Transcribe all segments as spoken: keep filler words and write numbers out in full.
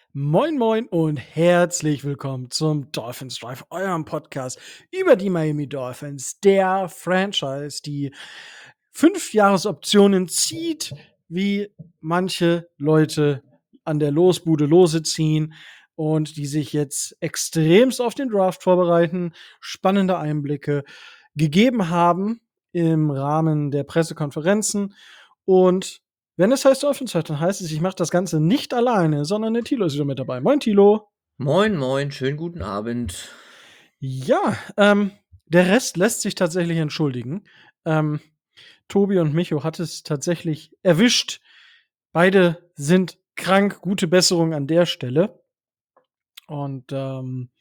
Moin moin und herzlich willkommen zum Dolphins Drive, eurem Podcast über die Miami Dolphins, der Franchise, die fünf Jahresoptionen zieht, wie manche Leute an der Losbude Lose ziehen und die sich jetzt extremst auf den Draft vorbereiten, spannende Einblicke gegeben haben im Rahmen der Pressekonferenzen. Und wenn es heißt Dolphins, dann heißt es, ich mache das Ganze nicht alleine, sondern der Thilo ist wieder mit dabei. Moin, Thilo. Moin, moin, schönen guten Abend. Ja, ähm, der Rest lässt sich tatsächlich entschuldigen. Ähm, Tobi und Micho hat es tatsächlich erwischt. Beide sind krank. Gute Besserung an der Stelle. Und ähm,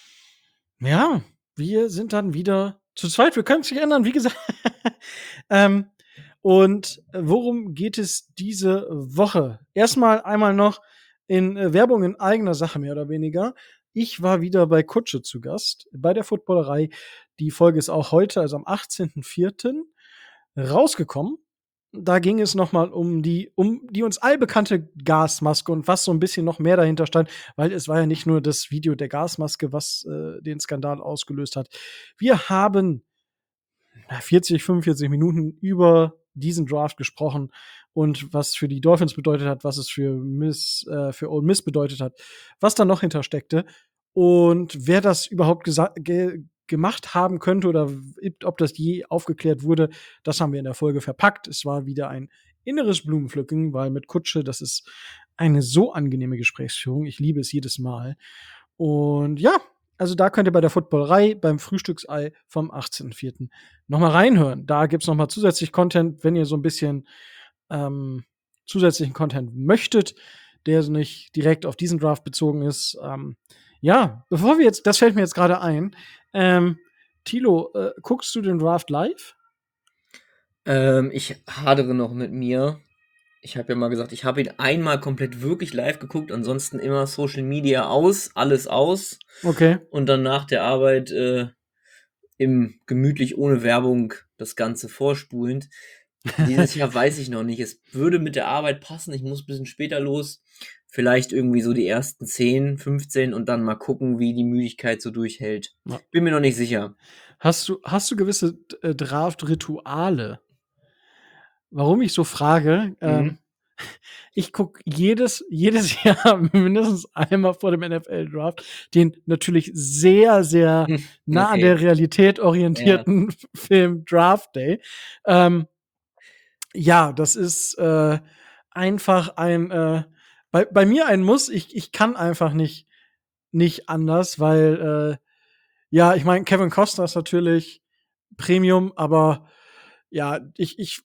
ja, wir sind dann wieder zu zweit. Wir können es nicht ändern, wie gesagt. ähm, und worum geht es diese Woche? Erstmal einmal noch in äh, Werbung in eigener Sache, mehr oder weniger. Ich war wieder bei Kutsche zu Gast, bei der Footballerei. Die Folge ist auch heute, also am achtzehnten vierten rausgekommen. Da ging es noch mal um die um die uns allbekannte Gasmaske und was so ein bisschen noch mehr dahinter stand, weil es war ja nicht nur das Video der Gasmaske, was äh, den Skandal ausgelöst hat. Wir haben vierzig, fünfundvierzig Minuten über diesen Draft gesprochen und was für die Dolphins bedeutet hat, was es für Miss, äh, für Ole Miss bedeutet hat, was da noch hinter steckte und wer das überhaupt ge gemacht haben könnte oder ob das je aufgeklärt wurde, das haben wir in der Folge verpackt. Es war wieder ein inneres Blumenpflücken, weil mit Kutsche, das ist eine so angenehme Gesprächsführung. Ich liebe es jedes Mal. Und ja, also da könnt ihr bei der Footballerei beim Frühstücksei vom achtzehnten vierten noch mal reinhören. Da gibt's noch mal zusätzlich Content, wenn ihr so ein bisschen ähm, zusätzlichen Content möchtet, der so nicht direkt auf diesen Draft bezogen ist. Ähm, ja, bevor wir jetzt, das fällt mir jetzt gerade ein. Ähm, Thilo, äh, guckst du den Draft live? Ähm, ich hadere noch mit mir. Ich habe ja mal gesagt, ich habe ihn einmal komplett wirklich live geguckt, ansonsten immer Social Media aus, alles aus Okay. und dann nach der Arbeit äh, im gemütlich ohne Werbung das Ganze vorspulend. Dieses Jahr weiß ich noch nicht. Es würde mit der Arbeit passen. Ich muss ein bisschen später los. Vielleicht irgendwie so die ersten zehn, fünfzehn und dann mal gucken, wie die Müdigkeit so durchhält. Ja. Bin mir noch nicht sicher. Hast du, hast du gewisse äh, Draft-Rituale? Warum ich so frage, Mhm. ähm, ich gucke jedes, jedes Jahr mindestens einmal vor dem N F L-Draft den natürlich sehr, sehr nah an Okay. der Realität Ja. orientierten Film Draft Day. Ähm, ja, das ist äh, einfach ein, äh, bei, bei mir ein Muss. Ich, ich kann einfach nicht, nicht anders, weil, äh, ja, ich meine, Kevin Costner ist natürlich Premium, aber ja, ich, ich,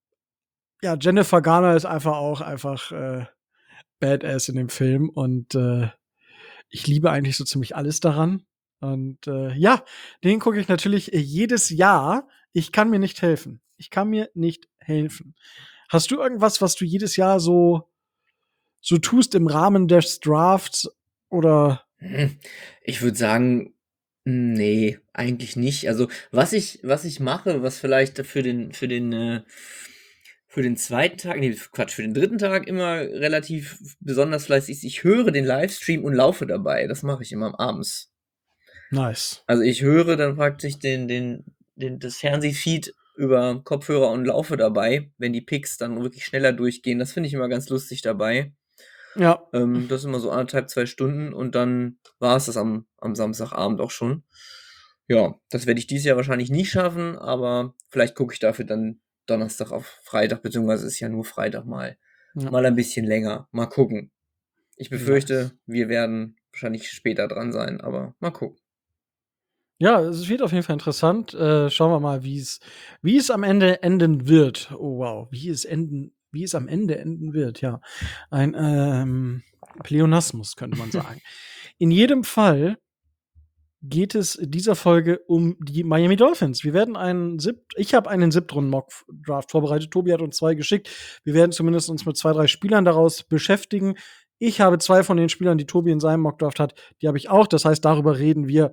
ja, Jennifer Garner ist einfach auch einfach äh, Badass in dem Film und äh, ich liebe eigentlich so ziemlich alles daran. Und äh, ja, den gucke ich natürlich äh, jedes Jahr. Ich kann mir nicht helfen. Ich kann mir nicht helfen. Hast du irgendwas, was du jedes Jahr so so tust im Rahmen des Drafts oder Hm, ich würde sagen, nee, eigentlich nicht. Also, was ich was ich mache, was vielleicht für den für den, äh für den zweiten Tag ne, Quatsch, für den dritten Tag immer relativ besonders fleißig ist, ich höre den Livestream und laufe dabei. Das mache ich immer abends. nice? Also, ich höre dann praktisch den den den das Fernsehfeed über Kopfhörer und laufe dabei, wenn die Picks dann wirklich schneller durchgehen. Das finde ich immer ganz lustig dabei. Ja. Ähm, das ist immer so anderthalb, zwei Stunden und dann war es das am am Samstagabend auch schon. Ja, das werde ich dieses Jahr wahrscheinlich nicht schaffen, aber vielleicht gucke ich dafür dann Donnerstag auf Freitag, beziehungsweise ist ja nur Freitag mal Ja, mal ein bisschen länger. Mal gucken. Ich nice. befürchte, wir werden wahrscheinlich später dran sein, aber mal gucken. Ja, es wird auf jeden Fall interessant. Äh, schauen wir mal, wie's wie es am Ende enden wird. Oh wow, wie es enden wie es am Ende enden wird, ja. Ein, ähm, Pleonasmus, könnte man sagen. In jedem Fall geht es in dieser Folge um die Miami Dolphins. Wir werden einen Sieb ich habe einen Siebtrunden-Mock-Draft vorbereitet. Tobi hat uns zwei geschickt. Wir werden zumindest uns mit zwei, drei Spielern daraus beschäftigen. Ich habe zwei von den Spielern, die Tobi in seinem Mock-Draft hat, die habe ich auch. Das heißt, darüber reden wir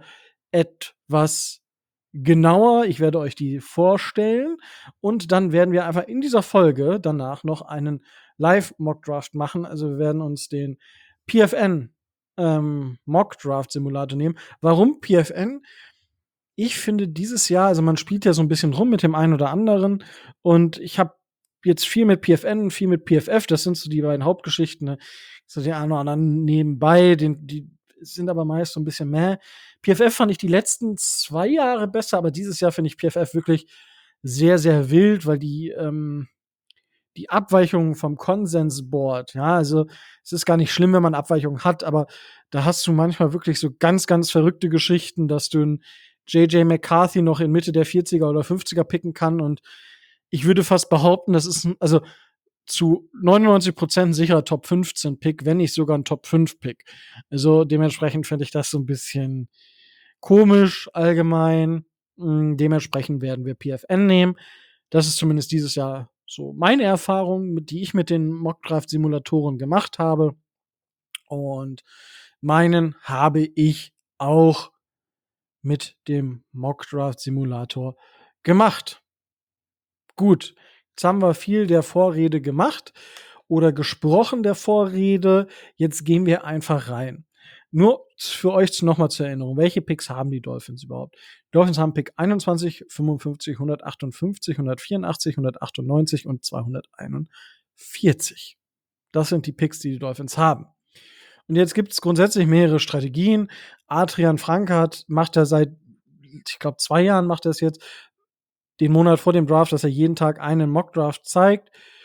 etwas genauer. Ich werde euch die vorstellen und dann werden wir einfach in dieser Folge danach noch einen Live-Mock-Draft machen. Also wir werden uns den P F N ähm, Mock Draft Simulator nehmen. Warum P F N? Ich finde dieses Jahr, also man spielt ja so ein bisschen rum mit dem einen oder anderen und ich habe jetzt viel mit P F N, viel mit P F F, das sind so die beiden Hauptgeschichten, ne? So die einen oder anderen nebenbei, den, die sind aber meist so ein bisschen mehr. P F F fand ich die letzten zwei Jahre besser, aber dieses Jahr finde ich P F F wirklich sehr, sehr wild, weil die, ähm, die Abweichungen vom Konsensboard, ja, also es ist gar nicht schlimm, wenn man Abweichungen hat, aber da hast du manchmal wirklich so ganz, ganz verrückte Geschichten, dass du 'n J J McCarthy noch in Mitte der vierziger oder fünfziger picken kann und ich würde fast behaupten, das ist 'n also zu neunundneunzig Prozent sicherer Top fünfzehn Pick, wenn nicht sogar 'n Top fünf Pick. Also, dementsprechend finde ich das so 'n bisschen komisch allgemein. Hm, dementsprechend werden wir P F N nehmen. Das ist zumindest dieses Jahr so meine Erfahrung, mit die ich mit den Mockdraft-Simulatoren gemacht habe. Und meinen habe ich auch mit dem Mockdraft-Simulator gemacht. Gut, jetzt haben wir viel der Vorrede gemacht oder gesprochen der Vorrede. Jetzt gehen wir einfach rein. Nur für euch noch mal zur Erinnerung, welche Picks haben die Dolphins überhaupt? Die Dolphins haben Pick einundzwanzig, fünfundfünfzig, hundertachtundfünfzig, hundertvierundachtzig, hundertachtundneunzig und zweihunderteinundvierzig. Das sind die Picks, die die Dolphins haben. Und jetzt gibt es grundsätzlich mehrere Strategien. Adrian Frankert macht er seit, ich glaube, zwei Jahren macht er es jetzt, den Monat vor dem Draft, dass er jeden Tag einen Mockdraft zeigt.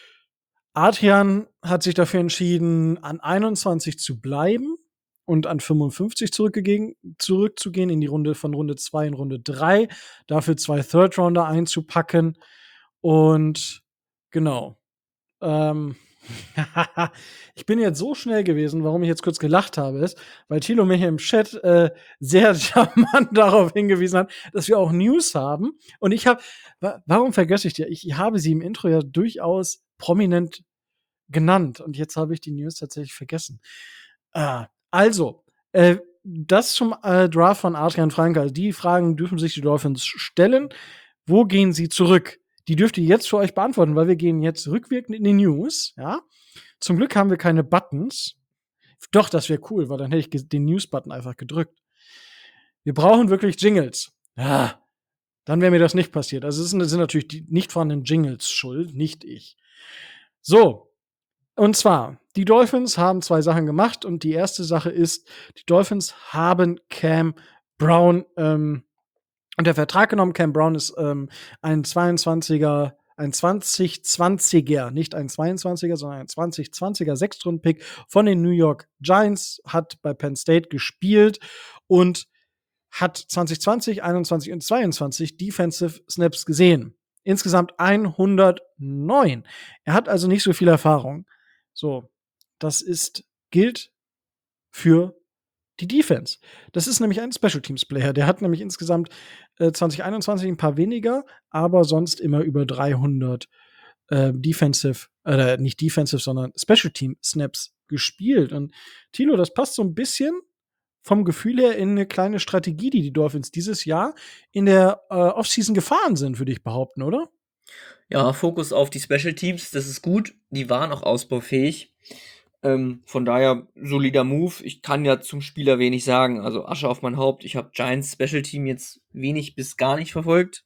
Adrian hat sich dafür entschieden, an einundzwanzig zu bleiben und an fünfundfünfzig zurückgegeben, zurückzugehen in die Runde von Runde zwei in Runde drei, dafür zwei Third-Rounder einzupacken. Und genau. Ähm, ich bin jetzt so schnell gewesen, warum ich jetzt kurz gelacht habe, ist, weil Thilo mir hier im Chat äh, sehr charmant darauf hingewiesen hat, dass wir auch News haben. Und ich habe, wa warum vergesse ich dir? Ich habe sie im Intro ja durchaus prominent genannt und jetzt habe ich die News tatsächlich vergessen. Ah, also, äh, das zum äh, Draft von Adrian Franke. Also die Fragen dürfen sich die Dolphins stellen. Wo gehen sie zurück? Die dürft ihr jetzt für euch beantworten, weil wir gehen jetzt rückwirkend in die News, ja. Zum Glück haben wir keine Buttons. Doch, das wäre cool, weil dann hätte ich den News-Button einfach gedrückt. Wir brauchen wirklich Jingles. Ja, dann wäre mir das nicht passiert. Also es sind, sind natürlich die nicht vorhandenen Jingles schuld, nicht ich. So, und zwar, die Dolphins haben zwei Sachen gemacht und die erste Sache ist, die Dolphins haben Cam Brown ähm, unter Vertrag genommen. Cam Brown ist ähm, ein zweiundzwanziger, ein zwanzig zwanziger, nicht ein zweiundzwanziger, sondern ein zwanzig zwanziger Sechstrunden-Pick von den New York Giants, hat bei Penn State gespielt und hat zwanzig zwanzig, einundzwanzig und zweiundzwanzig Defensive Snaps gesehen. Insgesamt hundertneun. Er hat also nicht so viel Erfahrung. So, das ist, gilt für die Defense. Das ist nämlich ein Special Teams Player. Der hat nämlich insgesamt äh, zwanzig einundzwanzig ein paar weniger, aber sonst immer über dreihundert äh, Defensive, äh, nicht Defensive, sondern Special Team Snaps gespielt. Und Thilo, das passt so ein bisschen vom Gefühl her in eine kleine Strategie, die die Dolphins dieses Jahr in der äh, Offseason gefahren sind, würde ich behaupten, oder? Ja, Fokus auf die Special Teams, das ist gut. Die waren auch ausbaufähig. Ähm, von daher solider Move. Ich kann ja zum Spieler wenig sagen. Also Asche auf mein Haupt. Ich habe Giants Special Team jetzt wenig bis gar nicht verfolgt.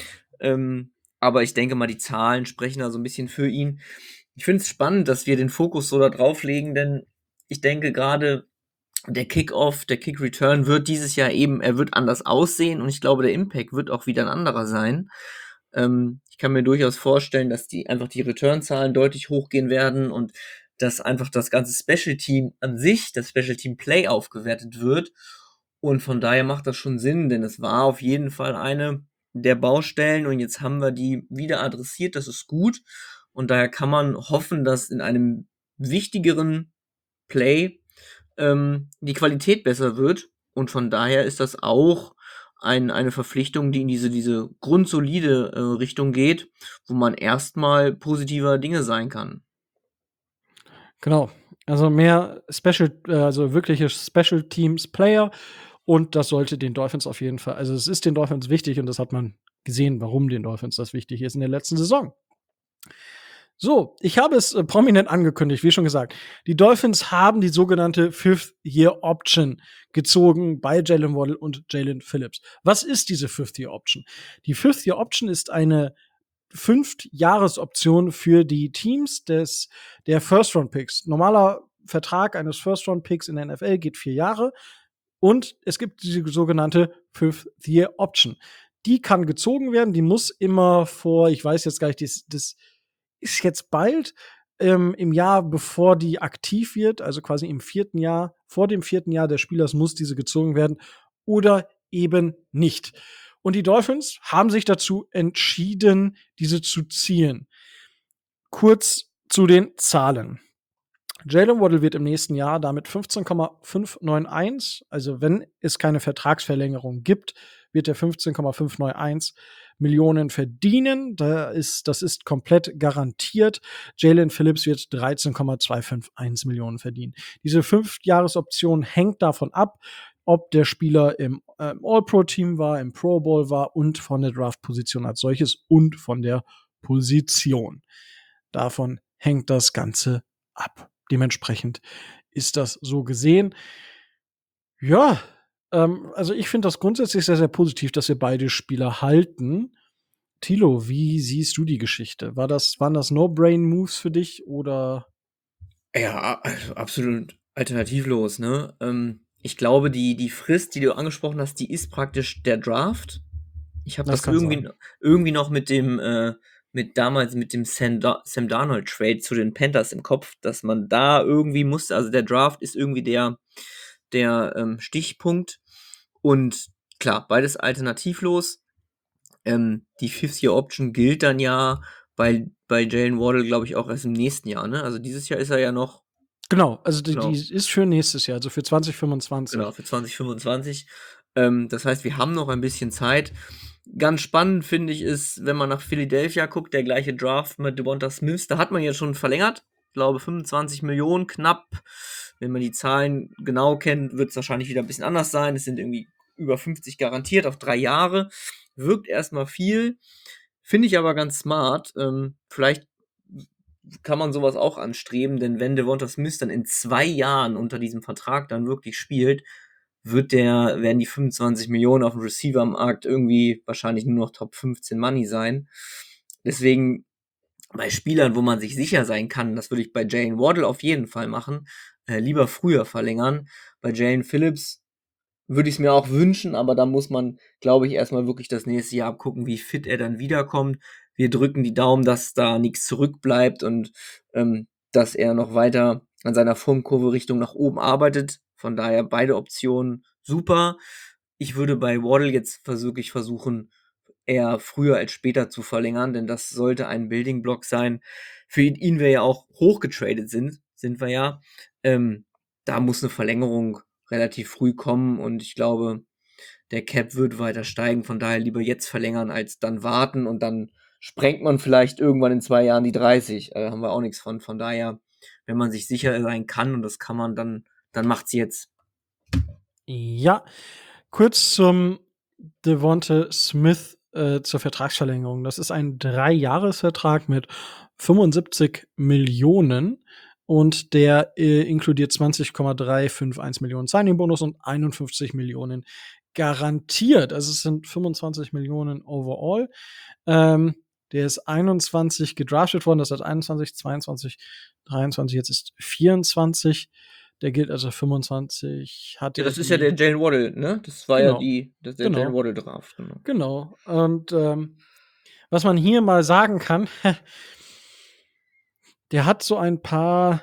Ähm, aber ich denke mal, die Zahlen sprechen da so ein bisschen für ihn. Ich finde es spannend, dass wir den Fokus so da drauf legen, denn ich denke gerade der Kickoff, der Kick-Return wird dieses Jahr eben, er wird anders aussehen und ich glaube, der Impact wird auch wieder ein anderer sein. Ähm, ich kann mir durchaus vorstellen, dass die einfach die Return-Zahlen deutlich hochgehen werden und dass einfach das ganze Special Team an sich, das Special Team Play aufgewertet wird. Und von daher macht das schon Sinn, denn es war auf jeden Fall eine der Baustellen und jetzt haben wir die wieder adressiert, das ist gut. Und daher kann man hoffen, dass in einem wichtigeren Play ähm, die Qualität besser wird. Und von daher ist das auch ein, eine Verpflichtung, die in diese, diese grundsolide äh, Richtung geht, wo man erstmal positiver Dinge sein kann. Genau. Also mehr Special, äh, also wirkliche Special Teams Player. Und das sollte den Dolphins auf jeden Fall, also es ist den Dolphins wichtig und das hat man gesehen, warum den Dolphins das wichtig ist in der letzten Saison. So, ich habe es äh, prominent angekündigt, wie schon gesagt. Die Dolphins haben die sogenannte Fifth-Year-Option gezogen bei Jalen Waddle und Jalen Phillips. Was ist diese Fifth-Year-Option? Die Fifth-Year-Option ist eine Fünft-Jahres-Option für die Teams des, der First-Round-Picks. Normaler Vertrag eines First-Round-Picks in der N F L geht vier Jahre. Und es gibt diese sogenannte Fifth-Year-Option. Die kann gezogen werden, die muss immer vor, ich weiß jetzt gar nicht, das, das ist jetzt bald ähm, im Jahr, bevor die aktiv wird, also quasi im vierten Jahr, vor dem vierten Jahr des Spielers muss diese gezogen werden oder eben nicht. Und die Dolphins haben sich dazu entschieden, diese zu ziehen. Kurz zu den Zahlen. Jalen Waddle wird im nächsten Jahr damit fünfzehn Komma fünf neun eins, also wenn es keine Vertragsverlängerung gibt, wird er fünfzehn Komma fünf neun eins Millionen verdienen. Da ist, das ist komplett garantiert. Jalen Phillips wird dreizehn Komma zwei fünf eins Millionen verdienen. Diese Fünfjahresoption hängt davon ab, ob der Spieler im äh, All-Pro-Team war, im Pro Bowl war und von der Draft-Position als solches und von der Position. Davon hängt das Ganze ab. Dementsprechend ist das so gesehen. Ja, ähm, also ich finde das grundsätzlich sehr, sehr positiv, dass wir beide Spieler halten. Thilo, wie siehst du die Geschichte? War das, waren das No-Brain-Moves für dich oder? Ja, also absolut alternativlos, ne? Ähm, ich glaube, die, die Frist, die du angesprochen hast, die ist praktisch der Draft. Ich habe Das das kann irgendwie, sein. irgendwie noch mit dem, äh, mit damals mit dem Sam, da Sam Darnold Trade zu den Panthers im Kopf, dass man da irgendwie musste, also der Draft ist irgendwie der, der ähm, Stichpunkt. Und klar, beides alternativlos. Ähm, die Fifth-Year-Option gilt dann ja bei, bei Jalen Waddle, glaube ich, auch erst im nächsten Jahr, ne? Also dieses Jahr ist er ja noch, Genau, also die, genau, die ist für nächstes Jahr, also für zwanzig genau, fünfundzwanzig. für zwanzig fünfundzwanzig. Ähm, das heißt, wir haben noch ein bisschen Zeit. Ganz spannend finde ich ist, wenn man nach Philadelphia guckt, der gleiche Draft mit Devonta Smith, da hat man ja schon verlängert. Ich glaube fünfundzwanzig Millionen knapp. Wenn man die Zahlen genau kennt, wird es wahrscheinlich wieder ein bisschen anders sein. Es sind irgendwie über fünfzig garantiert auf drei Jahre. Wirkt erstmal viel, finde ich aber ganz smart. Ähm, vielleicht kann man sowas auch anstreben, denn wenn Devonta Smith dann in zwei Jahren unter diesem Vertrag dann wirklich spielt, wird der, werden die fünfundzwanzig Millionen auf dem Receiver-Markt irgendwie wahrscheinlich nur noch Top fünfzehn Money sein. Deswegen bei Spielern, wo man sich sicher sein kann, das würde ich bei Jalen Waddle auf jeden Fall machen, äh, lieber früher verlängern. Bei Jalen Phillips würde ich es mir auch wünschen, aber da muss man, glaube ich, erstmal wirklich das nächste Jahr abgucken, wie fit er dann wiederkommt. Wir drücken die Daumen, dass da nichts zurückbleibt und ähm, dass er noch weiter an seiner Formkurve Richtung nach oben arbeitet. Von daher beide Optionen super. Ich würde bei Waddle jetzt wirklich versuchen, eher früher als später zu verlängern, denn das sollte ein Building Block sein. Für ihn, ihn wir ja auch hochgetradet sind, sind wir ja. Ähm, da muss eine Verlängerung relativ früh kommen und ich glaube, der Cap wird weiter steigen. Von daher lieber jetzt verlängern als dann warten und dann sprengt man vielleicht irgendwann in zwei Jahren die dreißig. Da äh, haben wir auch nichts von. Von daher, wenn man sich sicher sein kann und das kann man, dann, dann macht's jetzt. Ja, kurz zum Devonta Smith äh, zur Vertragsverlängerung. Das ist ein Dreijahresvertrag mit fünfundsiebzig Millionen und der äh, inkludiert zwanzig Komma drei fünf eins Millionen Signing-Bonus und einundfünfzig Millionen garantiert. Also es sind fünfundzwanzig Millionen overall. Ähm, der ist einundzwanzig gedraftet worden, das heißt einundzwanzig, zweiundzwanzig, dreiundzwanzig, jetzt ist vierundzwanzig. Der gilt also fünfundzwanzig, hat Ja, er das ist ja der die. Jalen Waddle, ne? Das war ja Genau, die, das, der Jalen genau, Waddle Draft, genau. genau. Und ähm, was man hier mal sagen kann, der hat so ein paar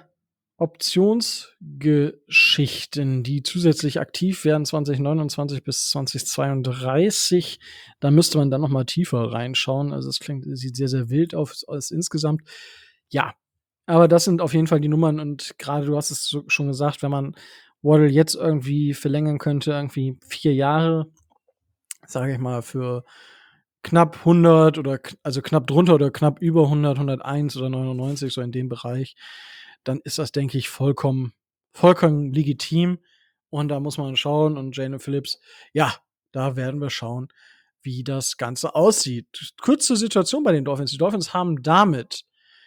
Optionsgeschichten, die zusätzlich aktiv werden zwanzig neunundzwanzig bis zwanzig zweiunddreißig. Da müsste man dann noch mal tiefer reinschauen. Also es klingt, es sieht sehr, sehr wild aus, aus insgesamt. Ja, aber das sind auf jeden Fall die Nummern und gerade du hast es so, schon gesagt, wenn man Waddle jetzt irgendwie verlängern könnte, irgendwie vier Jahre, sage ich mal, für knapp hundert oder k also knapp drunter oder knapp über hundert, hunderteins oder neunundneunzig, so in dem Bereich, dann ist das, denke ich, vollkommen vollkommen legitim. Und da muss man schauen und Jalen Phillips, ja, da werden wir schauen, wie das Ganze aussieht. Kurze Situation bei den Dolphins. Die Dolphins haben damit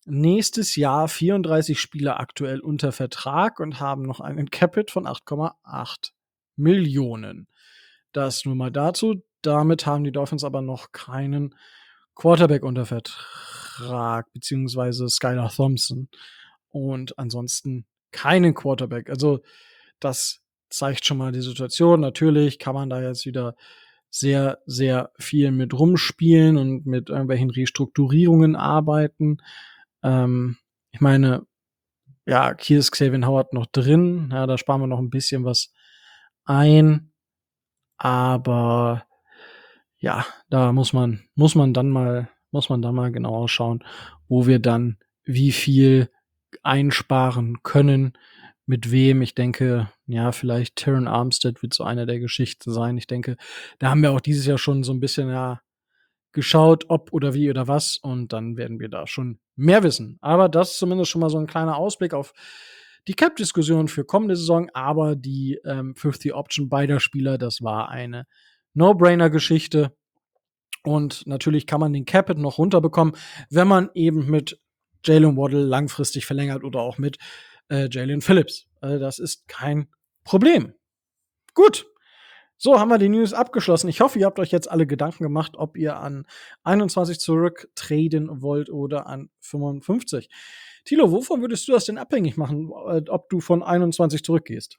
nächstes Jahr vierunddreißig Spieler aktuell unter Vertrag und haben noch einen Capit von acht Komma acht Millionen. Das nur mal dazu. Damit haben die Dolphins aber noch keinen Quarterback unter Vertrag, beziehungsweise Skylar Thompson. Und ansonsten keinen Quarterback. Also das zeigt schon mal die Situation. Natürlich kann man da jetzt wieder sehr, sehr viel mit rumspielen und mit irgendwelchen Restrukturierungen arbeiten. Ähm, ich meine, ja, hier ist Xavier Howard noch drin. Ja, da sparen wir noch ein bisschen was ein. Aber ja, da muss man, muss man dann mal, muss man dann mal genauer schauen, wo wir dann wie viel einsparen können, mit wem. Ich denke, ja, vielleicht Terran Armstead wird so eine der Geschichten sein. Ich denke, da haben wir auch dieses Jahr schon so ein bisschen, ja, geschaut, ob oder wie oder was, und dann werden wir da schon mehr wissen. Aber das ist zumindest schon mal so ein kleiner Ausblick auf die Cap-Diskussion für kommende Saison. Aber die ähm, fünfzig Option beider Spieler, das war eine No-Brainer-Geschichte. Und natürlich kann man den Capit noch runterbekommen, wenn man eben mit Jalen Waddle langfristig verlängert oder auch mit äh, Jalen Phillips. Also das ist kein Problem. Gut. So, haben wir die News abgeschlossen. Ich hoffe, ihr habt euch jetzt alle Gedanken gemacht, ob ihr an einundzwanzig zurücktraden wollt oder an fünfundfünfzig. Thilo, wovon würdest du das denn abhängig machen, ob du von einundzwanzig zurückgehst?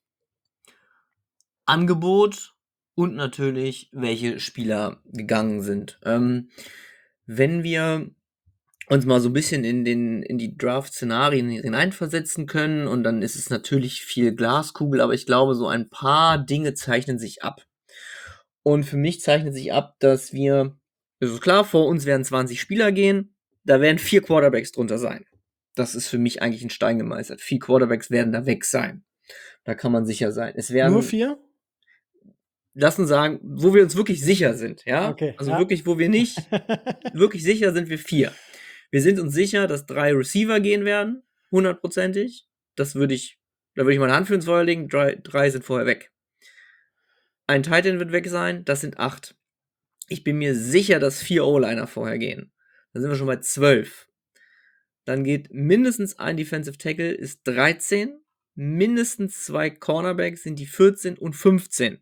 Angebot und natürlich, welche Spieler gegangen sind. Ähm, wenn wir uns mal so ein bisschen in den in die Draft-Szenarien hineinversetzen können, und dann ist es natürlich viel Glaskugel, aber ich glaube, so ein paar Dinge zeichnen sich ab. Und für mich zeichnet sich ab, dass wir, es ist klar, vor uns werden zwanzig Spieler gehen, da werden vier Quarterbacks drunter sein. Das ist für mich eigentlich ein Stein gemeißelt. Vier Quarterbacks werden da weg sein. Da kann man sicher sein. Es werden Nur vier? Lass uns sagen, wo wir uns wirklich sicher sind, ja? Okay, Also ja. wirklich, wo wir nicht wirklich sicher sind, wir vier. Wir sind uns sicher, dass drei Receiver gehen werden, hundertprozentig. Das würde ich, da würde ich meine Hand für ins Feuer legen. Drei, drei sind vorher weg. Ein Tight End wird weg sein, das sind acht. Ich bin mir sicher, dass vier O-Liner vorher gehen. Dann sind wir schon bei zwölf. Dann geht mindestens ein Defensive Tackle, ist dreizehn. Mindestens zwei Cornerbacks sind die vierzehn und fünfzehn.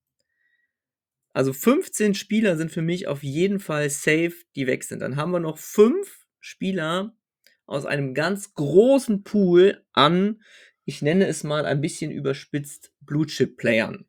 Also fünfzehn Spieler sind für mich auf jeden Fall safe, die weg sind. Dann haben wir noch fünf Spieler aus einem ganz großen Pool an, ich nenne es mal ein bisschen überspitzt, Blue-Chip-Playern.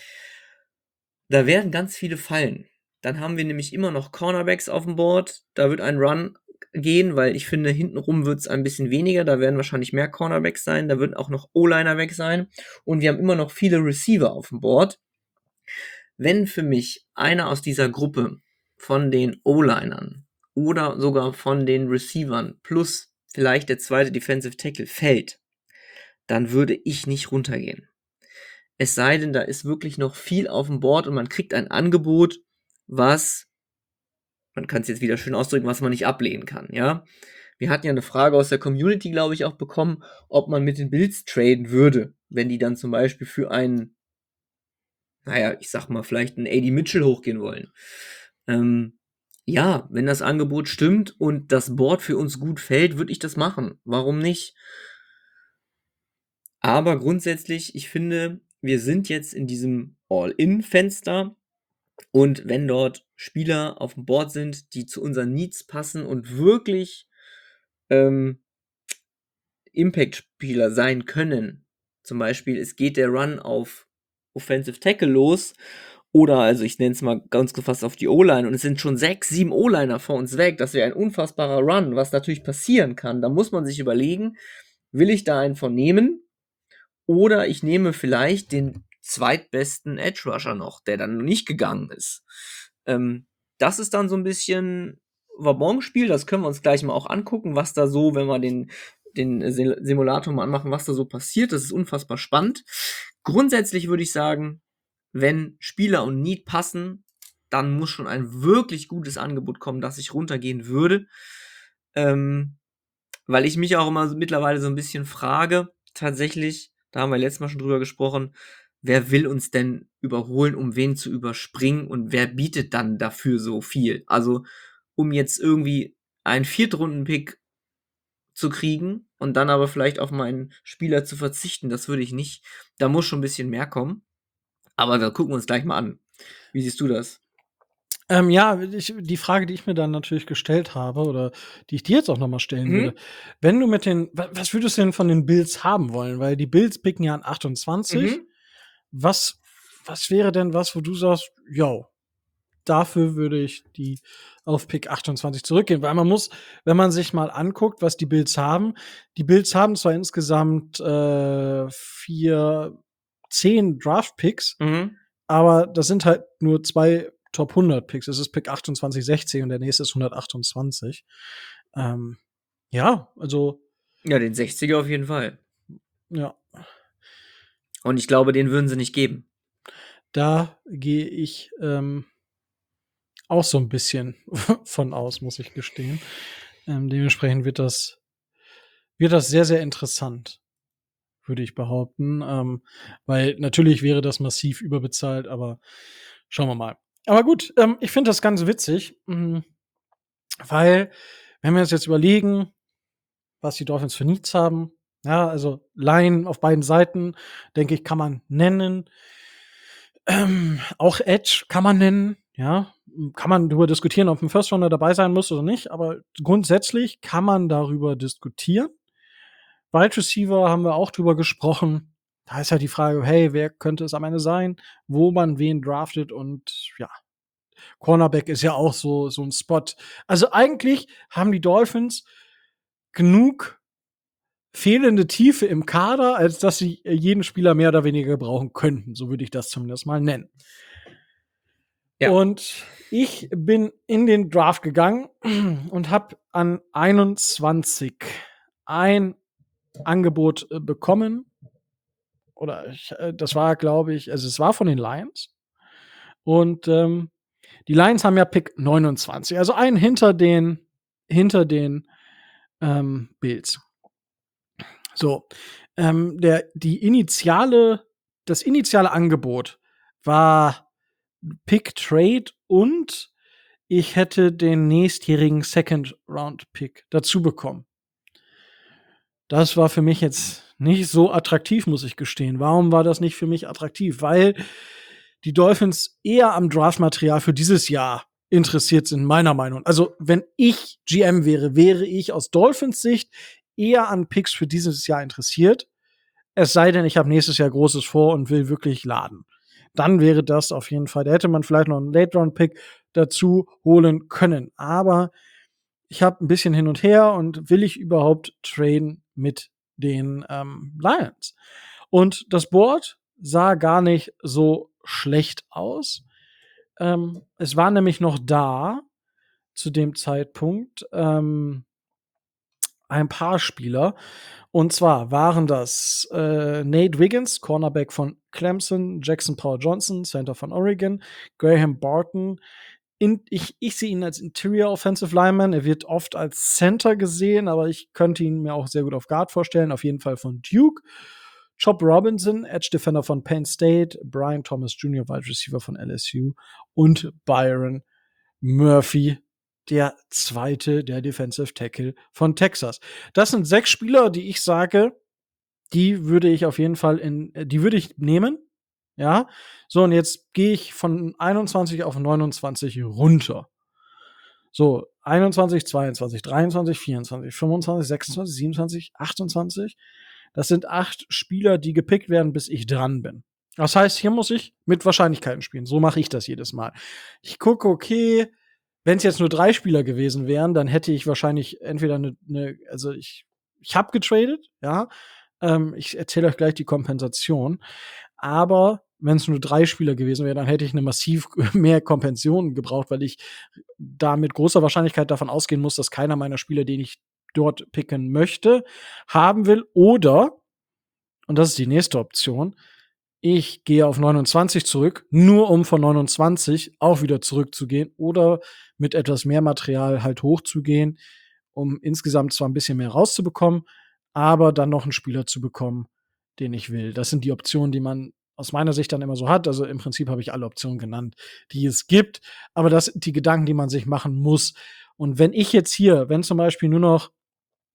Da werden ganz viele fallen. Dann haben wir nämlich immer noch Cornerbacks auf dem Board. Da wird ein Run gehen, weil ich finde, hintenrum wird es ein bisschen weniger. Da werden wahrscheinlich mehr Cornerbacks sein. Da wird auch noch O-Liner weg sein. Und wir haben immer noch viele Receiver auf dem Board. Wenn für mich einer aus dieser Gruppe von den O-Linern oder sogar von den Receivern plus vielleicht der zweite Defensive Tackle fällt, dann würde ich nicht runtergehen. Es sei denn, da ist wirklich noch viel auf dem Board und man kriegt ein Angebot, was, man kann es jetzt wieder schön ausdrücken, was man nicht ablehnen kann, ja. Wir hatten ja eine Frage aus der Community, glaube ich, auch bekommen, ob man mit den Bills traden würde, wenn die dann zum Beispiel für einen, naja, ich sag mal, vielleicht einen A D Mitchell hochgehen wollen. Ähm, ja, wenn das Angebot stimmt und das Board für uns gut fällt, würde ich das machen. Warum nicht? Aber grundsätzlich, ich finde, wir sind jetzt in diesem All-In-Fenster, und wenn dort Spieler auf dem Board sind, die zu unseren Needs passen und wirklich ähm, Impact-Spieler sein können, zum Beispiel, es geht der Run auf Offensive Tackle los, oder, also ich nenne es mal ganz gefasst, auf die O-Line, und es sind schon sechs, sieben O-Liner vor uns weg, das wäre ein unfassbarer Run, was natürlich passieren kann. Da muss man sich überlegen, will ich da einen von nehmen, oder ich nehme vielleicht den zweitbesten Edge Rusher noch, der dann nicht gegangen ist. Ähm, das ist dann so ein bisschen Wabonspiel, das können wir uns gleich mal auch angucken, was da so, wenn wir den, den Simulator mal anmachen, was da so passiert. Das ist unfassbar spannend. Grundsätzlich würde ich sagen, wenn Spieler und Need passen, dann muss schon ein wirklich gutes Angebot kommen, dass ich runtergehen würde. Ähm, weil ich mich auch immer mittlerweile so ein bisschen frage, tatsächlich, da haben wir letztes Mal schon drüber gesprochen, wer will uns denn überholen, um wen zu überspringen, und wer bietet dann dafür so viel? Also, um jetzt irgendwie einen Viertrunden-Pick zu kriegen und dann aber vielleicht auf meinen Spieler zu verzichten, das würde ich nicht. Da muss schon 'n bisschen mehr kommen. Aber da gucken wir uns gleich mal an. Wie siehst du das? Ähm, ja, ich die Frage, die ich mir dann natürlich gestellt habe oder die ich dir jetzt auch noch mal stellen würde: Mhm. Wenn du mit den wa was würdest du denn von den Bills haben wollen? Weil die Bills picken ja an achtundzwanzig. Mhm. Was was wäre denn was, wo du sagst: „Jo, dafür würde ich die auf Pick achtundzwanzig zurückgehen?“ Weil man muss wenn man sich mal anguckt, was die Bills haben die Bills haben zwar insgesamt, äh, vier zehn Draft-Picks, Mhm. aber das sind halt nur zwei Top hundert Picks. Das ist Pick achtundzwanzig, sechzig und der nächste ist hundertachtundzwanzig. Ähm, ja, also Ja, den sechziger auf jeden Fall. ja. Und ich glaube, den würden sie nicht geben. Da gehe ich, ähm auch so 'n bisschen von aus, muss ich gestehen. Ähm, dementsprechend wird das wird das sehr, sehr interessant, würde ich behaupten. Ähm, weil natürlich wäre das massiv überbezahlt, aber schauen wir mal. Aber gut, ähm, ich finde das ganz witzig, hm, weil, wenn wir uns jetzt überlegen, was die Dolphins für Needs haben, ja, also Line auf beiden Seiten, denke ich, kann man nennen. Ähm, auch Edge kann man nennen, ja. Hm, kann man drüber diskutieren, ob 'n First Rounder dabei sein muss oder nicht, aber grundsätzlich kann man darüber diskutieren. Wide Receiver haben wir auch drüber gesprochen. Da ist halt die Frage: „Hey, wer könnte es am Ende sein, wo man wen draftet?“ Und ja, Cornerback ist ja auch so so 'n Spot. Also, eigentlich haben die Dolphins genug fehlende Tiefe im Kader, als dass sie, äh, jeden Spieler mehr oder weniger gebrauchen könnten. So würde ich das zumindest mal nennen. Ja. Und ich bin in den Draft gegangen und habe an einundzwanzig ein Angebot, äh, bekommen. Oder ich äh, das war, glaube ich also, es war von den Lions. Und, ähm, die Lions haben ja Pick neunundzwanzig, also einen hinter den hinter den, ähm, Bills. So, ähm, der die initiale das initiale Angebot war Pick Trade und ich hätte den nächstjährigen Second Round Pick dazu bekommen. Das war für mich jetzt nicht so attraktiv, muss ich gestehen. Warum war das nicht für mich attraktiv? Weil die Dolphins eher am Draftmaterial für dieses Jahr interessiert sind, meiner Meinung. Also, wenn ich G M wäre, wäre ich aus Dolphins Sicht eher an Picks für dieses Jahr interessiert. Es sei denn, ich habe nächstes Jahr Großes vor und will wirklich laden. Dann wäre das auf jeden Fall da hätte man vielleicht noch 'n Late-Round-Pick dazu holen können. Aber ich habe 'n bisschen hin und her und will ich überhaupt traden mit den, ähm, Lions? Und das Board sah gar nicht so schlecht aus. Ähm, es war nämlich noch da zu dem Zeitpunkt, ähm ein paar Spieler. Und zwar waren das, äh, Nate Wiggins, Cornerback von Clemson, Jackson Powell-Johnson, Center von Oregon, Graham Barton. In ich ich sehe ihn als Interior Offensive Lineman. Er wird oft als Center gesehen, aber ich könnte ihn mir auch sehr gut auf Guard vorstellen, auf jeden Fall von Duke. Chop Robinson, Edge Defender von Penn State, Brian Thomas Junior, Wide Receiver von L S U und Byron Murphy, der zweite, der Defensive Tackle von Texas. Das sind sechs Spieler, die ich sage, die würde ich auf jeden Fall in äh, die würde ich nehmen, ja? So, und jetzt gehe ich von einundzwanzig auf neunundzwanzig runter. So, einundzwanzig, zweiundzwanzig, dreiundzwanzig, vierundzwanzig, fünfundzwanzig, sechsundzwanzig, siebenundzwanzig, achtundzwanzig. Das sind acht Spieler, die gepickt werden, bis ich dran bin. Das heißt, hier muss ich mit Wahrscheinlichkeiten spielen. So mache ich das jedes Mal. Ich gucke, okay, wenn's jetzt nur drei Spieler gewesen wären, dann hätte ich wahrscheinlich entweder 'ne 'ne also, ich ich habe getradet, ja. Ähm, ich erzähle euch gleich die Kompensation. Aber wenn's nur drei Spieler gewesen wären, dann hätte ich 'ne massiv mehr Kompension gebraucht, weil ich da mit großer Wahrscheinlichkeit davon ausgehen muss, dass keiner meiner Spieler, den ich dort picken möchte, haben will. Oder, und das ist die nächste Option, ich gehe auf neunundzwanzig zurück, nur um von neunundzwanzig auch wieder zurückzugehen oder mit etwas mehr Material halt hochzugehen, um insgesamt zwar 'n bisschen mehr rauszubekommen, aber dann noch 'n Spieler zu bekommen, den ich will. Das sind die Optionen, die man aus meiner Sicht dann immer so hat. Also, im Prinzip habe ich alle Optionen genannt, die es gibt, aber das sind die Gedanken, die man sich machen muss. Und wenn ich jetzt hier wenn zum Beispiel nur noch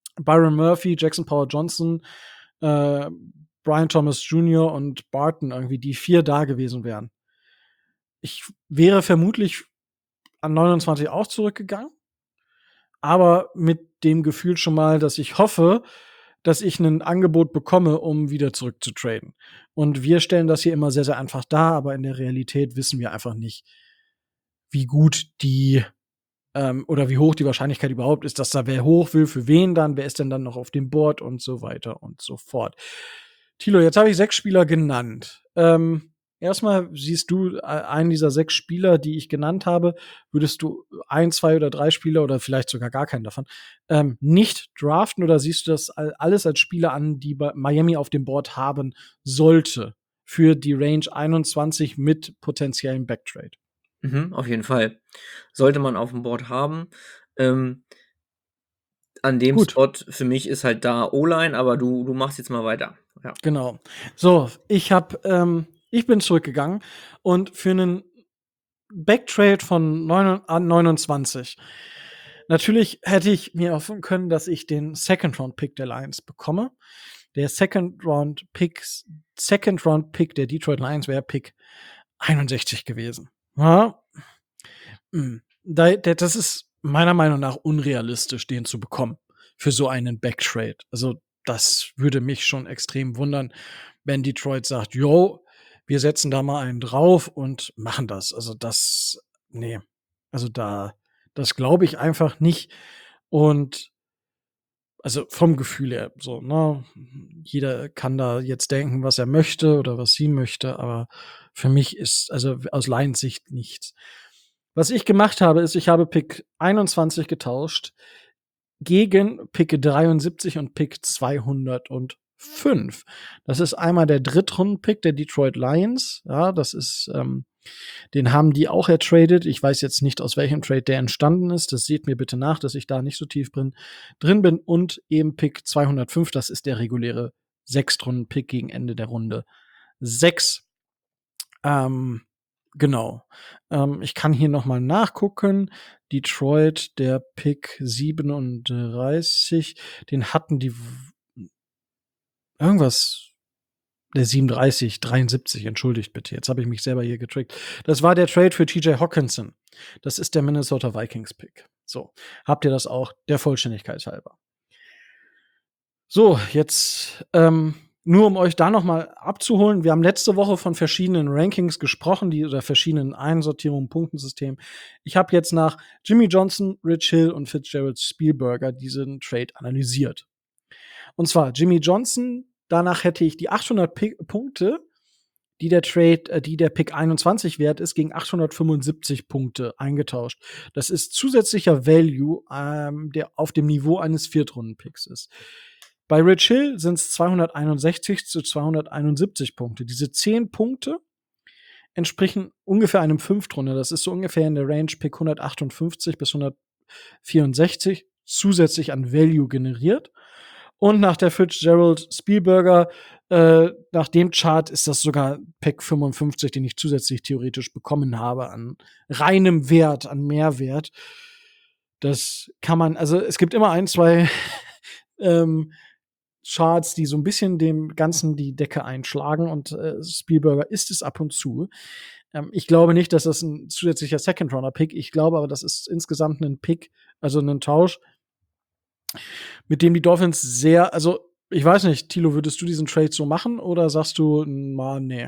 Byron Murphy, Jackson Power Johnson, äh, Brian Thomas Junior und Barton irgendwie die vier da gewesen wären. Ich wäre vermutlich an neunundzwanzig auch zurückgegangen, aber mit dem Gefühl schon mal, dass ich hoffe, dass ich ein Angebot bekomme, um wieder zurückzutraden. Und wir stellen das hier immer sehr, sehr einfach dar, aber in der Realität wissen wir einfach nicht, wie gut die ähm, oder wie hoch die Wahrscheinlichkeit überhaupt ist, dass da wer hoch will, für wen dann, wer ist denn dann noch auf dem Board und so weiter und so fort. Thilo, jetzt habe ich sechs Spieler genannt. Ähm, erstmal siehst du äh, einen dieser sechs Spieler, die ich genannt habe, würdest du ein, zwei oder drei Spieler oder vielleicht sogar gar keinen davon ähm, nicht draften oder siehst du das alles als Spieler an, die bei Miami auf dem Board haben sollte für die Range einundzwanzig mit potenziellen Backtrade? Mhm, auf jeden Fall. Sollte man auf dem Board haben. Ähm, an dem Gut. Spot für mich ist halt da O-Line, aber du, du machst jetzt mal weiter. Ja. Genau. So, ich habe, ähm, ich bin zurückgegangen und für einen Backtrade von neun, an neunundzwanzig. Natürlich hätte ich mir hoffen können, dass ich den Second-Round-Pick der Lions bekomme. Der Second-Round-Pick, Second-Round-Pick der Detroit Lions wäre Pick einundsechzig gewesen. Ja. Das ist meiner Meinung nach unrealistisch, den zu bekommen für so einen Backtrade. Also das würde mich schon extrem wundern, wenn Detroit sagt, yo, wir setzen da mal einen drauf und machen das. Also das, nee, also da, das glaube ich einfach nicht. Und also vom Gefühl her, so, ne, jeder kann da jetzt denken, was er möchte oder was sie möchte, aber für mich ist, also aus Lions Sicht nichts. Was ich gemacht habe, ist, ich habe Pick einundzwanzig getauscht gegen Pick dreiundsiebzig und Pick zweihundertfünf. Das ist einmal der Drittrunden-Pick der Detroit Lions. Ja, das ist, ähm, den haben die auch ertradet. Ich weiß jetzt nicht, aus welchem Trade der entstanden ist. Das seht mir bitte nach, dass ich da nicht so tief drin, drin bin. Und eben Pick zweihundertfünf, das ist der reguläre Sechstrunden-Pick gegen Ende der Runde sechs. Ähm, genau. Ähm, ich kann hier noch mal nachgucken. Detroit, der Pick siebenunddreißig, den hatten die irgendwas, der siebenunddreißig, dreiundsiebzig, entschuldigt bitte. Jetzt habe ich mich selber hier getrickt. Das war der Trade für T J Hockenson. Das ist der Minnesota Vikings Pick. So, habt ihr das auch der Vollständigkeit halber. So, jetzt ähm, nur um euch da noch mal abzuholen, wir haben letzte Woche von verschiedenen Rankings gesprochen, die oder verschiedenen Einsortierungen, Punktensystemen. Ich habe jetzt nach Jimmy Johnson, Rich Hill und Fitzgerald Spielberger diesen Trade analysiert. Und zwar Jimmy Johnson, danach hätte ich die achthundert P- Punkte, die der Trade, äh, die der Pick einundzwanzig wert ist, gegen achthundertfünfundsiebzig Punkte eingetauscht. Das ist zusätzlicher Value, ähm, der auf dem Niveau eines Viertrunden-Picks ist. Bei Rich Hill sind es zweihunderteinundsechzig zu zweihunderteinundsiebzig Punkte. Diese zehn Punkte entsprechen ungefähr einem Fünftrunde. Das ist so ungefähr in der Range Pick hundertachtundfünfzig bis hundertvierundsechzig zusätzlich an Value generiert. Und nach der Fitzgerald Spielberger, äh, nach dem Chart ist das sogar Pick fünfundfünfzig, den ich zusätzlich theoretisch bekommen habe an reinem Wert, an Mehrwert. Das kann man, also es gibt immer ein, zwei ähm, Charts, die so ein bisschen dem Ganzen die Decke einschlagen und äh, Spielberger ist es ab und zu. Ähm, ich glaube nicht, dass das ein zusätzlicher Second-Runner-Pick. Ich glaube aber, das ist insgesamt ein Pick, also ein Tausch, mit dem die Dolphins sehr, also ich weiß nicht, Thilo, würdest du diesen Trade so machen oder sagst du, na, nee?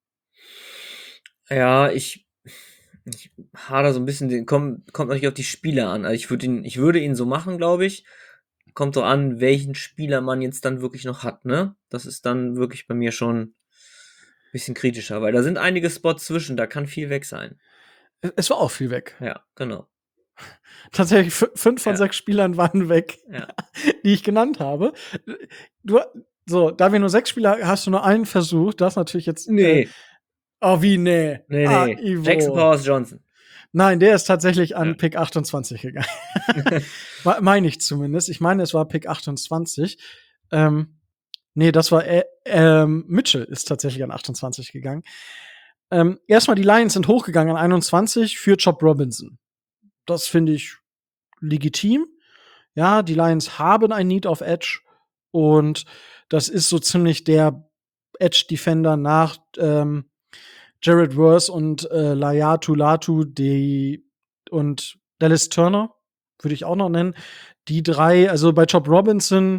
Ja, ich, ich hader so ein bisschen, den, kommt, kommt natürlich auf die Spieler an. Also ich würde ihn, ich würde ihn so machen, glaube ich. Kommt doch an, welchen Spieler man jetzt dann wirklich noch hat, ne? Das ist dann wirklich bei mir schon ein bisschen kritischer, weil da sind einige Spots zwischen, da kann viel weg sein. Es war auch viel weg. Ja, genau. Tatsächlich, fünf von Ja. sechs Spielern waren weg, Ja. die ich genannt habe. Du, so, da wir nur sechs Spieler, hast du nur einen versucht. Das natürlich jetzt. Nee. Äh, oh, wie, nee. Nee, ah, nee. Ivo. Jackson Powers Johnson. Nein, der ist tatsächlich an Ja. Pick achtundzwanzig gegangen. Meine ich zumindest. Ich meine, es war Pick achtundzwanzig. Ähm, nee, das war äh, ähm, Mitchell ist tatsächlich an achtundzwanzig gegangen. Ähm, erstmal, die Lions sind hochgegangen an einundzwanzig für Chop Robinson. Das finde ich legitim. Ja, die Lions haben ein Need auf Edge und das ist so ziemlich der Edge-Defender nach ähm, Jared Verse und äh, Layatu Latu, die und Dallas Turner, würde ich auch noch nennen. Die drei, also bei Job Robinson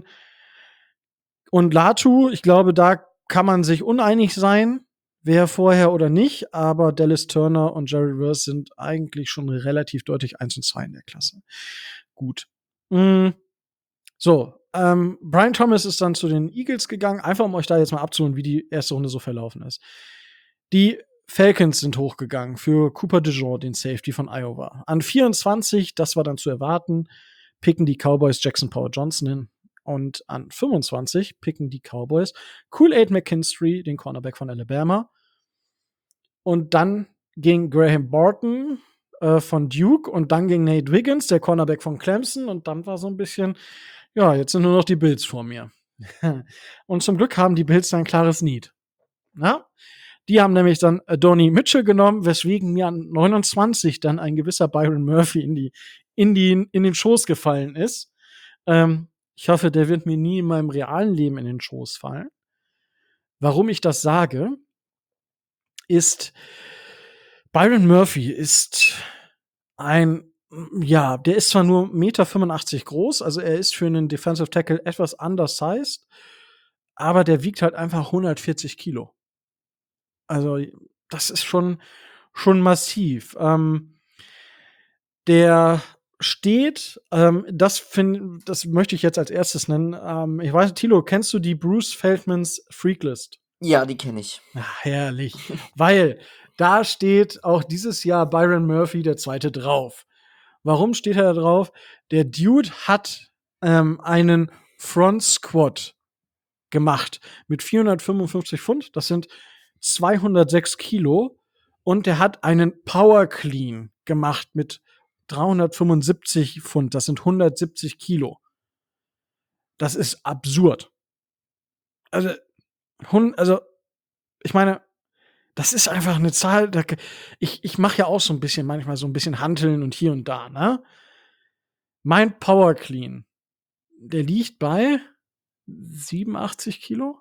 und Latu, ich glaube, da kann man sich uneinig sein, wer vorher oder nicht, aber Dallas Turner und Jared Verse sind eigentlich schon relativ deutlich eins und zwei in der Klasse. Gut. Mm. So, ähm, Brian Thomas ist dann zu den Eagles gegangen, einfach um euch da jetzt mal abzuholen, wie die erste Runde so verlaufen ist. Die Falcons sind hochgegangen für Cooper DeJean, den Safety von Iowa. An vierundzwanzig, das war dann zu erwarten, picken die Cowboys Jackson Power Johnson hin. Und an fünfundzwanzig picken die Cowboys Kool-Aid McKinstry, den Cornerback von Alabama. Und dann ging Graham Barton äh, von Duke und dann ging Nate Wiggins, der Cornerback von Clemson. Und dann war so ein bisschen, ja, jetzt sind nur noch die Bills vor mir. Und zum Glück haben die Bills dann ein klares Need. Ja? Die haben nämlich dann Donnie Mitchell genommen, weswegen mir an neunundzwanzig dann ein gewisser Byron Murphy in die, in die, in den Schoß gefallen ist. Ähm, ich hoffe, der wird mir nie in meinem realen Leben in den Schoß fallen. Warum ich das sage, ist, Byron Murphy ist ein, ja, der ist zwar nur eins Komma fünfundachtzig Meter groß, also er ist für einen Defensive Tackle etwas undersized, aber der wiegt halt einfach hundertvierzig Kilo. Also, das ist schon, schon massiv. Ähm, der steht, ähm, das finde, das möchte ich jetzt als erstes nennen. Ähm, ich weiß, Thilo, kennst du die Bruce Feldmans Freaklist? Ja, die kenne ich. Ach, herrlich. Weil da steht auch dieses Jahr Byron Murphy, der Zweite, drauf. Warum steht er da drauf? Der Dude hat ähm, einen Front Squat gemacht mit vierhundertfünfundfünfzig Pfund. Das sind zweihundertsechs Kilo. Und der hat einen Power Clean gemacht mit dreihundertfünfundsiebzig Pfund. Das sind hundertsiebzig Kilo. Das ist absurd. Also, also ich meine, das ist einfach eine Zahl. Da, ich ich mache ja auch so ein bisschen manchmal so ein bisschen Hanteln und hier und da, ne? Mein Power Clean, der liegt bei siebenundachtzig Kilo.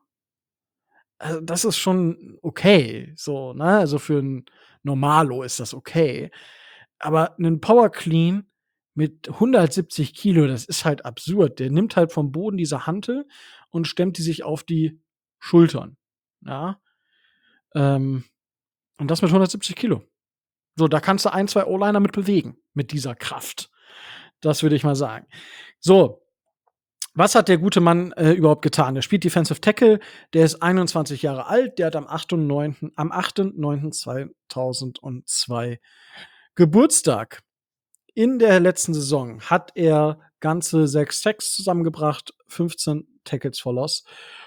Also, das ist schon okay, so, ne? Also, für ein Normalo ist das okay. Aber ein Power Clean mit hundertsiebzig Kilo, das ist halt absurd. Der nimmt halt vom Boden diese Hantel und stemmt die sich auf die Schultern, ja? Ähm, und das mit hundertsiebzig Kilo. So, da kannst du ein, zwei O-Liner mit bewegen, mit dieser Kraft. Das würde ich mal sagen. So, was hat der gute Mann äh, überhaupt getan? Der spielt Defensive Tackle, der ist einundzwanzig Jahre alt, der hat am achten neunten am achten neunten zweitausendzwei Geburtstag. In der letzten Saison hat er ganze sechs Sacks zusammengebracht, fünfzehn Tackles for Loss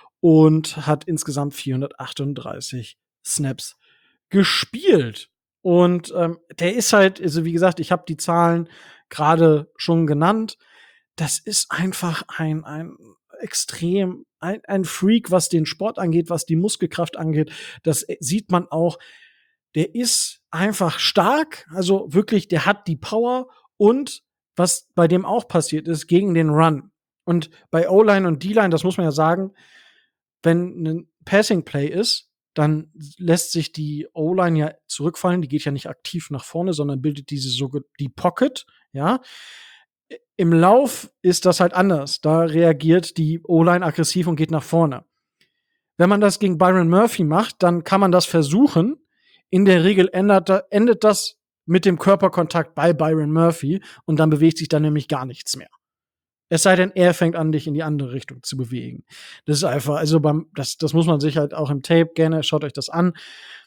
und hat insgesamt vierhundertachtunddreißig Snaps gespielt. Und ähm, der ist halt, also wie gesagt, ich habe die Zahlen gerade schon genannt. Das ist einfach ein, ein extrem, ein, ein Freak, was den Sport angeht, was die Muskelkraft angeht. Das sieht man auch. Der ist einfach stark, also wirklich, der hat die Power und was bei dem auch passiert ist, gegen den Run. Und bei O-Line und D-Line, das muss man ja sagen, wenn ein Passing Play ist, dann lässt sich die O-Line ja zurückfallen, die geht ja nicht aktiv nach vorne, sondern bildet diese so die Pocket, ja. Im Lauf ist das halt anders. Da reagiert die O-Line aggressiv und geht nach vorne. Wenn man das gegen Byron Murphy macht, dann kann man das versuchen. In der Regel endet, endet das mit dem Körperkontakt bei Byron Murphy und dann bewegt sich da nämlich gar nichts mehr. Es sei denn, er fängt an, dich in die andere Richtung zu bewegen. Das ist einfach, also beim, das, das muss man sich halt auch im Tape gerne, schaut euch das an.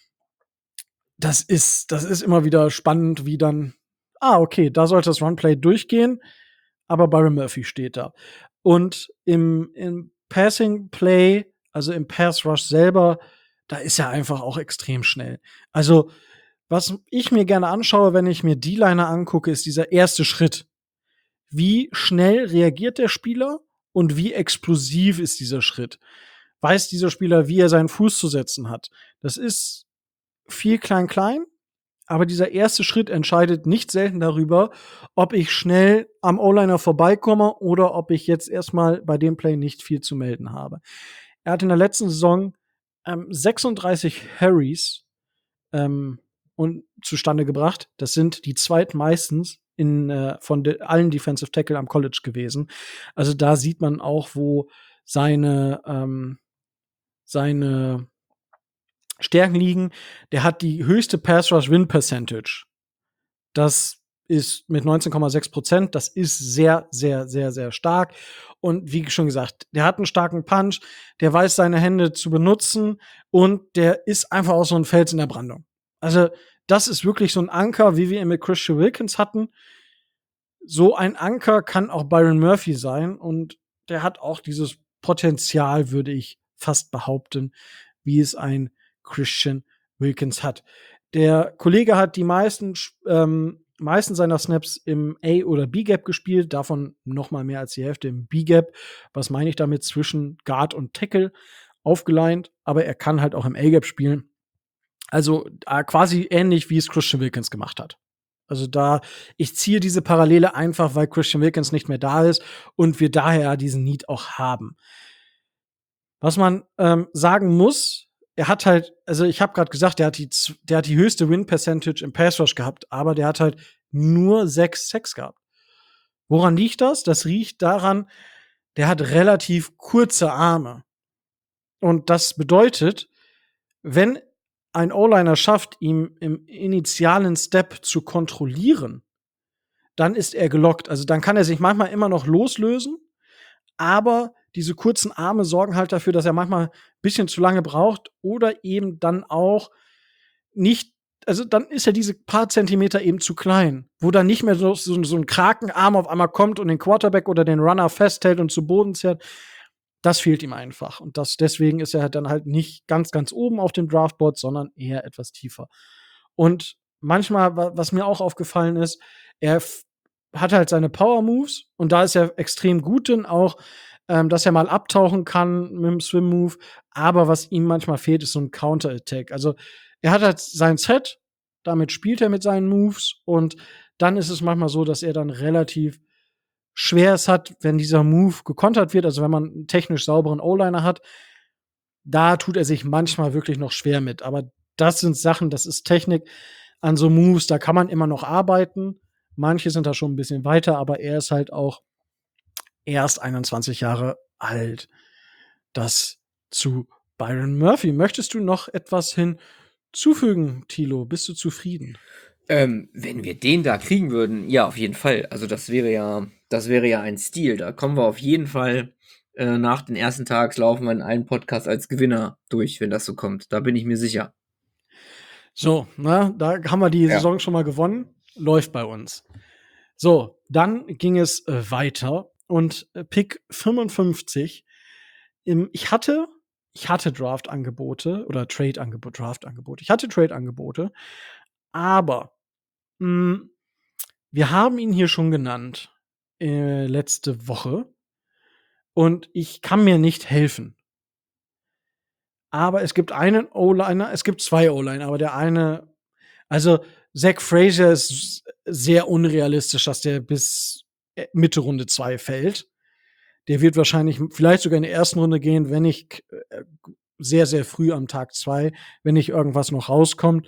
Das ist, das ist immer wieder spannend, wie dann, ah, okay, da sollte das Runplay durchgehen, aber Byron Murphy steht da. Und im, im Passing Play, also im Pass Rush selber, da ist er einfach auch extrem schnell. Also, was ich mir gerne anschaue, wenn ich mir D-Liner angucke, ist dieser erste Schritt. Wie schnell reagiert der Spieler und wie explosiv ist dieser Schritt? Weiß dieser Spieler, wie er seinen Fuß zu setzen hat? Das ist viel klein-klein, aber dieser erste Schritt entscheidet nicht selten darüber, ob ich schnell am O-Liner vorbeikomme oder ob ich jetzt erstmal bei dem Play nicht viel zu melden habe. Er hat in der letzten Saison ähm, sechsunddreißig Hurries ähm, und zustande gebracht. Das sind die zweitmeistens in, äh, von de- allen Defensive Tackle am College gewesen. Also da sieht man auch, wo seine, ähm, seine Stärken liegen. Der hat die höchste Pass Rush Win Percentage. Das ist mit neunzehn Komma sechs Prozent. Das ist sehr, sehr, sehr, sehr stark. Und wie schon gesagt, der hat einen starken Punch, der weiß seine Hände zu benutzen und der ist einfach auch so ein Fels in der Brandung. Also, das ist wirklich so ein Anker, wie wir ihn mit Christian Wilkins hatten. So ein Anker kann auch Byron Murphy sein und der hat auch dieses Potenzial, würde ich fast behaupten, wie es ein Christian Wilkins hat. Der Kollege hat die meisten, ähm, meisten seiner Snaps im A- oder B-Gap gespielt, davon noch mal mehr als die Hälfte im B-Gap. Was meine ich damit? Zwischen Guard und Tackle aufgeleint, aber er kann halt auch im A-Gap spielen. Also äh, quasi ähnlich, wie es Christian Wilkins gemacht hat. Also da, ich ziehe diese Parallele einfach, weil Christian Wilkins nicht mehr da ist und wir daher diesen Need auch haben. Was man ähm, sagen muss, er hat halt, also ich habe gerade gesagt, der hat die, der hat die höchste Win Percentage im Pass Rush gehabt, aber der hat halt nur sechs Sacks gehabt. Woran liegt das? Das riecht daran, der hat relativ kurze Arme. Und das bedeutet, wenn ein O-Liner schafft, ihm im initialen Step zu kontrollieren, dann ist er gelockt. Also dann kann er sich manchmal immer noch loslösen, aber diese kurzen Arme sorgen halt dafür, dass er manchmal ein bisschen zu lange braucht oder eben dann auch nicht, also dann ist ja diese paar Zentimeter eben zu klein, wo dann nicht mehr so, so, so ein Krakenarm auf einmal kommt und den Quarterback oder den Runner festhält und zu Boden zerrt. Das fehlt ihm einfach. Und das, deswegen ist er dann halt nicht ganz, ganz oben auf dem Draftboard, sondern eher etwas tiefer. Und manchmal, was mir auch aufgefallen ist, er hat halt seine Power Moves und da ist er extrem gut drin, auch ähm, dass er mal abtauchen kann mit dem Swim Move. Aber was ihm manchmal fehlt, ist so ein Counter Attack. Also er hat halt sein Set, damit spielt er mit seinen Moves und dann ist es manchmal so, dass er dann relativ schwer es hat, wenn dieser Move gekontert wird, also wenn man einen technisch sauberen O-Liner hat, da tut er sich manchmal wirklich noch schwer mit. Aber das sind Sachen, das ist Technik an so Moves, da kann man immer noch arbeiten. Manche sind da schon ein bisschen weiter, aber er ist halt auch erst einundzwanzig Jahre alt. Das zu Byron Murphy. Möchtest du noch etwas hinzufügen, Thilo? Bist du zufrieden? Ähm, wenn wir den da kriegen würden, ja, auf jeden Fall. Also das wäre ja, das wäre ja ein Stil. Da kommen wir auf jeden Fall äh, nach den ersten Tags laufen wir in einem Podcast als Gewinner durch, wenn das so kommt. Da bin ich mir sicher. So, na, da haben wir die Ja. Saison schon mal gewonnen. Läuft bei uns. So, dann ging es äh, weiter und äh, Pick fünfundfünfzig. Im, ich hatte, ich hatte Draft-Angebote oder Trade-Angebote, Draft-Angebote. Ich hatte Trade-Angebote, aber mh, wir haben ihn hier schon genannt äh, letzte Woche und ich kann mir nicht helfen. Aber es gibt einen O-Liner, es gibt zwei O-Liner, aber der eine, also Zach Frazier ist sehr unrealistisch, dass der bis Mitte Runde zwei fällt. Der wird wahrscheinlich vielleicht sogar in der ersten Runde gehen, wenn nicht äh, sehr, sehr früh am Tag zwei, wenn nicht irgendwas noch rauskommt.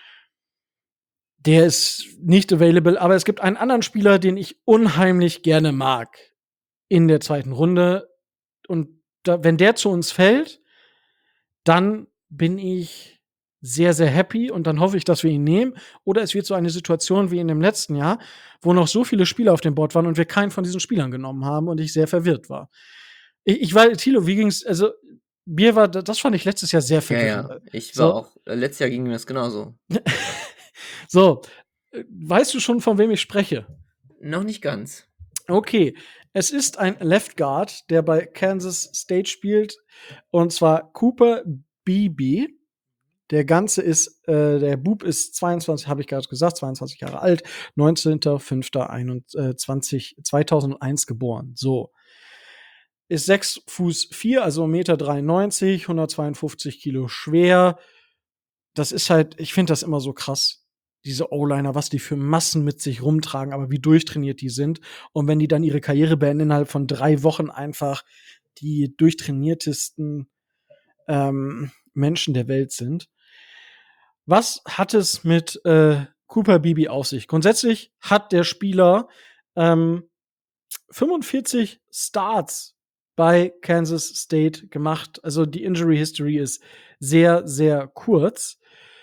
Der ist nicht available, aber es gibt einen anderen Spieler, den ich unheimlich gerne mag in der zweiten Runde. Und da, wenn der zu uns fällt, dann bin ich sehr, sehr happy und dann hoffe ich, dass wir ihn nehmen. Oder es wird so eine Situation wie in dem letzten Jahr, wo noch so viele Spieler auf dem Board waren und wir keinen von diesen Spielern genommen haben und ich sehr verwirrt war. Ich, ich war, Thilo, wie ging's? Also, mir war, das fand ich letztes Jahr sehr verwirrend. Ja, ja. Ich so. war auch, äh, letztes Jahr ging mir das genauso. So, weißt du schon, von wem ich spreche? Noch nicht ganz. Okay, es ist ein Left Guard, der bei Kansas State spielt, und zwar Cooper Beebe. Der Ganze ist, äh, der Bub ist zweiundzwanzig, habe ich gerade gesagt, zweiundzwanzig Jahre alt, neunzehnter fünfter zweitausendeins geboren. So. Ist sechs Fuß vier, also eins Komma dreiundneunzig Meter, hundertzweiundfünfzig Kilo schwer. Das ist halt, ich finde das immer so krass. diese O-Liner, was die für Massen mit sich rumtragen, aber wie durchtrainiert die sind. Und wenn die dann ihre Karriere beenden, innerhalb von drei Wochen einfach die durchtrainiertesten ähm, Menschen der Welt sind. Was hat es mit äh, Cooper Beebe auf sich? Grundsätzlich hat der Spieler ähm, fünfundvierzig Starts bei Kansas State gemacht. Also die Injury History ist sehr, sehr kurz.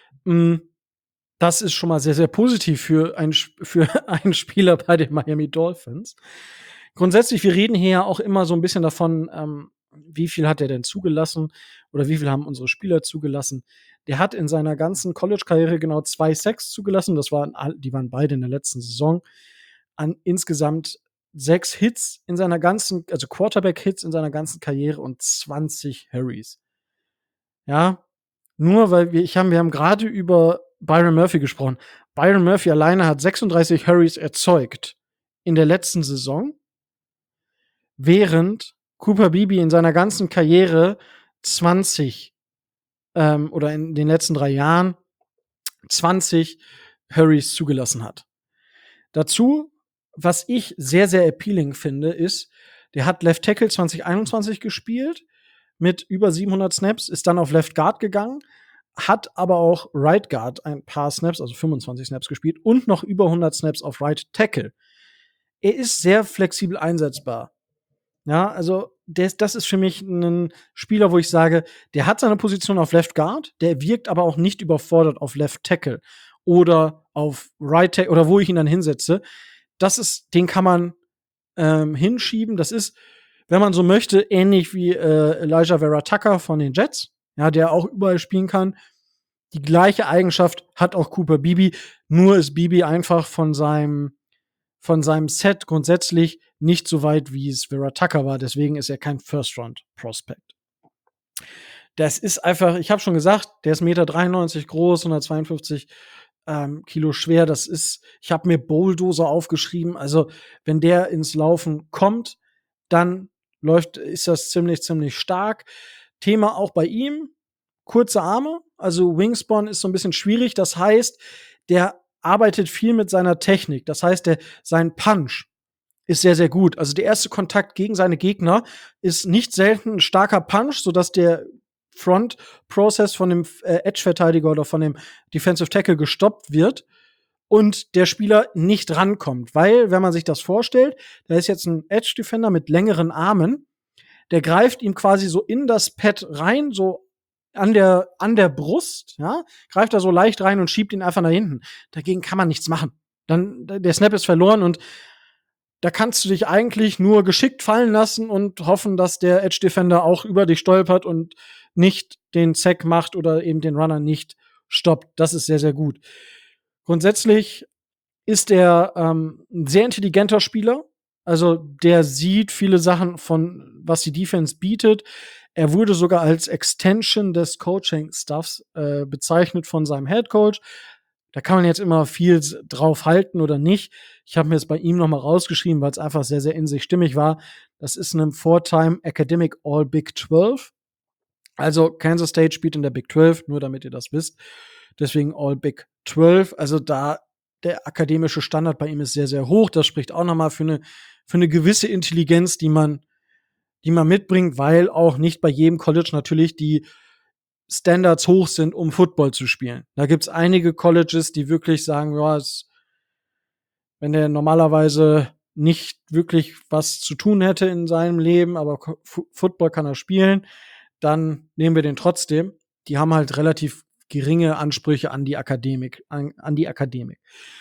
Das ist schon mal sehr, sehr positiv für, ein, für einen Spieler bei den Miami Dolphins. Grundsätzlich, wir reden hier ja auch immer so ein bisschen davon, ähm, wie viel hat er denn zugelassen oder wie viel haben unsere Spieler zugelassen. Der hat in seiner ganzen College-Karriere genau zwei Sacks zugelassen. Das waren, die waren beide in der letzten Saison. An insgesamt sechs Hits in seiner ganzen, also Quarterback-Hits in seiner ganzen Karriere und zwanzig Hurries. Ja, nur weil wir, ich haben, wir haben gerade über Byron Murphy gesprochen. Byron Murphy alleine hat sechsunddreißig Hurries erzeugt in der letzten Saison, während Cooper Beebe in seiner ganzen Karriere zwanzig ähm, oder in den letzten drei Jahren zwanzig Hurries zugelassen hat. Dazu, was ich sehr, sehr appealing finde, ist, der hat Left Tackle zwanzig einundzwanzig gespielt mit über siebenhundert Snaps, ist dann auf Left Guard gegangen, hat aber auch Right Guard ein paar Snaps, also fünfundzwanzig Snaps gespielt und noch über hundert Snaps auf Right Tackle. Er ist sehr flexibel einsetzbar. Ja, also das, das ist für mich ein Spieler, wo ich sage, der hat seine Position auf Left Guard, der wirkt aber auch nicht überfordert auf Left Tackle oder auf Right Tackle oder wo ich ihn dann hinsetze. Das ist, den kann man ähm, hinschieben. Das ist, wenn man so möchte, ähnlich wie äh, Elijah Vera Tucker von den Jets, ja, der auch überall spielen kann. Die gleiche Eigenschaft hat auch Cooper Beebe, nur ist Beebe einfach von seinem von seinem Set grundsätzlich nicht so weit, wie es Vera Tucker war. Deswegen ist er kein First-Round-Prospect. Das ist einfach, ich habe schon gesagt, der ist eins Komma dreiundneunzig Meter groß, hundertzweiundfünfzig ähm, Kilo schwer. Das ist, ich habe mir Bulldozer aufgeschrieben. Also, wenn der ins Laufen kommt, dann läuft, ist das ziemlich, ziemlich stark. Thema auch bei ihm, kurze Arme. Also, Wingspan ist so ein bisschen schwierig. Das heißt, der arbeitet viel mit seiner Technik. Das heißt, der, sein Punch ist sehr, sehr gut. Also der erste Kontakt gegen seine Gegner ist nicht selten ein starker Punch, sodass der Front-Process von dem äh, Edge-Verteidiger oder von dem Defensive Tackle gestoppt wird und der Spieler nicht rankommt. Weil, wenn man sich das vorstellt, da ist jetzt ein Edge-Defender mit längeren Armen, der greift ihm quasi so in das Pad rein, so an der, an der Brust, ja, greift da so leicht rein und schiebt ihn einfach nach hinten. Dagegen kann man nichts machen. Dann, der Snap ist verloren und da kannst du dich eigentlich nur geschickt fallen lassen und hoffen, dass der Edge Defender auch über dich stolpert und nicht den Sack macht oder eben den Runner nicht stoppt. Das ist sehr, sehr gut. Grundsätzlich ist er ähm, ein sehr intelligenter Spieler. Also der sieht viele Sachen von, was die Defense bietet. Er wurde sogar als Extension des Coaching-Staffs äh, bezeichnet von seinem Head Coach. Da kann man jetzt immer viel drauf halten oder nicht. Ich habe mir es bei ihm noch mal rausgeschrieben, weil es einfach sehr, sehr in sich stimmig war. Das ist ein Four-Time Academic All Big zwölf. Also Kansas State spielt in der Big zwölf, nur damit ihr das wisst. Deswegen All Big zwölf. Also da der akademische Standard bei ihm ist sehr, sehr hoch. Das spricht auch noch mal für eine für eine gewisse Intelligenz, die man die man mitbringt, weil auch nicht bei jedem College natürlich die Standards hoch sind, um Football zu spielen. Da gibt's einige Colleges, die wirklich sagen, ja, es, wenn der normalerweise nicht wirklich was zu tun hätte in seinem Leben, aber F- Football kann er spielen, dann nehmen wir den trotzdem. Die haben halt relativ geringe Ansprüche an die Akademik, an, an die Akademik.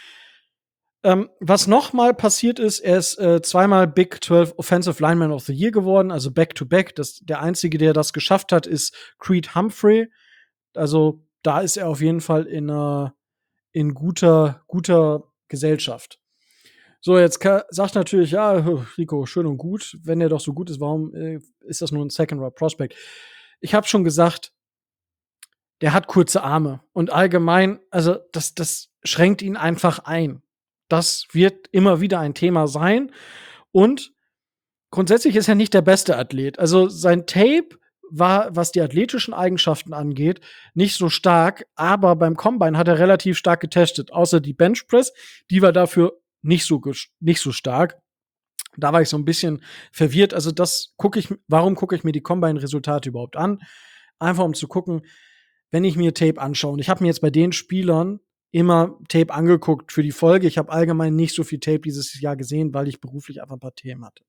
Ähm, was noch mal passiert ist, er ist äh, zweimal Big zwölf Offensive Lineman of the Year geworden, also Back-to-Back. Das, der einzige, der das geschafft hat, ist Creed Humphrey. Also da ist er auf jeden Fall in, äh, in guter, guter Gesellschaft. So, jetzt ka- sagt natürlich, ja, Rico, schön und gut. Wenn er doch so gut ist, warum äh, ist das nur ein Second-Round-Prospect? Ich habe schon gesagt, der hat kurze Arme. Und allgemein, also das, das schränkt ihn einfach ein. Das wird immer wieder ein Thema sein. Und grundsätzlich ist er nicht der beste Athlet. Also sein Tape war, was die athletischen Eigenschaften angeht, nicht so stark, aber beim Combine hat er relativ stark getestet, außer die Benchpress, die war dafür nicht so nicht so stark. Da war ich so ein bisschen verwirrt. Also das gucke ich, warum gucke ich mir die Combine-Resultate überhaupt an? Einfach um zu gucken, wenn ich mir Tape anschaue. Und ich habe mir jetzt bei den Spielern immer Tape angeguckt für die Folge. Ich habe allgemein nicht so viel Tape dieses Jahr gesehen, weil ich beruflich einfach ein paar Themen hatte.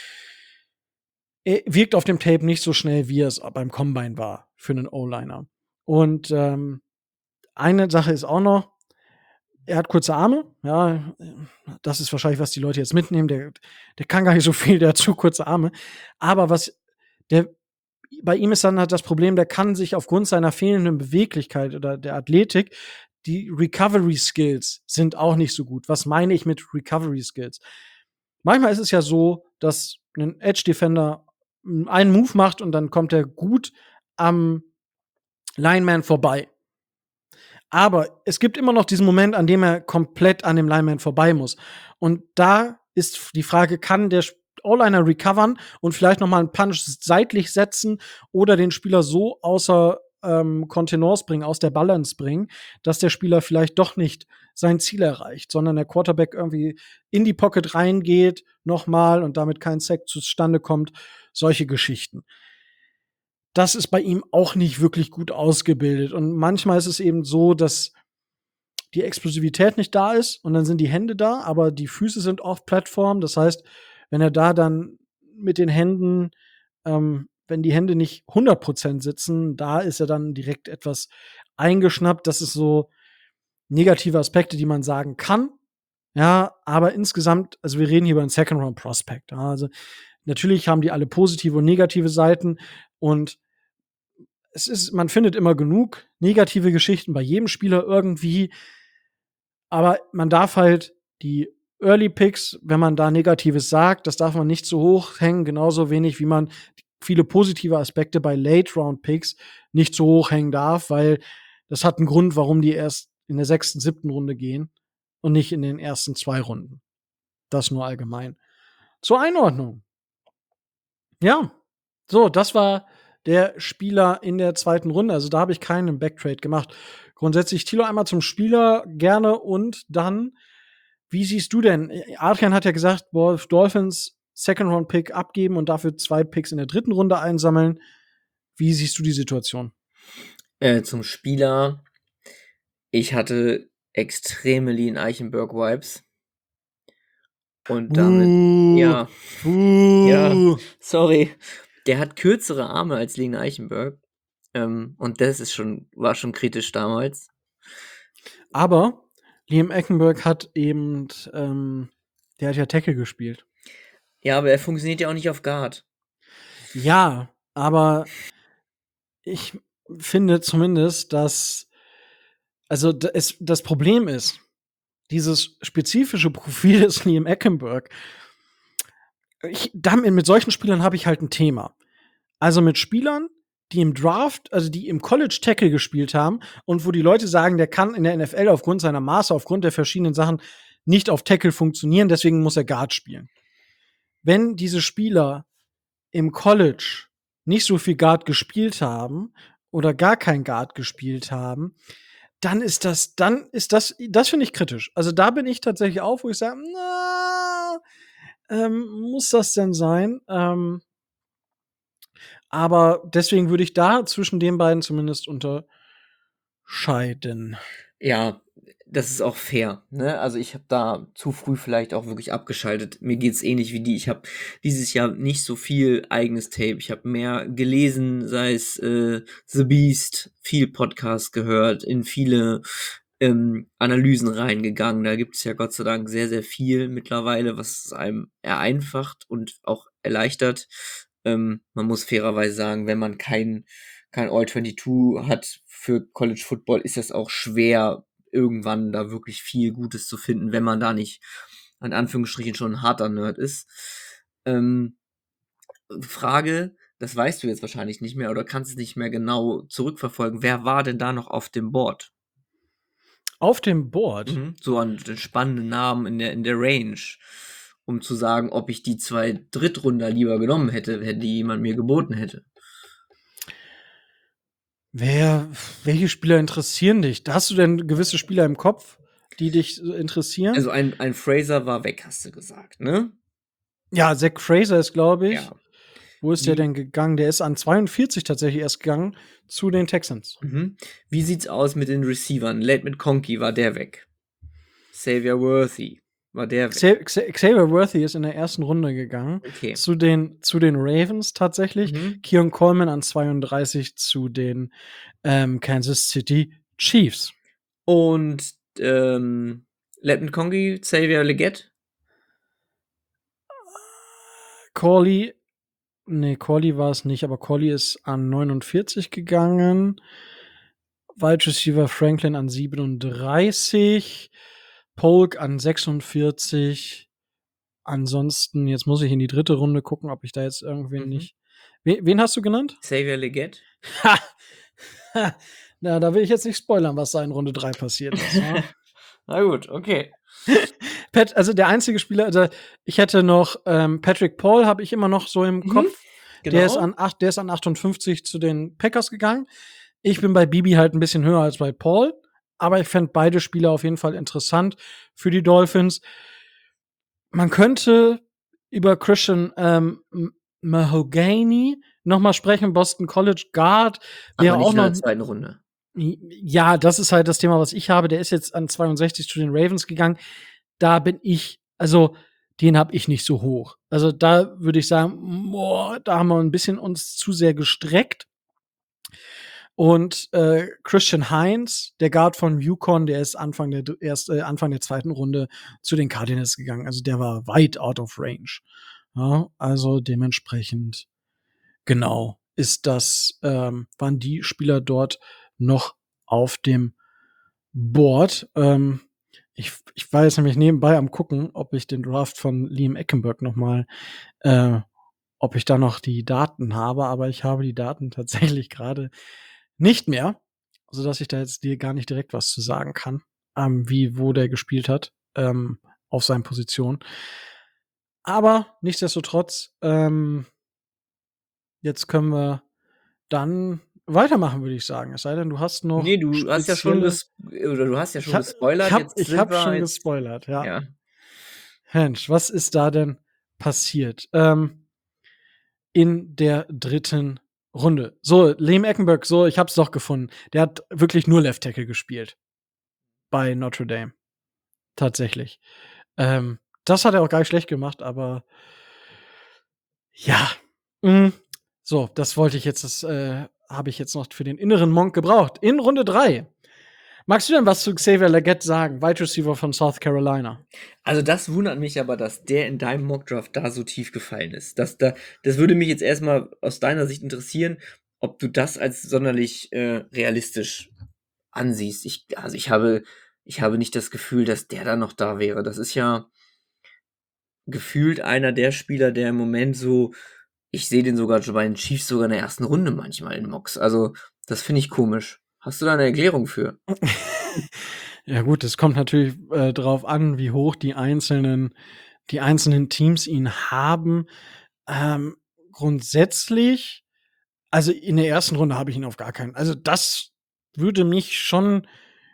Er wirkt auf dem Tape nicht so schnell, wie es beim Combine war für einen O-Liner. Und ähm, eine Sache ist auch noch, er hat kurze Arme, ja, das ist wahrscheinlich, was die Leute jetzt mitnehmen. Der, der kann gar nicht so viel, der hat zu kurze Arme. Aber was der bei ihm ist dann halt das Problem, der kann sich aufgrund seiner fehlenden Beweglichkeit oder der Athletik, die Recovery Skills sind auch nicht so gut. Was meine ich mit Recovery Skills? Manchmal ist es ja so, dass ein Edge Defender einen Move macht und dann kommt er gut am Lineman vorbei. Aber es gibt immer noch diesen Moment, an dem er komplett an dem Lineman vorbei muss. Und da ist die Frage, kann der O-Liner recovern und vielleicht noch mal einen Punch seitlich setzen oder den Spieler so außer ähm, Kontenance bringen, aus der Balance bringen, dass der Spieler vielleicht doch nicht sein Ziel erreicht, sondern der Quarterback irgendwie in die Pocket reingeht noch mal und damit kein Sack zustande kommt. Solche Geschichten. Das ist bei ihm auch nicht wirklich gut ausgebildet. Und manchmal ist es eben so, dass die Explosivität nicht da ist und dann sind die Hände da, aber die Füße sind off Plattform. Das heißt, wenn er da dann mit den Händen, ähm, wenn die Hände nicht hundert Prozent sitzen, da ist er dann direkt etwas eingeschnappt. Das ist so negative Aspekte, die man sagen kann. Ja, aber insgesamt, also wir reden hier über einen Second-Round-Prospect. Ja, also natürlich haben die alle positive und negative Seiten und es ist, man findet immer genug negative Geschichten bei jedem Spieler irgendwie, aber man darf halt die Early Picks, wenn man da Negatives sagt, das darf man nicht zu hoch hängen, genauso wenig wie man viele positive Aspekte bei Late Round Picks nicht zu hoch hängen darf, weil das hat einen Grund, warum die erst in der sechsten, siebten Runde gehen und nicht in den ersten zwei Runden. Das nur allgemein. Zur Einordnung. Ja, so, das war der Spieler in der zweiten Runde. Also da habe ich keinen Backtrade gemacht. Grundsätzlich, Thilo, einmal zum Spieler gerne und dann, wie siehst du denn? Adrian hat ja gesagt, boah, Dolphins Second-Round-Pick abgeben und dafür zwei Picks in der dritten Runde einsammeln. Wie siehst du die Situation? Äh, zum Spieler, ich hatte extreme Lean Eichenberg-Vibes. Und damit, uh, ja, uh. ja, sorry. Der hat kürzere Arme als Lean Eichenberg. Ähm, und das ist schon, war schon kritisch damals. Aber Liam Eckenberg hat eben, ähm, der hat ja Tackle gespielt. Ja, aber er funktioniert ja auch nicht auf Guard. Ja, aber ich finde zumindest, dass also es, das Problem ist, dieses spezifische Profil des Liam Eckenberg. Ich, damit, mit solchen Spielern habe ich halt ein Thema. Also mit Spielern, die im Draft, also die im College Tackle gespielt haben und wo die Leute sagen, der kann in der N F L aufgrund seiner Maße, aufgrund der verschiedenen Sachen nicht auf Tackle funktionieren, deswegen muss er Guard spielen. Wenn diese Spieler im College nicht so viel Guard gespielt haben oder gar kein Guard gespielt haben, dann ist das, dann ist das, das finde ich kritisch. Also da bin ich tatsächlich auf, wo ich sage, na, ähm, muss das denn sein? Ähm, aber deswegen würde ich da zwischen den beiden zumindest unterscheiden. Ja, das ist auch fair, ne? Also ich habe da zu früh vielleicht auch wirklich abgeschaltet. Mir geht's ähnlich wie die. Ich habe dieses Jahr nicht so viel eigenes Tape. Ich habe mehr gelesen, sei es äh, The Beast, viel Podcast gehört, in viele ähm, Analysen reingegangen. Da gibt es ja Gott sei Dank sehr, sehr viel mittlerweile, was es einem vereinfacht und auch erleichtert. Ähm, man muss fairerweise sagen, wenn man kein, kein All zweiundzwanzig hat für College Football, ist es auch schwer, irgendwann da wirklich viel Gutes zu finden, wenn man da nicht in Anführungsstrichen schon ein harter Nerd ist. Ähm, Frage, das weißt du jetzt wahrscheinlich nicht mehr oder kannst es nicht mehr genau zurückverfolgen. Wer war denn da noch auf dem Board? Auf dem Board? Mhm, so an den spannenden Namen in der, in der Range, um zu sagen, ob ich die zwei Drittrunder lieber genommen hätte, wenn die jemand mir geboten hätte. Wer welche Spieler interessieren dich? Da hast du denn gewisse Spieler im Kopf, die dich so interessieren? Also, ein ein Fraser war weg, hast du gesagt, ne? Ja, Zach Fraser ist, glaube ich Ja. wo ist der Wie denn gegangen? Der ist an zweiundvierzig tatsächlich erst gegangen zu den Texans. Mhm. Wie sieht's aus mit den Receivern? Late McConkey, war der weg? Xavier Worthy, war der weg? Xa Xa Xavier Worthy ist in der ersten Runde gegangen Okay. zu den zu den Ravens tatsächlich. Mhm. Keon Coleman an zweiunddreißig zu den, ähm, Kansas City Chiefs. Und, ähm, Late McConkey, Xavier Legette? Corley ne, Corley war's nicht, aber Corley ist an neunundvierzig gegangen. Wide Receiver Franklin an siebenunddreißig, Polk an sechsundvierzig. Ansonsten jetzt muss ich in die dritte Runde gucken, ob ich da jetzt irgendwen Mhm. nicht we wen hast du genannt? Xavier Legette? Ha! Ha! Na, da will ich jetzt nicht spoilern, was da in Runde drei passiert ist, ne? Na gut, okay. Pat also, der einzige Spieler also, ich hätte noch, ähm, Patrick Paul habe ich immer noch so im Mhm, Kopf. Der ist genau. an acht der ist an achtundfünfzig zu den Packers gegangen. Ich bin bei Bibi halt 'n bisschen höher als bei Paul, aber ich fände beide Spieler auf jeden Fall interessant für die Dolphins. Man könnte über Christian, ähm, M Mahogany noch mal sprechen, Boston College Guard, Aber wäre nicht auch in noch der 'n zweiten Runde. J ja, das ist halt das Thema, was ich habe. Der ist jetzt an zweiundsechzig zu den Ravens gegangen. Da bin ich also, den habe ich nicht so hoch. Also, da würde ich sagen, boah, da haben wir 'n bisschen uns zu sehr gestreckt. Und, äh, Christian Hines, der Guard von UConn, der ist Anfang der dr erst äh, Anfang der zweiten Runde zu den Cardinals gegangen. Also, der war weit out of range, ja? Also, dementsprechend genau, ist das ähm, waren die Spieler dort noch auf dem Board. Ähm, ich f ich war jetzt nämlich nebenbei am gucken, ob ich den Draft von Liam Eckenberg noch mal äh, ob ich da noch die Daten habe, aber ich habe die Daten tatsächlich grade nicht mehr, sodass ich da jetzt dir gar nicht direkt was zu sagen kann, ähm, wie wo der gespielt hat, ähm, auf seinen Positionen. Aber nichtsdestotrotz, ähm jetzt können wir dann weitermachen, würde ich sagen. Es sei denn, du hast noch Ne, du hast ja schon spezielle ges oder du hast ja Ich schon ha ich gespoilert. habe Jetzt ich sind habe wir schon jetzt gespoilert, ja. ja. Mensch, was ist da denn passiert? Ähm in der dritten Runde. So, Liam Eckenberg, so, ich habe es doch gefunden. Der hat wirklich nur Left Tackle gespielt bei Notre Dame, tatsächlich. Ähm, das hat er auch gar nicht schlecht gemacht, aber ja, hm, so, das wollte ich jetzt das, äh, habe ich jetzt noch für den inneren Monk gebraucht. In Runde drei. Magst du denn was zu Xavier Legette sagen, Wide Receiver von South Carolina? Also, das wundert mich aber, dass der in deinem Mockdraft da so tief gefallen ist. Das da das würde mich jetzt erst mal aus deiner Sicht interessieren, ob du das als sonderlich, äh, realistisch ansiehst. Ich also, ich habe ich habe nicht das Gefühl, dass der da noch da wäre. Das ist ja gefühlt einer der Spieler, der im Moment so ich sehe den sogar schon bei den Chiefs sogar in der ersten Runde manchmal in Mocks. Also, das finde ich komisch. Hast du da 'ne Erklärung für? Ja gut, es kommt natürlich, äh, drauf an, wie hoch die einzelnen die einzelnen Teams ihn haben. Ähm, grundsätzlich also, in der ersten Runde habe ich ihn auf gar keinen also, das würde mich schon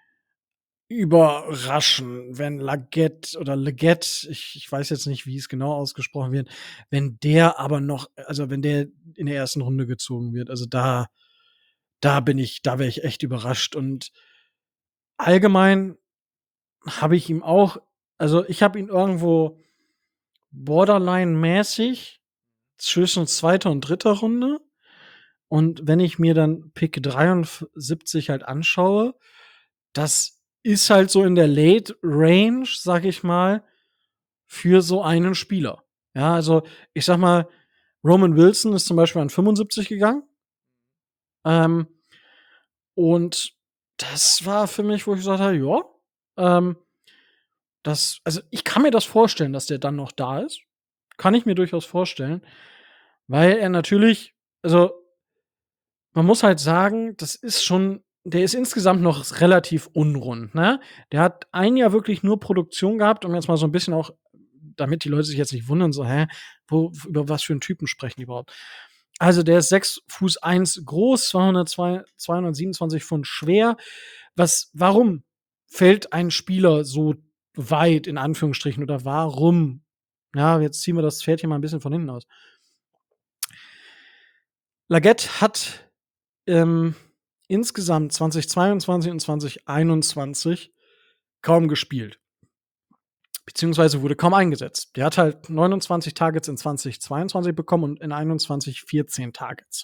überraschen, wenn Lagette oder Legette, ich ich weiß jetzt nicht, wie es genau ausgesprochen wird, wenn der aber noch also, wenn der in der ersten Runde gezogen wird. Also, da da bin ich da wäre ich echt überrascht und allgemein habe ich ihm auch also, ich habe ihn irgendwo borderline-mäßig zwischen zweiter und dritter Runde. Und wenn ich mir dann Pick dreiundsiebzig halt anschaue, das ist halt so in der Late Range, sage ich mal, für so einen Spieler. Ja, also, ich sage mal, Roman Wilson ist zum Beispiel an fünfundsiebzig gegangen. Ähm und das war für mich, wo ich gesagt habe: „Ja, ähm, das also, ich kann mir das vorstellen, dass der dann noch da ist. Kann ich mir durchaus vorstellen, weil er natürlich also man muss halt sagen, das ist schon der ist insgesamt noch relativ unrund, ne? Der hat ein Jahr wirklich nur Produktion gehabt, um jetzt mal so 'n bisschen auch damit die Leute sich jetzt nicht wundern, so: „Hä, wo über was für 'n Typen sprechen die überhaupt?“ Also der ist sechs Fuß eins groß, zweihundertzwei zweihundertsiebenundzwanzig Pfund schwer. Was, warum fällt ein Spieler so weit in Anführungsstrichen oder warum? Ja, jetzt ziehen wir das Pferd hier mal ein bisschen von hinten aus. Leggett hat ähm, insgesamt zweitausendzweiundzwanzig und zweitausendeinundzwanzig kaum gespielt. Beziehungsweise wurde kaum eingesetzt. Der hat halt neunundzwanzig Targets in zweitausendzweiundzwanzig bekommen und in einundzwanzig vierzehn Targets.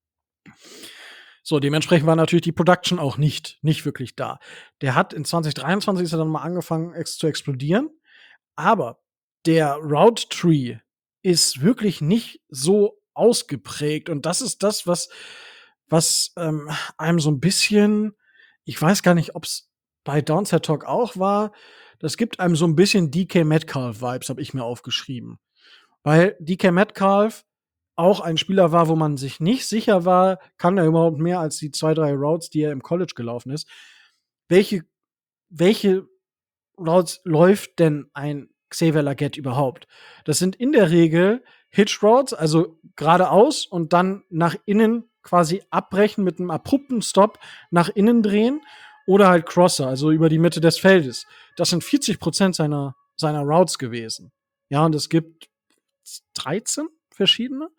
So, dementsprechend war natürlich die Production auch nicht, nicht wirklich da. Der hat in zwanzig dreiundzwanzig ist er dann mal angefangen ex zu explodieren. Aber der Route Tree ist wirklich nicht so ausgeprägt. Und das ist das, was, was ähm, einem so ein bisschen, ich weiß gar nicht, ob es bei Downside Talk auch war, das gibt einem so ein bisschen D K Metcalf-Vibes, habe ich mir aufgeschrieben. Weil D K Metcalf auch ein Spieler war, wo man sich nicht sicher war, kann er überhaupt mehr als die zwei, drei Routes, die er im College gelaufen ist. Welche, welche Routes läuft denn ein Xavier Legette überhaupt? Das sind in der Regel Hitch Routes, also geradeaus und dann nach innen quasi abbrechen mit einem abrupten Stop, nach innen drehen oder halt Crosser, also über die Mitte des Feldes. Das sind vierzig Prozent seiner, seiner Routes gewesen. Ja, und es gibt dreizehn verschiedene.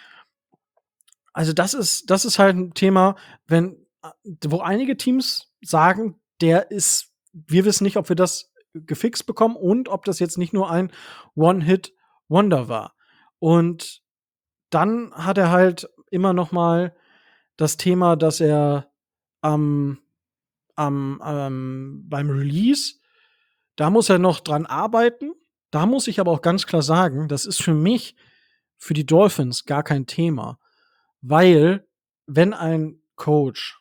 Also das ist, das ist halt ein Thema, wenn, wo einige Teams sagen, der ist, wir wissen nicht, ob wir das gefixt bekommen und ob das jetzt nicht nur ein One-Hit-Wonder war. Und dann hat er halt immer noch mal das Thema, dass er am, am, ähm, beim Release, da muss er noch dran arbeiten. Da muss ich aber auch ganz klar sagen, das ist für mich, für die Dolphins gar kein Thema. Weil, wenn ein Coach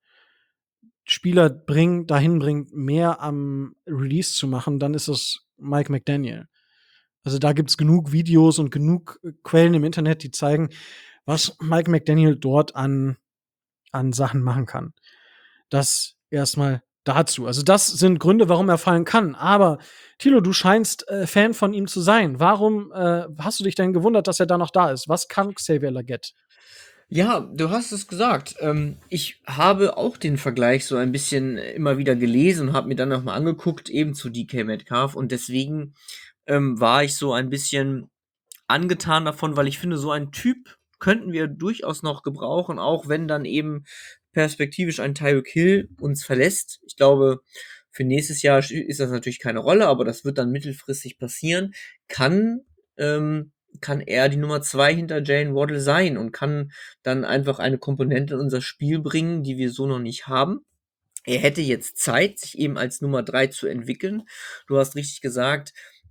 Spieler bringt, dahin bringt, mehr am Release zu machen, dann ist es Mike McDaniel. Also da gibt's genug Videos und genug Quellen im Internet, die zeigen, was Mike McDaniel dort an, an Sachen machen kann. Das erstmal dazu. Also das sind Gründe, warum er fallen kann. Aber Thilo, du scheinst äh, Fan von ihm zu sein. Warum äh, hast du dich denn gewundert, dass er da noch da ist? Was kann Xavier Legette? Ja, du hast es gesagt. Ähm, ich habe auch den Vergleich so ein bisschen immer wieder gelesen und habe mir dann noch mal angeguckt, eben zu D K Metcalf. Und deswegen ähm, war ich so ein bisschen angetan davon, weil ich finde, so ein Typ könnten wir durchaus noch gebrauchen, auch wenn dann eben perspektivisch ein Tyreek Hill uns verlässt. Ich glaube, für nächstes Jahr ist das natürlich keine Rolle, aber das wird dann mittelfristig passieren. Kann ähm, kann er die Nummer zwei hinter Jalen Waddle sein und kann dann einfach eine Komponente in unser Spiel bringen, die wir so noch nicht haben. Er hätte jetzt Zeit, sich eben als Nummer drei zu entwickeln. Du hast richtig gesagt,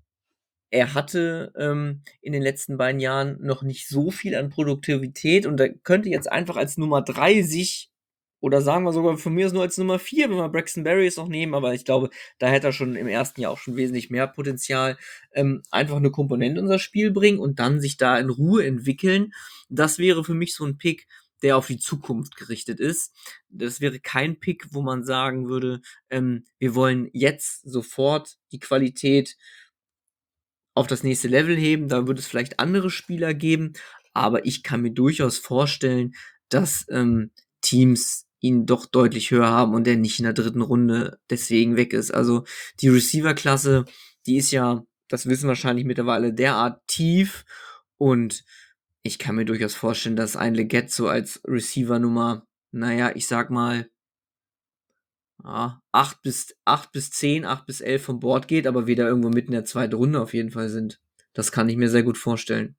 er hatte ähm, in den letzten beiden Jahren noch nicht so viel an Produktivität und er könnte jetzt einfach als Nummer drei sich, oder sagen wir sogar von mir aus nur als Nummer vier, wenn wir Braxton Berrios noch nehmen, aber ich glaube, da hätte er schon im ersten Jahr auch schon wesentlich mehr Potenzial, ähm, einfach eine Komponente in unser Spiel bringen und dann sich da in Ruhe entwickeln. Das wäre für mich so ein Pick, der auf die Zukunft gerichtet ist. Das wäre kein Pick, wo man sagen würde, ähm, wir wollen jetzt sofort die Qualität auf das nächste Level heben, da wird es vielleicht andere Spieler geben, aber ich kann mir durchaus vorstellen, dass ähm, Teams ihn doch deutlich höher haben und der nicht in der dritten Runde deswegen weg ist. Also die Receiver-Klasse, die ist ja, das wissen wahrscheinlich mittlerweile, derart tief und ich kann mir durchaus vorstellen, dass ein Legette so als Receiver-Nummer, naja, ich sag mal, ja, acht bis acht bis zehn, acht bis elf vom Board geht, aber wir da irgendwo mitten in der zweiten Runde auf jeden Fall sind. Das kann ich mir sehr gut vorstellen.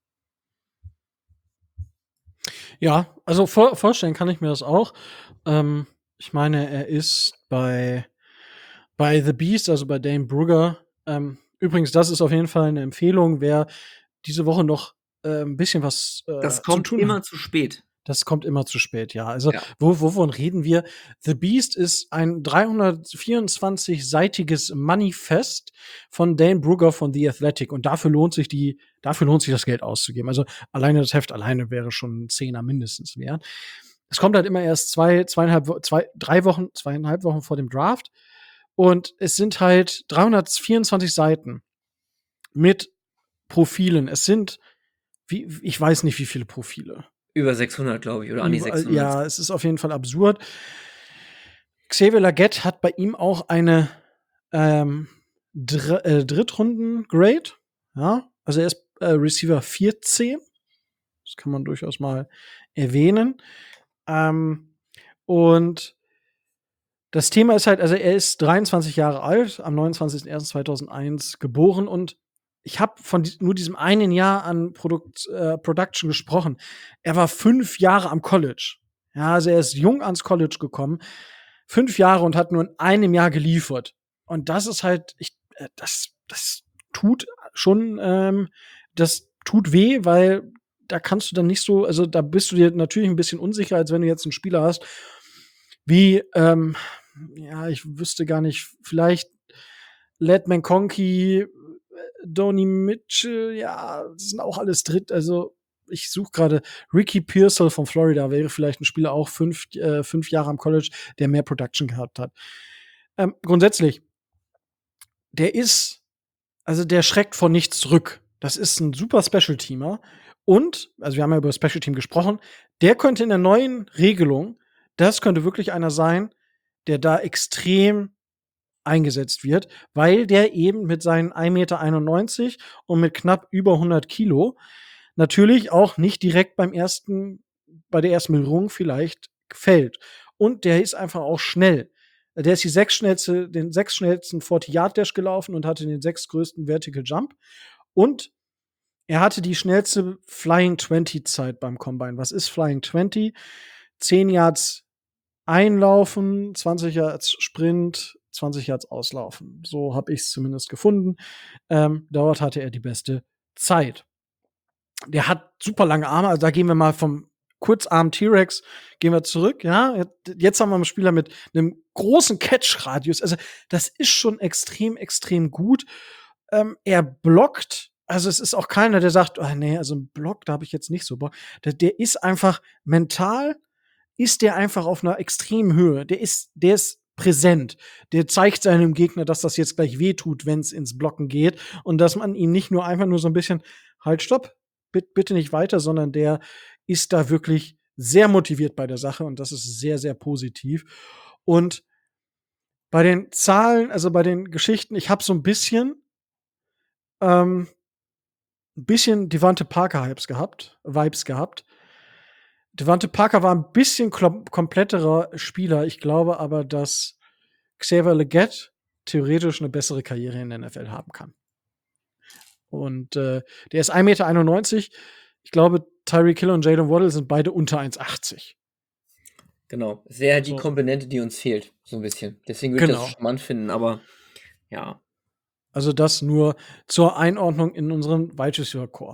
Ja, also vor, vorstellen kann ich mir das auch. Ähm, ich meine, er ist bei, bei The Beast, also bei Dane Brugger. Ähm, übrigens, das ist auf jeden Fall eine Empfehlung, wer diese Woche noch äh, ein bisschen was äh, Das zu kommt tun immer hat. zu spät. Das kommt immer zu spät, ja. Also, Ja. wo, wovon reden wir? The Beast ist ein dreihundertvierundzwanzig-seitiges Manifest von Dane Brugger von The Athletic. Und dafür lohnt sich die, dafür lohnt sich das Geld auszugeben. Also, alleine das Heft alleine wäre schon ein Zehner mindestens wert. Es kommt halt immer erst zwei, zweieinhalb, zwei, drei Wochen, zweieinhalb Wochen vor dem Draft. Und es sind halt dreihundertvierundzwanzig Seiten mit Profilen. Es sind wie ich weiß nicht, wie viele Profile. Über sechshundert, glaube ich, oder an die Überall, sechshundert. ja, es ist auf jeden Fall absurd. Xavier Legette hat bei ihm auch eine ähm, Dr äh, Drittrunden-Grade. Ja, also er ist äh, Receiver vierzehn. Das kann man durchaus mal erwähnen. Ähm, und das Thema ist halt, also er ist dreiundzwanzig Jahre alt, am neunundzwanzigsten ersten zweitausendeins geboren und ich habe von di nur diesem einen Jahr an Produkt äh, Production gesprochen. Er war fünf Jahre am College. Ja, also er ist jung ans College gekommen, fünf Jahre und hat nur in einem Jahr geliefert. Und das ist halt, ich, äh, das, das tut schon, ähm, das tut weh, weil da kannst du dann nicht so, also da bist du dir natürlich ein bisschen unsicher, als wenn du jetzt einen Spieler hast, wie, ähm, ja, ich wüsste gar nicht, vielleicht Led McConkey, Donny Mitchell, ja, das sind auch alles Dritt, also ich suche gerade Ricky Pearsall von Florida, wäre vielleicht ein Spieler auch fünf, äh, fünf Jahre am College, der mehr Production gehabt hat. Ähm, grundsätzlich, der ist, also der schreckt vor nichts zurück. Das ist ein super Special-Teamer. Und, also wir haben ja über Special Team gesprochen, der könnte in der neuen Regelung, das könnte wirklich einer sein, der da extrem eingesetzt wird, weil der eben mit seinen ein Meter einundneunzig und mit knapp über hundert Kilo natürlich auch nicht direkt beim ersten, bei der ersten Berührung vielleicht fällt. Und der ist einfach auch schnell. Der ist die sechs schnellste, den sechs schnellsten vierzig-Yard-Dash gelaufen und hatte den sechs größten Vertical Jump. Und er hatte die schnellste Flying zwanzig-Zeit beim Combine. Was ist Flying zwanzig? zehn Yards einlaufen, zwanzig Yards Sprint, zwanzig Yards auslaufen. So habe ich es zumindest gefunden. Ähm, dort hatte er die beste Zeit. Der hat super lange Arme, also da gehen wir mal vom Kurzarm T-Rex, gehen wir zurück, ja. Jetzt haben wir einen Spieler mit einem großen Catch-Radius. Also, das ist schon extrem, extrem gut. Ähm, er blockt, also es ist auch keiner, der sagt, oh, nee, also ein Block, da habe ich jetzt nicht so Bock. Der, der ist einfach mental, ist der einfach auf einer extremen Höhe. Der ist, der ist präsent. Der zeigt seinem Gegner, dass das jetzt gleich wehtut, wenn es ins Blocken geht und dass man ihn nicht nur einfach nur so ein bisschen halt, stopp, bitte nicht weiter, sondern der ist da wirklich sehr motiviert bei der Sache und das ist sehr, sehr positiv. Und bei den Zahlen, also bei den Geschichten, ich habe so ein bisschen, ähm, ein bisschen Devante Parker Hypes gehabt, Vibes gehabt. Devante Parker war ein bisschen kompletterer Spieler. Ich glaube aber, dass Xavier Legette theoretisch eine bessere Karriere in der N F L haben kann. Und äh, der ist ein Meter einundneunzig. Ich glaube, Tyreek Hill und Jalen Waddle sind beide unter eins achtzig. Genau. Sehr die So. Komponente, die uns fehlt, so ein bisschen. Deswegen würde Genau. ich das charmant finden, aber ja. Also das nur zur Einordnung in unseren Wide Receiver Core.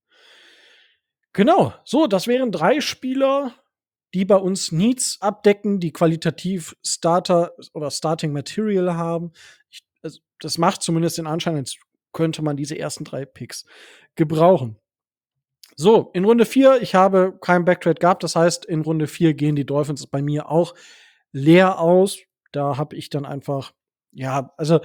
Genau. So, das wären drei Spieler, die bei uns Needs abdecken, die qualitativ Starter oder Starting Material haben. Ich, also das macht zumindest den Anschein, als könnte man diese ersten drei Picks gebrauchen. So, in Runde vier, ich habe keinen Backtrade gehabt, das heißt, in Runde vier gehen die Dolphins bei mir auch leer aus. Da habe ich dann einfach, ja, also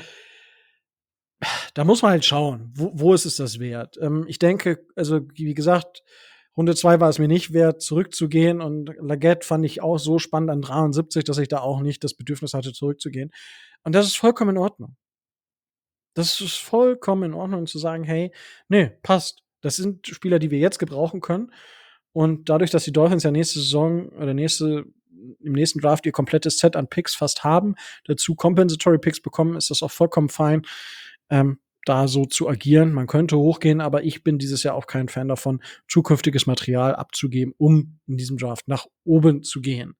da muss man halt schauen, wo, wo ist es das wert. Ähm, ich denke, also wie gesagt, Runde zwei war es mir nicht wert, zurückzugehen und Legette fand ich auch so spannend an dreiundsiebzig, dass ich da auch nicht das Bedürfnis hatte, zurückzugehen. Und das ist vollkommen in Ordnung. Das ist vollkommen in Ordnung zu sagen, hey, nee, passt. Das sind Spieler, die wir jetzt gebrauchen können. Und dadurch, dass die Dolphins ja nächste Saison oder nächste, im nächsten Draft ihr komplettes Set an Picks fast haben, dazu Compensatory Picks bekommen, ist das auch vollkommen fein, ähm, da so zu agieren. Man könnte hochgehen, aber ich bin dieses Jahr auch kein Fan davon, zukünftiges Material abzugeben, um in diesem Draft nach oben zu gehen.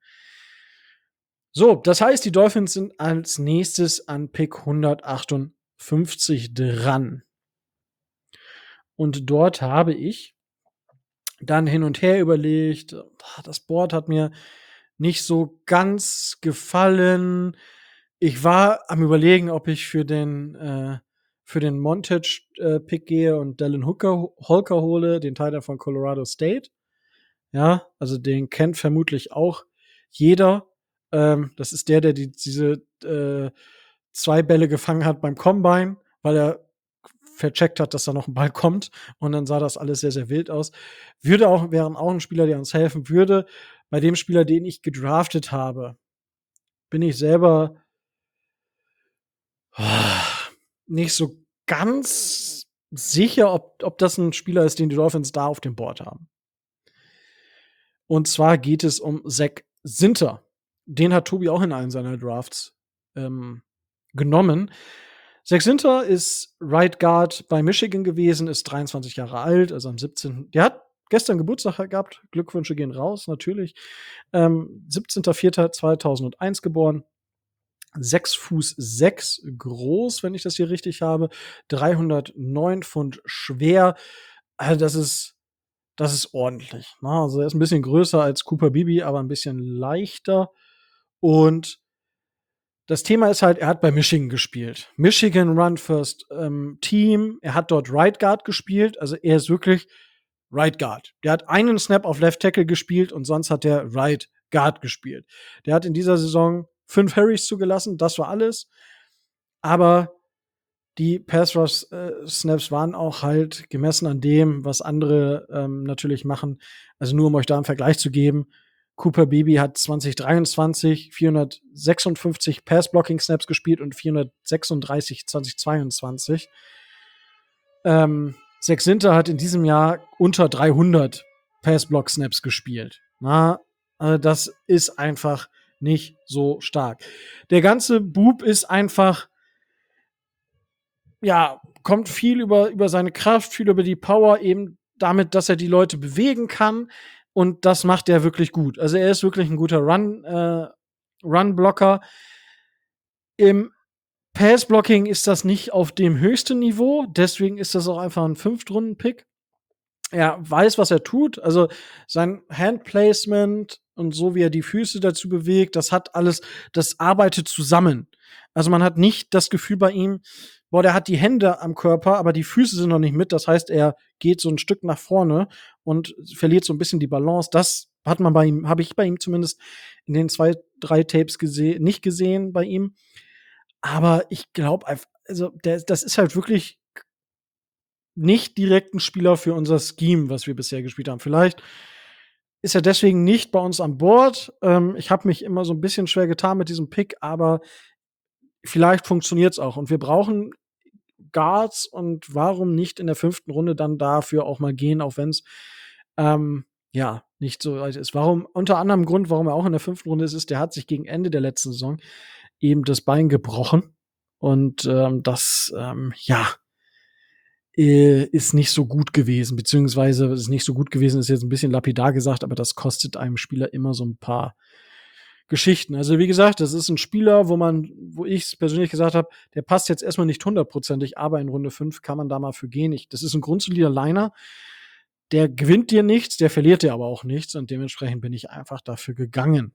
So, das heißt, die Dolphins sind als nächstes an Pick hundertachtundfünfzig dran. Und dort habe ich dann hin und her überlegt. Das Board hat mir nicht so ganz gefallen. Ich war am Überlegen, ob ich für den äh, für den Montage-Pick äh, gehe und Dallin Hooker, Holker hole, den Teil von Colorado State. Ja, also den kennt vermutlich auch jeder. Ähm, das ist der, der die, diese äh, zwei Bälle gefangen hat beim Combine, weil er vercheckt hat, dass da noch ein Ball kommt und dann sah das alles sehr, sehr wild aus. Würde auch wären auch ein Spieler, der uns helfen würde. Bei dem Spieler, den ich gedraftet habe, bin ich selber nicht so ganz sicher, ob ob das ein Spieler ist, den die Dolphins da auf dem Board haben. Und zwar geht es um Zach Sinter. Den hat Tobi auch in einem seiner Drafts ähm, genommen. Zach Sinter ist Right Guard bei Michigan gewesen, ist dreiundzwanzig Jahre alt, also am siebzehnten Der hat gestern Geburtstag gehabt. Glückwünsche gehen raus, natürlich. Ähm, siebzehnter vierter zweitausendeins geboren. sechs Fuß sechs groß, wenn ich das hier richtig habe. dreihundertneun Pfund schwer. Also das ist das ist ordentlich, ne? Also, er ist ein bisschen größer als Cooper Beebe, aber ein bisschen leichter. Und das Thema ist halt, er hat bei Michigan gespielt. Michigan Run First, ähm, Team. Er hat dort Right Guard gespielt. Also, er ist wirklich Right Guard. Der hat einen Snap auf Left Tackle gespielt und sonst hat der Right Guard gespielt. Der hat in dieser Saison fünf Hurries zugelassen, das war alles. Aber die Pass Rush äh, Snaps waren auch halt gemessen an dem, was andere ähm, natürlich machen. Also nur um euch da einen Vergleich zu geben. Cooper Beebe hat zwanzig dreiundzwanzig vierhundertsechsundfünfzig Pass Blocking Snaps gespielt und vierhundertsechsunddreißig zwanzig zweiundzwanzig. Ähm, Zach Sinter hat in diesem Jahr unter dreihundert Pass Block Snaps gespielt. Na, äh, das ist einfach nicht so stark. Der ganze Bub ist einfach ja, kommt viel über, über seine Kraft, viel über die Power, eben damit, dass er die Leute bewegen kann. Und das macht er wirklich gut. Also er ist wirklich ein guter Run, äh, Run-Blocker. Im Pass-Blocking ist das nicht auf dem höchsten Niveau, deswegen ist das auch einfach ein Fünftrunden-Pick. Er weiß, was er tut. Also sein Handplacement und so, wie er die Füße dazu bewegt, das hat alles, das arbeitet zusammen. Also man hat nicht das Gefühl bei ihm, boah, der hat die Hände am Körper, aber die Füße sind noch nicht mit. Das heißt, er geht so ein Stück nach vorne und verliert so ein bisschen die Balance. Das hat man bei ihm, habe ich bei ihm zumindest in den zwei, drei Tapes gesehen, nicht gesehen bei ihm. Aber ich glaube einfach, also der, das ist halt wirklich nicht direkt ein Spieler für unser Scheme, was wir bisher gespielt haben. Vielleicht ist er deswegen nicht bei uns an Bord. Ähm, ich habe mich immer so ein bisschen schwer getan mit diesem Pick, aber vielleicht funktioniert's auch. Und wir brauchen Guards und warum nicht in der fünften Runde dann dafür auch mal gehen, auch wenn's ähm, ja nicht so weit ist. Warum unter anderem Grund, warum er auch in der fünften Runde ist, ist, der hat sich gegen Ende der letzten Saison eben das Bein gebrochen. Und ähm, das, ähm, ja, äh, ist nicht so gut gewesen, beziehungsweise ist nicht so gut gewesen, ist jetzt ein bisschen lapidar gesagt, aber das kostet einem Spieler immer so ein paar Geschichten. Also, wie gesagt, das ist ein Spieler, wo man wo ich persönlich gesagt habe, der passt jetzt erstmal nicht hundertprozentig, aber in Runde fünf kann man da mal für gehen. Ich das ist ein grundsolider Liner, der gewinnt dir nichts, der verliert dir aber auch nichts und dementsprechend bin ich einfach dafür gegangen.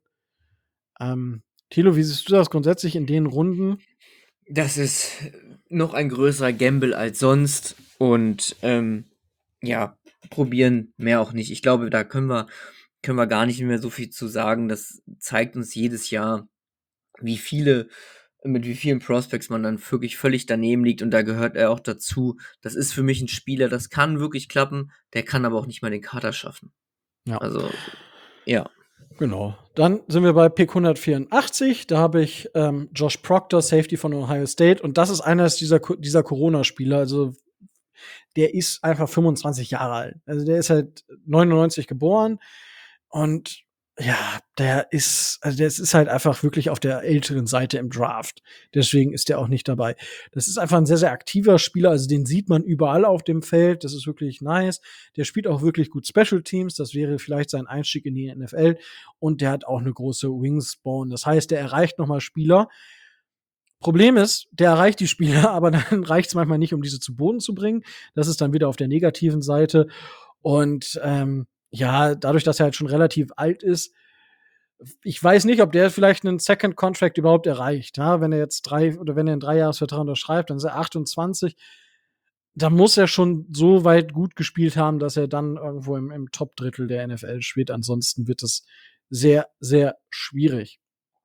Ähm, Thilo, wie siehst du das grundsätzlich in den Runden? Das ist noch ein größerer Gamble als sonst und ähm, ja, probieren mehr auch nicht. Ich glaube, da können wir, können wir gar nicht mehr so viel zu sagen. Das zeigt uns jedes Jahr, wie viele, mit wie vielen Prospects man dann wirklich völlig daneben liegt und da gehört er auch dazu. Das ist für mich ein Spieler, das kann wirklich klappen, der kann aber auch nicht mal den Kader schaffen. Ja. Also, ja. Genau. Dann sind wir bei Pick hundertvierundachtzig. Da habe ich ähm, Josh Proctor, Safety von Ohio State. Und das ist einer dieser, dieser Corona-Spieler. Also der ist einfach fünfundzwanzig Jahre alt. Also der ist halt neunundneunzig geboren. Und ja, der ist, also der ist halt einfach wirklich auf der älteren Seite im Draft. Deswegen ist der auch nicht dabei. Das ist einfach ein sehr, sehr aktiver Spieler. Also den sieht man überall auf dem Feld. Das ist wirklich nice. Der spielt auch wirklich gut Special Teams. Das wäre vielleicht sein Einstieg in die N F L. Und der hat auch eine große Wingspan. Das heißt, der erreicht nochmal Spieler. Problem ist, der erreicht die Spieler, aber dann reicht es manchmal nicht, um diese zu Boden zu bringen. Das ist dann wieder auf der negativen Seite. Und ähm, ja, dadurch, dass er halt schon relativ alt ist, ich weiß nicht, ob der vielleicht einen Second Contract überhaupt erreicht. Ja? Wenn er jetzt drei oder wenn er einen Dreijahresvertrag unterschreibt, dann ist er achtundzwanzig. Da muss er schon so weit gut gespielt haben, dass er dann irgendwo im, im Top-Drittel der N F L spielt. Ansonsten wird es sehr, sehr schwierig.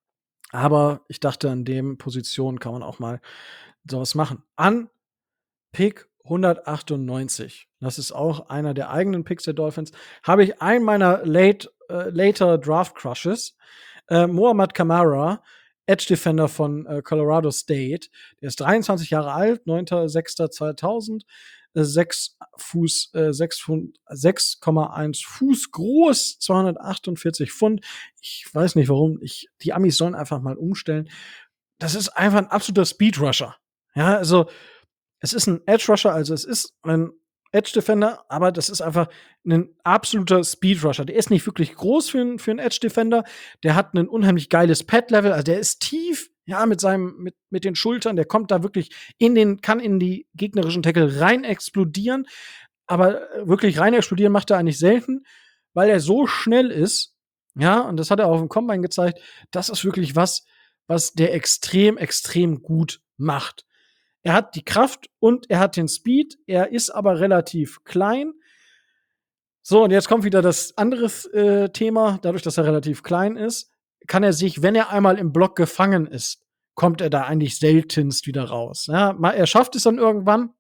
Aber ich dachte, an dem Position kann man auch mal sowas machen. An Pick hundertachtundneunzig. Das ist auch einer der eigenen Picks der Dolphins. Habe ich einen meiner late, äh, later Draft Crushes. Äh, Mohamed Kamara, Edge Defender von äh, Colorado State. Der ist dreiundzwanzig Jahre alt, neunter sechster zweitausend. Äh, sechs Fuß, äh, sechs Komma eins Fuß groß, zweihundertachtundvierzig Pfund. Ich weiß nicht warum. Ich, die Amis sollen einfach mal umstellen. Das ist einfach ein absoluter Speedrusher. Ja, also es ist ein Edge Rusher, also es ist ein Edge Defender, aber das ist einfach ein absoluter Speed Rusher. Der ist nicht wirklich groß für einen für einen Edge Defender. Der hat ein unheimlich geiles Pad Level, also der ist tief, ja, mit seinem mit mit den Schultern, der kommt da wirklich in den kann in die gegnerischen Tackle rein explodieren, aber wirklich rein explodieren macht er eigentlich selten, weil er so schnell ist. Ja, und das hat er auch im Combine gezeigt. Das ist wirklich was, was der extrem extrem gut macht. Er hat die Kraft und er hat den Speed. Er ist aber relativ klein. So, und jetzt kommt wieder das andere äh, Thema. Dadurch, dass er relativ klein ist, kann er sich, wenn er einmal im Block gefangen ist, kommt er da eigentlich seltenst wieder raus. Ja, er schafft es dann irgendwann.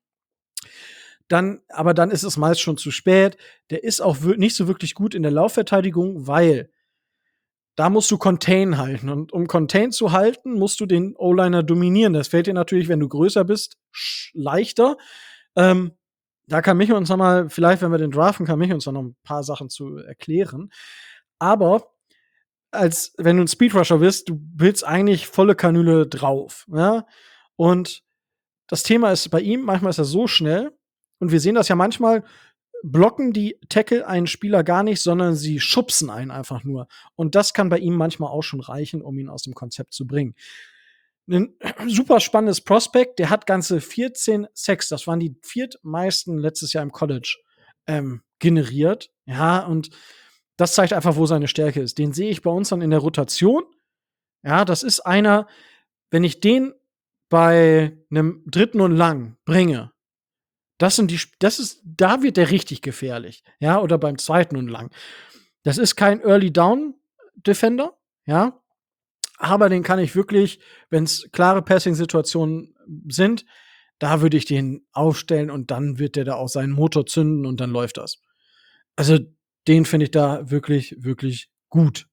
Dann, aber dann ist es meist schon zu spät. Der ist auch nicht so wirklich gut in der Laufverteidigung, weil da musst du Contain halten. Und um Contain zu halten, musst du den O-Liner dominieren. Das fällt dir natürlich, wenn du größer bist, leichter. Ähm, da kann Micho uns noch mal, vielleicht, wenn wir den draften, kann Micho uns noch ein paar Sachen zu erklären. Aber als wenn du ein Speedrusher bist, du willst eigentlich volle Kanüle drauf. Ja? Und das Thema ist bei ihm, manchmal ist er so schnell. Und wir sehen das ja manchmal, blocken die Tackle einen Spieler gar nicht, sondern sie schubsen einen einfach nur. Und das kann bei ihm manchmal auch schon reichen, um ihn aus dem Konzept zu bringen. Ein super spannendes Prospect, der hat ganze vierzehn Sacks, das waren die viertmeisten letztes Jahr im College, ähm, generiert. Ja, und das zeigt einfach, wo seine Stärke ist. Den sehe ich bei uns dann in der Rotation. Ja, das ist einer, wenn ich den bei einem dritten und lang bringe, Das sind die, das ist, da wird der richtig gefährlich, ja, oder beim zweiten und lang. Das ist kein Early Down Defender, ja, aber den kann ich wirklich, wenn es klare Passing-Situationen sind, da würde ich den aufstellen und dann wird der da auch seinen Motor zünden und dann läuft das. Also den finde ich da wirklich, wirklich gut.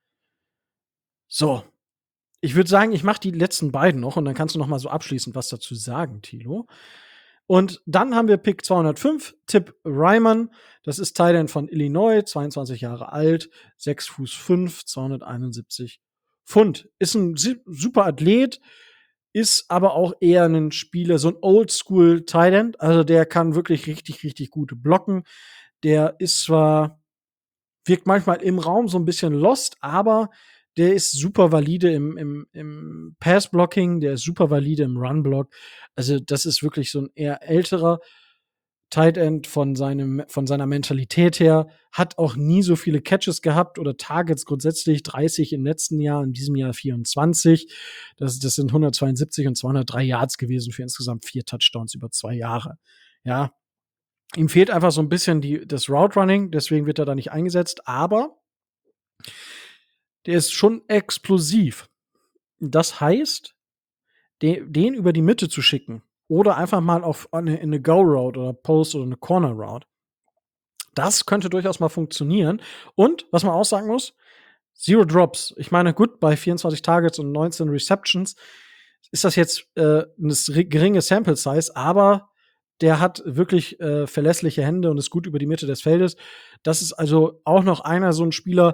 So, ich würde sagen, ich mache die letzten beiden noch und dann kannst du noch mal so abschließend was dazu sagen, Thilo. Und dann haben wir Pick zweihundertfünf, Tip Ryman. Das ist Tight End von Illinois, zweiundzwanzig Jahre alt, sechs Fuß fünf, zweihunderteinundsiebzig Pfund. Ist ein super Athlet, ist aber auch eher ein Spieler, so ein Oldschool Tight End. Also der kann wirklich richtig, richtig gut blocken. Der ist zwar, wirkt manchmal im Raum so ein bisschen lost, aber der ist super valide im, im, im Pass-Blocking, der ist super valide im Run-Block. Also, das ist wirklich so ein eher älterer Tight End von, seinem, von seiner Mentalität her. Hat auch nie so viele Catches gehabt oder Targets grundsätzlich. dreißig im letzten Jahr, in diesem Jahr vierundzwanzig. Das, das sind hundertzweiundsiebzig und zweihundertdrei Yards gewesen für insgesamt vier Touchdowns über zwei Jahre. Ja. Ihm fehlt einfach so ein bisschen die, das Route Running, deswegen wird er da nicht eingesetzt, aber der ist schon explosiv. Das heißt, den, den über die Mitte zu schicken oder einfach mal auf eine, in eine Go-Route oder Post oder eine Corner-Route, das könnte durchaus mal funktionieren. Und, was man auch sagen muss, Zero Drops. Ich meine, gut, bei vierundzwanzig Targets und neunzehn Receptions ist das jetzt äh, eine geringe Sample-Size, aber der hat wirklich äh, verlässliche Hände und ist gut über die Mitte des Feldes. Das ist also auch noch einer, so ein Spieler,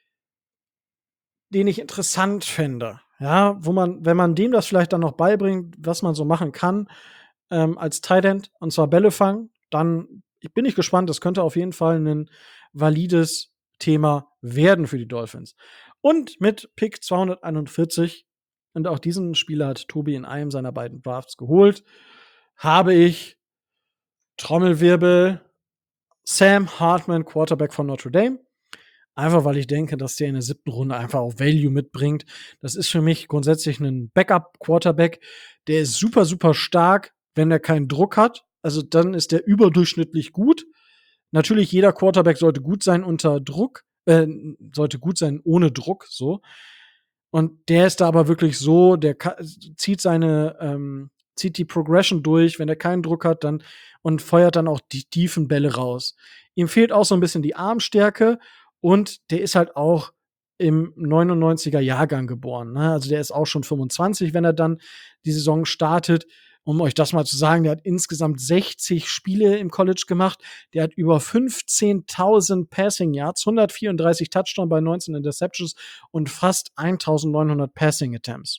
den ich interessant fände. Ja, wo man, wenn man dem das vielleicht dann noch beibringt, was man so machen kann, ähm, als Tight End, und zwar Bälle fangen, dann bin ich gespannt. Das könnte auf jeden Fall ein valides Thema werden für die Dolphins. Und mit Pick zweihunderteinundvierzig, und auch diesen Spieler hat Tobi in einem seiner beiden Drafts geholt, habe ich Trommelwirbel Sam Hartman, Quarterback von Notre Dame. Einfach, weil ich denke, dass der in der siebten Runde einfach auch Value mitbringt. Das ist für mich grundsätzlich ein Backup-Quarterback. Der ist super, super stark, wenn er keinen Druck hat. Also dann ist der überdurchschnittlich gut. Natürlich, jeder Quarterback sollte gut sein unter Druck, äh, sollte gut sein ohne Druck, so. Und der ist da aber wirklich so, der zieht seine, ähm, zieht die Progression durch, wenn er keinen Druck hat, dann und feuert dann auch die tiefen Bälle raus. Ihm fehlt auch so ein bisschen die Armstärke und der ist halt auch im neunundneunziger Jahrgang geboren, ne? Also, der ist auch schon fünfundzwanzig, wenn er dann die Saison startet. Um euch das mal zu sagen, der hat insgesamt sechzig Spiele im College gemacht. Der hat über fünfzehntausend Passing Yards, hundertvierunddreißig Touchdowns bei neunzehn Interceptions und fast eintausendneunhundert Passing Attempts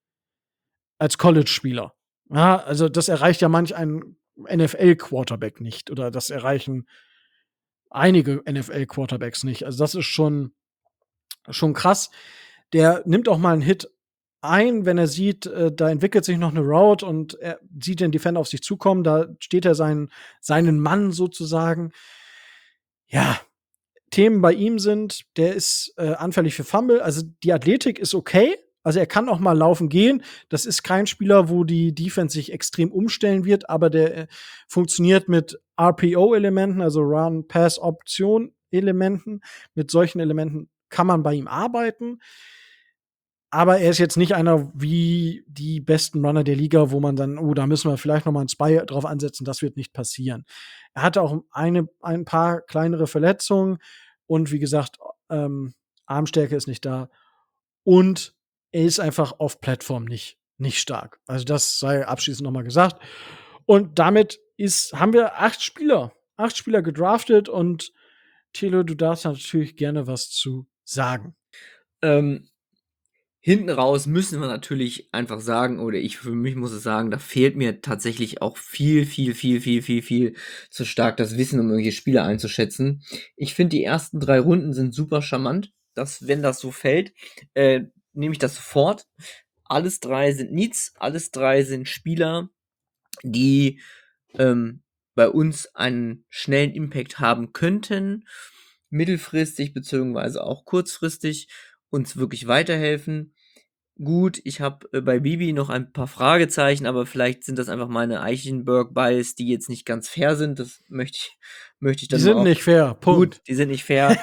als College-Spieler. Ja, also das erreicht ja manch ein N F L-Quarterback nicht oder das erreichen einige N F L-Quarterbacks nicht. Also das ist schon, schon krass. Der nimmt auch mal einen Hit ein, wenn er sieht, äh, da entwickelt sich noch eine Route und er sieht den Defender auf sich zukommen, da steht er seinen, seinen Mann sozusagen. Ja, Themen bei ihm sind, der ist äh, anfällig für Fumble. Also die Athletik ist okay. Also er kann auch mal laufen gehen. Das ist kein Spieler, wo die Defense sich extrem umstellen wird, aber der äh, funktioniert mit R P O-Elementen, also Run-Pass-Option-Elementen. Mit solchen Elementen kann man bei ihm arbeiten. Aber er ist jetzt nicht einer wie die besten Runner der Liga, wo man dann, oh, da müssen wir vielleicht noch mal ein Spy drauf ansetzen. Das wird nicht passieren. Er hatte auch eine, ein paar kleinere Verletzungen und wie gesagt, ähm, Armstärke ist nicht da. Und er ist einfach auf Plattform nicht, nicht stark. Also das sei abschließend noch mal gesagt. Und damit ist, haben wir acht Spieler, acht Spieler gedraftet und Thilo, du darfst natürlich gerne was zu sagen. Ähm, hinten raus müssen wir natürlich einfach sagen, oder ich für mich muss es sagen, da fehlt mir tatsächlich auch viel, viel, viel, viel, viel, viel zu stark das Wissen, um irgendwelche Spiele einzuschätzen. Ich finde, die ersten drei Runden sind super charmant. Dass, wenn das so fällt, äh, nehme ich das sofort. Alles drei sind Needs, alles drei sind Spieler, die ähm, bei uns einen schnellen Impact haben könnten, mittelfristig beziehungsweise auch kurzfristig uns wirklich weiterhelfen. Gut, ich habe äh, bei Bibi noch ein paar Fragezeichen, aber vielleicht sind das einfach meine Eichenberg-Bias, die jetzt nicht ganz fair sind. Das möchte ich, möchte ich Die dann sind mal auch. nicht fair. Punkt. Gut, die sind nicht fair.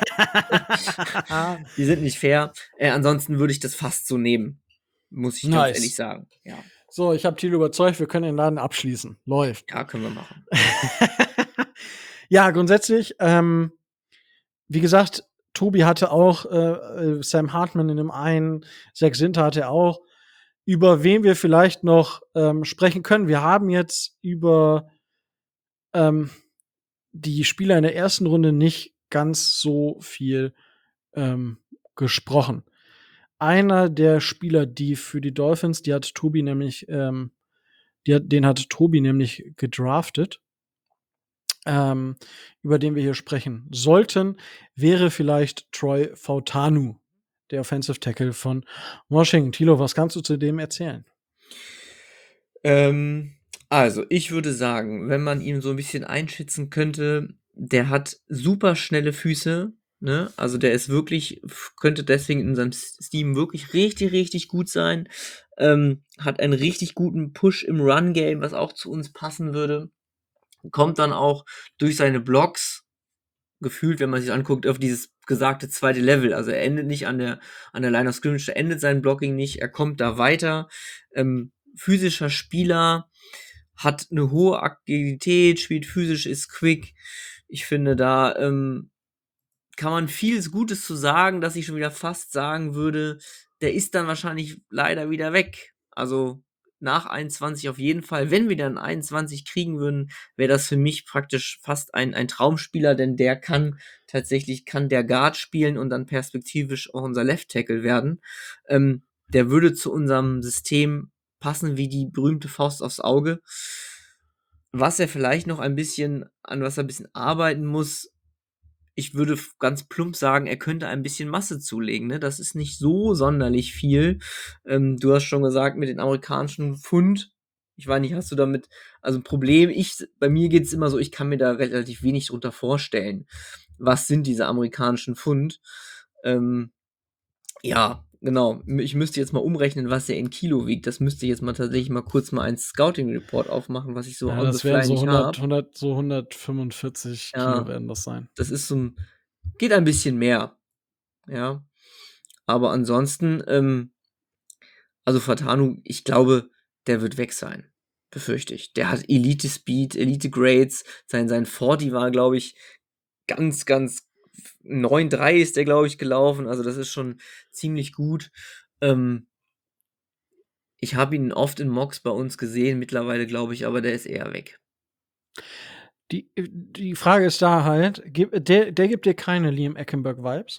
Die sind nicht fair. Äh, ansonsten würde ich das fast so nehmen. Muss ich ganz Nice. ehrlich sagen. Ja, So, ich habe Thilo überzeugt, wir können den Laden abschließen. Läuft. ja, können wir machen. Ja, grundsätzlich, ähm, wie gesagt, Tobi hatte auch äh, äh, Sam Hartman in dem einen, Zach Sinter hatte er auch. Über wen wir vielleicht noch ähm, sprechen können. Wir haben jetzt über ähm, die Spieler in der ersten Runde nicht ganz so viel ähm, gesprochen. Einer der Spieler, die für die Dolphins, die hat Tobi nämlich, ähm, die hat, den hat Tobi nämlich gedraftet, ähm, über den wir hier sprechen sollten, wäre vielleicht Troy Fautanu, der Offensive Tackle von Washington. Thilo, was kannst du zu dem erzählen? Ähm, also, ich würde sagen, wenn man ihn so ein bisschen einschätzen könnte, der hat super schnelle Füße, ne? Also, der ist wirklich könnte deswegen in seinem S Steam wirklich richtig, richtig gut sein. Ähm, hat einen richtig guten Push im Run-Game, was auch zu uns passen würde. Kommt dann auch durch seine Blocks gefühlt, wenn man sich anguckt, auf dieses gesagte zweite Level. Also, er endet nicht an der an der Line of Scrimmage, da endet sein Blocking nicht, er kommt da weiter. Ähm, physischer Spieler, hat eine hohe Agilität, spielt physisch, ist quick. Ich finde, da ähm, kann man vieles Gutes zu sagen, dass ich schon wieder fast sagen würde, der ist dann wahrscheinlich leider wieder weg. Also nach einundzwanzig auf jeden Fall. Wenn wir dann einundzwanzig kriegen würden, wäre das für mich praktisch fast ein, ein Traumspieler, denn der kann tatsächlich, kann der Guard spielen und dann perspektivisch auch unser Left Tackle werden. Ähm, der würde zu unserem System passen wie die berühmte Faust aufs Auge. Was er vielleicht noch ein bisschen, an was er ein bisschen arbeiten muss, ich würde f ganz plump sagen, er könnte ein bisschen Masse zulegen, ne? Das ist nicht so sonderlich viel. Ähm, du hast schon gesagt, mit den amerikanischen Pfund, ich weiß nicht, hast du damit also 'n Problem? Ich bei mir geht's immer so, ich kann mir da relativ wenig drunter vorstellen. Was sind diese amerikanischen Pfund? Ähm, ja, genau. M ich müsste jetzt mal umrechnen, was er in Kilo wiegt. Das müsste ich jetzt mal tatsächlich mal kurz mal einen Scouting Report aufmachen, was ich so Ja, on the das wären fly so nicht hundert, habe. hundert, so hundertfünfundvierzig Kilo Ja, werden das sein. das ist so 'n geht ein bisschen mehr, ja. Aber ansonsten, ähm also Fatanou, ich glaube, der wird weg sein. befürchte ich. Der hat Elite-Speed, Elite-Grades. Sein, sein vierzig war, glaube ich, ganz, ganz neun Komma drei ist der, glaube ich, gelaufen. Also das ist schon ziemlich gut. Ähm, ich habe ihn oft in Mocks bei uns gesehen, mittlerweile glaube ich, aber der ist eher weg. Die, die Frage ist da halt, gib- der, der gibt dir keine Liam Eckenberg-Vibes?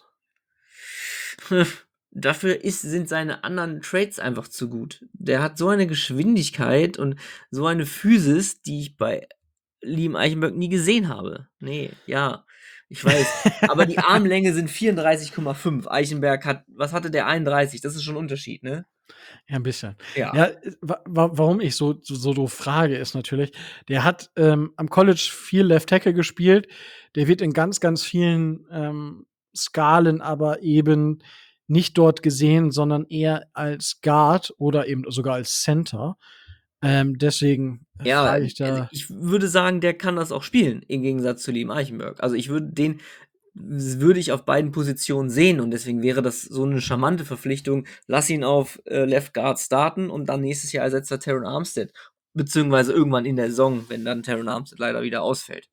Dafür ist, sind seine anderen Traits einfach zu gut. Der hat so eine Geschwindigkeit und so eine Physis, die ich bei Liam Eichenberg nie gesehen habe. Nee, ja, ich weiß. Aber die Armlänge sind vierunddreißig Komma fünf. Eichenberg hat, was hatte der? einunddreißig. Das ist schon ein Unterschied, ne? Ja, ein bisschen. Ja. Ja, äh, wa wa warum ich so so so doof frage, ist natürlich, der hat, ähm, am College viel Left Tackle gespielt. Der wird in ganz, ganz vielen, ähm, Skalen aber eben nicht dort gesehen, sondern eher als Guard oder eben sogar als Center. Ähm, deswegen Ja, frage ich also da. ich würde sagen, der kann das auch spielen, im Gegensatz zu Liam Eichenberg. Also ich würde den würde ich auf beiden Positionen sehen und deswegen wäre das so eine charmante Verpflichtung. Lass ihn auf äh, Left Guard starten und dann nächstes Jahr ersetzt er Terron Armstead. Beziehungsweise irgendwann in der Saison, wenn dann Terron Armstead leider wieder ausfällt.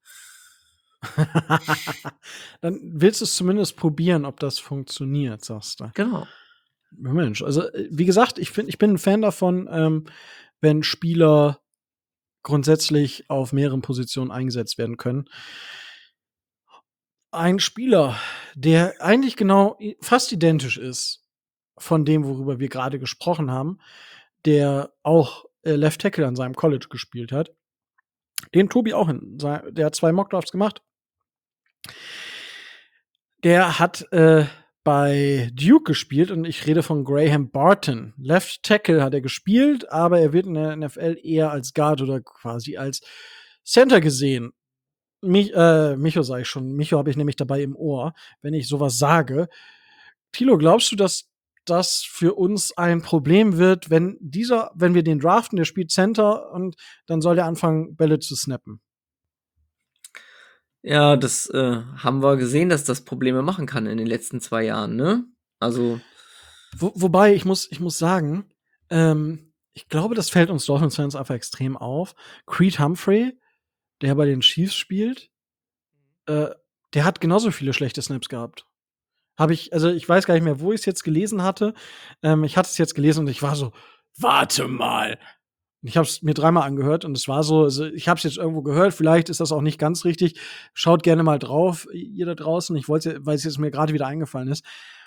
Dann willst du es zumindest probieren, ob das funktioniert, sagst du. Genau. Ja, Mensch, also, äh, wie gesagt, ich find ich bin 'n Fan davon, ähm, wenn Spieler grundsätzlich auf mehreren Positionen eingesetzt werden können. Ein Spieler, der eigentlich genau i fast identisch ist von dem, worüber wir gerade gesprochen haben, der auch, äh, Left Tackle an seinem College gespielt hat, den Tobi auch in sei der hat zwei Mockdrafts gemacht. Der hat, äh, bei Duke gespielt und ich rede von Graham Barton. Left Tackle hat er gespielt, aber er wird in der N F L eher als Guard oder quasi als Center gesehen. Mich äh, Micho sage ich schon. Micho habe ich nämlich dabei im Ohr, wenn ich so was sage. Thilo, glaubst du, dass das für uns ein Problem wird, wenn dieser wenn wir den draften, der spielt Center und dann soll der anfangen, Bälle zu snappen? Ja, das äh, haben wir gesehen, dass das Probleme machen kann in den letzten zwei Jahren, ne? Also, Wo wobei ich muss ich muss sagen, ähm, ich glaube, das fällt uns Dolphins-Fans einfach extrem auf. Creed Humphrey, der bei den Chiefs spielt, äh, der hat genauso viele schlechte Snaps gehabt. Habe ich also, ich weiß gar nicht mehr, wo ich's jetzt gelesen hatte. Ähm, ich hatte es jetzt gelesen und ich war so: „Warte mal!“ Und ich habe es mir dreimal angehört und es war so also, ich habe es jetzt irgendwo gehört, vielleicht ist das auch nicht ganz richtig. Schaut gerne mal drauf, ihr da draußen. Ich wollte weil es jetzt mir grade wieder eingefallen ist.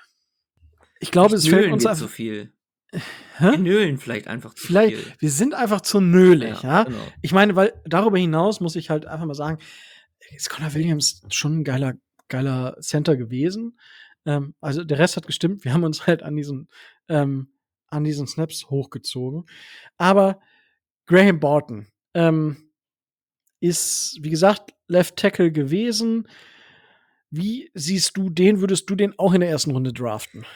Ich glaube, vielleicht es fällt nölen uns wir zu einfach viel. hä? Wir nölen vielleicht einfach zu Vielleicht viel. wir sind einfach zu nölig, Ja, ja? genau. Ich meine, weil darüber hinaus muss ich halt einfach mal sagen, ist Connor Williams schon 'n geiler geiler Center gewesen. Ähm, also, der Rest hat gestimmt. Wir haben uns halt an diesen ähm, an diesen Snaps hochgezogen. Aber Graham Barton, ähm, ist, wie gesagt, Left Tackle gewesen. Wie siehst du den? Würdest du den auch in der ersten Runde draften?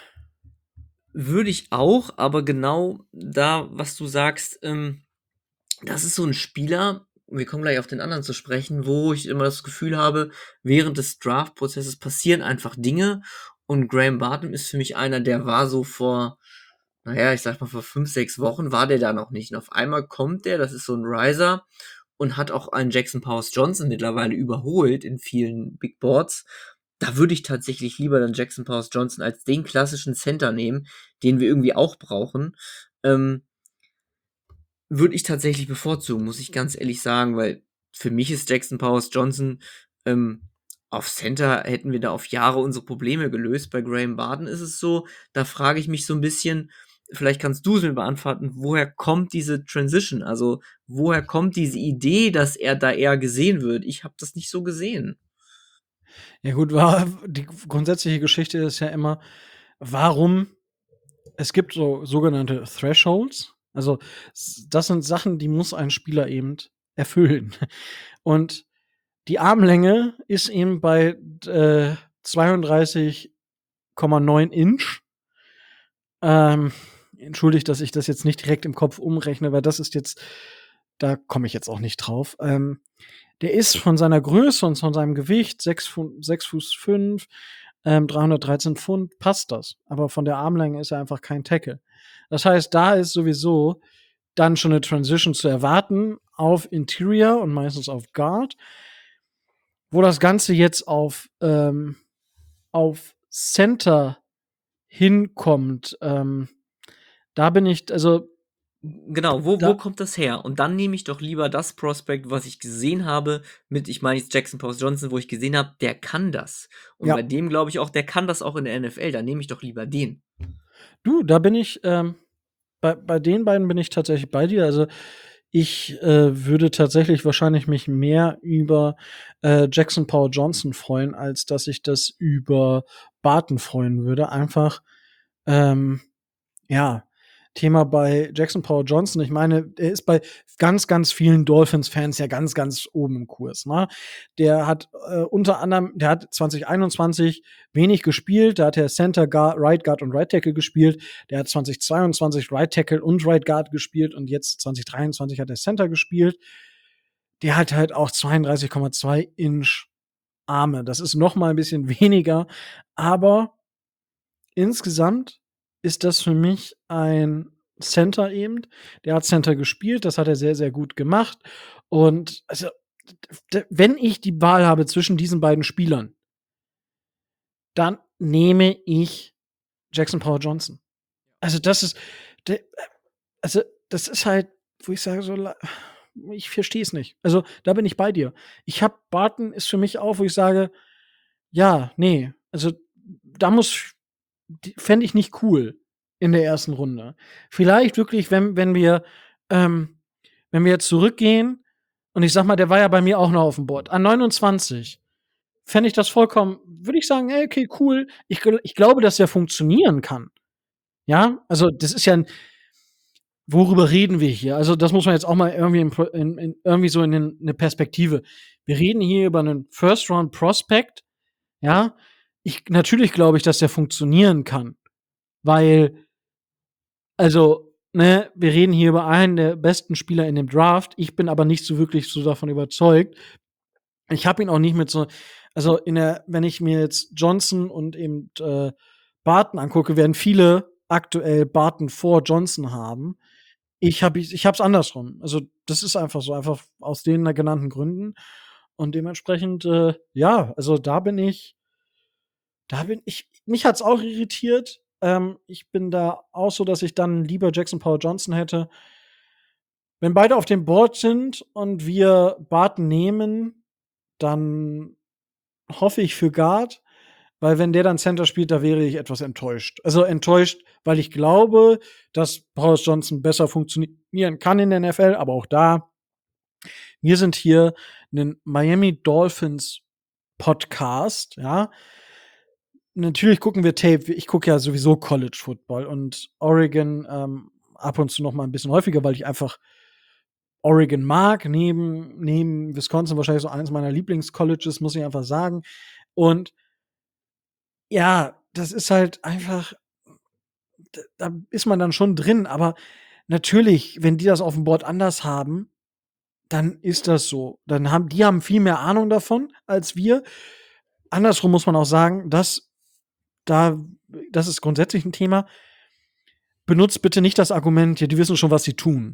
Würde ich auch, aber genau da, was du sagst, ähm, das ist so ein Spieler, wir kommen gleich auf den anderen zu sprechen, wo ich immer das Gefühl habe, während des Draft-Prozesses passieren einfach Dinge und Graham Barton ist für mich einer, der war so vor, naja, ich sag mal, vor fünf, sechs Wochen war der da noch nicht. Und auf einmal kommt der, das ist so ein Riser und hat auch einen Jackson Powers Johnson mittlerweile überholt in vielen Big Boards. Da würde ich tatsächlich lieber dann Jackson Powers Johnson als den klassischen Center nehmen, den wir irgendwie auch brauchen. Ähm, würde ich tatsächlich bevorzugen, muss ich ganz ehrlich sagen, weil für mich ist Jackson Powers Johnson ähm, auf Center hätten wir da auf Jahre unsere Probleme gelöst. Bei Graham Barton ist es so, da frage ich mich so ein bisschen, vielleicht kannst du es mir beantworten, woher kommt diese Transition? Also, woher kommt diese Idee, dass er da eher gesehen wird? Ich habe das nicht so gesehen. Ja gut, war die grundsätzliche Geschichte ist ja immer, warum es gibt so sogenannte Thresholds. Also, s das sind Sachen, die muss ein Spieler eben erfüllen. Und die Armlänge ist eben bei äh, zweiunddreißig Komma neun Inch. Ähm, entschuldigt, dass ich das jetzt nicht direkt im Kopf umrechne, weil das ist jetzt da komme ich jetzt auch nicht drauf. Ähm, der ist von seiner Größe und von seinem Gewicht sechs Fu sechs Fuß fünf, ähm, dreihundertdreizehn Pfund, passt das. Aber von der Armlänge ist er einfach kein Tackle. Das heißt, da ist sowieso dann schon eine Transition zu erwarten auf Interior und meistens auf Guard. Wo das Ganze jetzt auf, ähm, auf Center hinkommt, ähm, da bin ich, also Genau, wo, Da- wo kommt das her? Und dann nehme ich doch lieber das Prospect, was ich gesehen habe, mit, ich meine jetzt Jackson Powers Johnson, wo ich gesehen habe, der kann das. Und Ja. bei dem glaube ich auch, der kann das auch in der N F L, dann nehme ich doch lieber den. du, da bin ich, ähm, bei, bei den beiden bin ich tatsächlich bei dir. Also ich äh, würde tatsächlich wahrscheinlich mich mehr über äh, Jackson Powell Johnson freuen, als dass ich das über Barton freuen würde. Einfach, ähm, ja, Thema bei Jackson Powell Johnson. Ich meine, er ist bei ganz, ganz vielen Dolphins-Fans ja ganz, ganz oben im Kurs. Ne? Der hat äh, unter anderem, der hat zwanzig einundzwanzig wenig gespielt. Da hat er Center, Guard, Right Guard und Right Tackle gespielt. Der hat zwanzig zweiundzwanzig Right Tackle und Right Guard gespielt und jetzt zwanzig dreiundzwanzig hat er Center gespielt. Der hat halt auch zweiunddreißig Komma zwei Inch Arme. Das ist noch mal ein bisschen weniger, aber insgesamt ist das für mich ein Center eben. Der hat Center gespielt, das hat er sehr, sehr gut gemacht. Und also, d- wenn ich die Wahl habe zwischen diesen beiden Spielern, dann nehme ich Jackson Powell Johnson. Also, das ist, de- also, das ist halt, wo ich sage, so, la- ich verstehe es nicht. Also, da bin ich bei dir. Ich habe Barton ist für mich auch, wo ich sage, ja, nee, also, da muss fände ich nicht cool in der ersten Runde. Vielleicht wirklich, wenn, wenn wir, ähm, wenn wir jetzt zurückgehen und ich sag mal, der war ja bei mir auch noch auf dem Board. An neunundzwanzig fände ich das vollkommen, würde ich sagen, ey, okay, cool. Ich, gl- ich glaube, dass der funktionieren kann. Ja, also das ist ja ein, worüber reden wir hier? Also das muss man jetzt auch mal irgendwie, in, in, in, irgendwie so in den, eine Perspektive. Wir reden hier über einen First-Round-Prospect. Ja, ich, natürlich glaube ich, dass der funktionieren kann. Weil Also, ne, wir reden hier über einen der besten Spieler in dem Draft. Ich bin aber nicht so wirklich so davon überzeugt. Ich habe ihn auch nicht mit so, also in der, wenn ich mir jetzt Johnson und eben äh, Barton angucke, werden viele aktuell Barton vor Johnson haben. Ich habe ich hab's andersrum. Also das ist einfach so, einfach aus den genannten Gründen. Und dementsprechend, äh, ja, also da bin ich da bin ich mich hat's auch irritiert. Ähm, ich bin da auch so, dass ich dann lieber Jackson Powell Johnson hätte. Wenn beide auf dem Board sind und wir Barton nehmen, dann hoffe ich für Guard, weil wenn der dann Center spielt, da wäre ich etwas enttäuscht. Also enttäuscht, weil ich glaube, dass Powell Johnson besser funktionieren kann in der N F L, aber auch da, wir sind hier ein Miami Dolphins Podcast, ja. Natürlich gucken wir Tape. Ich gucke ja sowieso College Football und Oregon ähm, ab und zu noch mal ein bisschen häufiger, weil ich einfach Oregon mag, neben, neben Wisconsin wahrscheinlich so eines meiner Lieblingscolleges, muss ich einfach sagen. Und ja, das ist halt einfach, da, da ist man dann schon drin, aber natürlich, wenn die das auf dem Board anders haben, dann ist das so. Dann haben die haben viel mehr Ahnung davon als wir. Andersrum muss man auch sagen, dass da, das ist grundsätzlich ein Thema. Benutzt bitte nicht das Argument, ja, die wissen schon, was sie tun.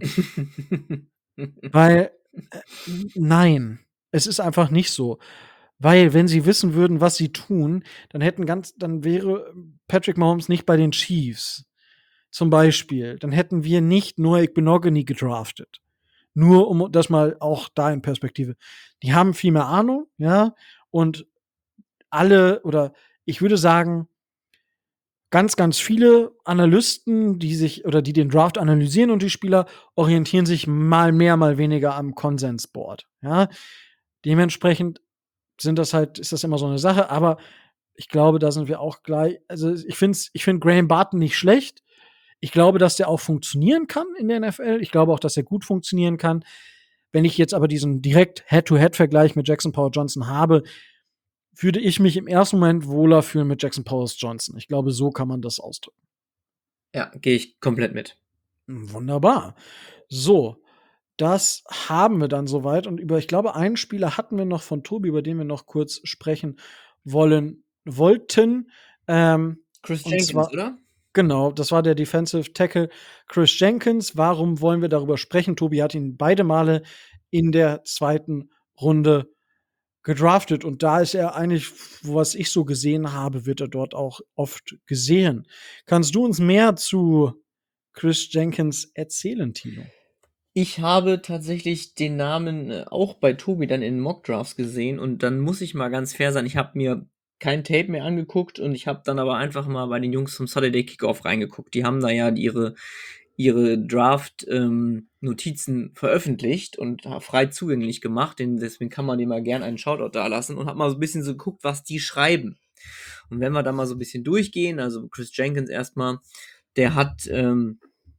Weil, äh, nein, es ist einfach nicht so. Weil, wenn sie wissen würden, was sie tun, dann hätten ganz, dann wäre Patrick Mahomes nicht bei den Chiefs. Zum Beispiel. Dann hätten wir nicht Noah Benogany gedraftet. Nur um das mal auch da in Perspektive. Die haben viel mehr Ahnung, ja, und alle, oder ich würde sagen, ganz, ganz viele Analysten, die sich oder die den Draft analysieren und die Spieler orientieren sich mal mehr, mal weniger am Konsensboard. Ja, dementsprechend sind das halt, ist das immer so eine Sache, aber ich glaube, da sind wir auch gleich. Also ich finde ich finde Graham Barton nicht schlecht. Ich glaube, dass der auch funktionieren kann in der N F L. Ich glaube auch, dass er gut funktionieren kann. Wenn ich jetzt aber diesen direkt Head-to-Head-Vergleich mit Jackson Powell Johnson habe, würde ich mich im ersten Moment wohler fühlen mit Jackson Powell Johnson. Ich glaube, so kann man das ausdrücken. Ja, gehe ich komplett mit. Wunderbar. So, das haben wir dann soweit. Und über, ich glaube, einen Spieler hatten wir noch von Tobi, über den wir noch kurz sprechen wollen, wollten. Ähm, Chris und Jenkins, zwar, oder? Genau, das war der Defensive Tackle Chris Jenkins. Warum wollen wir darüber sprechen? Tobi hat ihn beide Male in der zweiten Runde gedraftet und da ist er eigentlich, was ich so gesehen habe, wird er dort auch oft gesehen. Kannst du uns mehr zu Chris Jenkins erzählen, Tino? Ich habe tatsächlich den Namen äh, auch bei Tobi dann in Mockdrafts gesehen und dann muss ich mal ganz fair sein, ich habe mir kein Tape mehr angeguckt und ich habe dann aber einfach mal bei den Jungs vom Saturday Kickoff reingeguckt. Die haben da ja ihre, ihre Draft-Notizen ähm, veröffentlicht und frei zugänglich gemacht. Den, deswegen kann man dem mal gern einen Shoutout da lassen und habe mal so ein bisschen so geguckt, was die schreiben. Und wenn wir da mal so ein bisschen durchgehen, also Chris Jenkins erstmal, der hat ähm,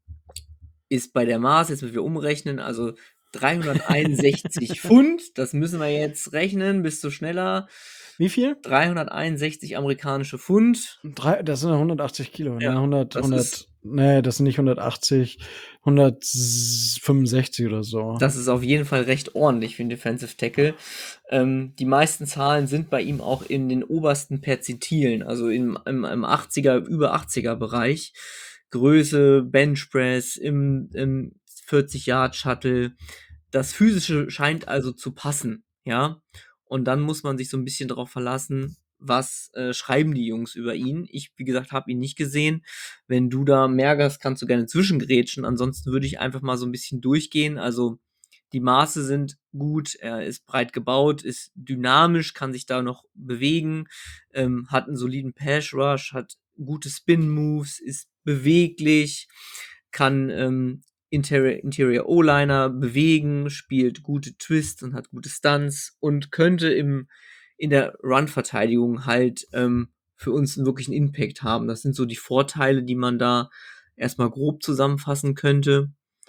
ist bei der Maß, jetzt müssen wir umrechnen, also dreihunderteinundsechzig Pfund, das müssen wir jetzt rechnen, bist du schneller. Wie viel? dreihunderteinundsechzig amerikanische Pfund. Drei, das sind ja hundertachtzig Kilo, Ja, ne? hundert, das hundert, ist, nee, das sind nicht hundertachtzig, hundertfünfundsechzig oder so. das ist auf jeden Fall recht ordentlich für einen Defensive Tackle. Ähm, die meisten Zahlen sind bei ihm auch in den obersten Perzentilen, also im, im, im achtziger, über achtziger Bereich. Größe, Benchpress, im, im vierzig-Yard-Shuttle. Das Physische scheint also zu passen, ja. Und dann muss man sich so ein bisschen darauf verlassen, was äh, schreiben die Jungs über ihn. Ich, wie gesagt, habe ihn nicht gesehen. Wenn du da mehr hast, kannst du gerne zwischengrätschen. Ansonsten würde ich einfach mal so ein bisschen durchgehen. Also die Maße sind gut, er ist breit gebaut, ist dynamisch, kann sich da noch bewegen, ähm, hat einen soliden Pass Rush, hat gute Spin Moves, ist beweglich, kann ähm, Interior, Interior O-Liner bewegen, spielt gute Twists und hat gute Stunts und könnte im, in der Run-Verteidigung halt ähm, für uns einen wirklichen Impact haben. Das sind so die Vorteile, die man da erstmal grob zusammenfassen könnte.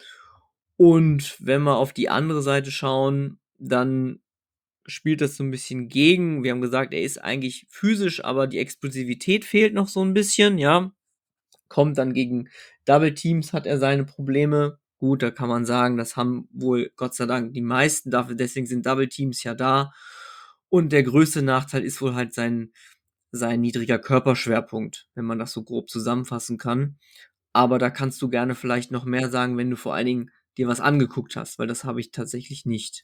Und wenn wir auf die andere Seite schauen, dann spielt das so ein bisschen gegen. Wir haben gesagt, er ist eigentlich physisch, aber die Explosivität fehlt noch so ein bisschen, ja. Kommt dann gegen Double Teams, hat er seine Probleme. Gut, da kann man sagen, das haben wohl Gott sei Dank die meisten, dafür deswegen sind Double Teams ja da. Und der größte Nachteil ist wohl halt sein sein niedriger Körperschwerpunkt, wenn man das so grob zusammenfassen kann. Aber da kannst du gerne vielleicht noch mehr sagen, wenn du vor allen Dingen dir was angeguckt hast, weil das habe ich tatsächlich nicht.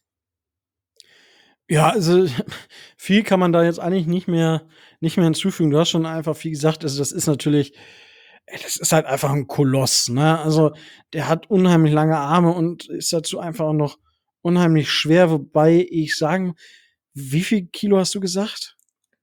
Ja, also viel kann man da jetzt eigentlich nicht mehr nicht mehr hinzufügen. Du hast schon einfach viel gesagt, also das ist natürlich ey, das ist halt einfach 'n Koloss, ne? Also, der hat unheimlich lange Arme und ist dazu einfach auch noch unheimlich schwer, wobei ich sagen wie viel Kilo hast du gesagt?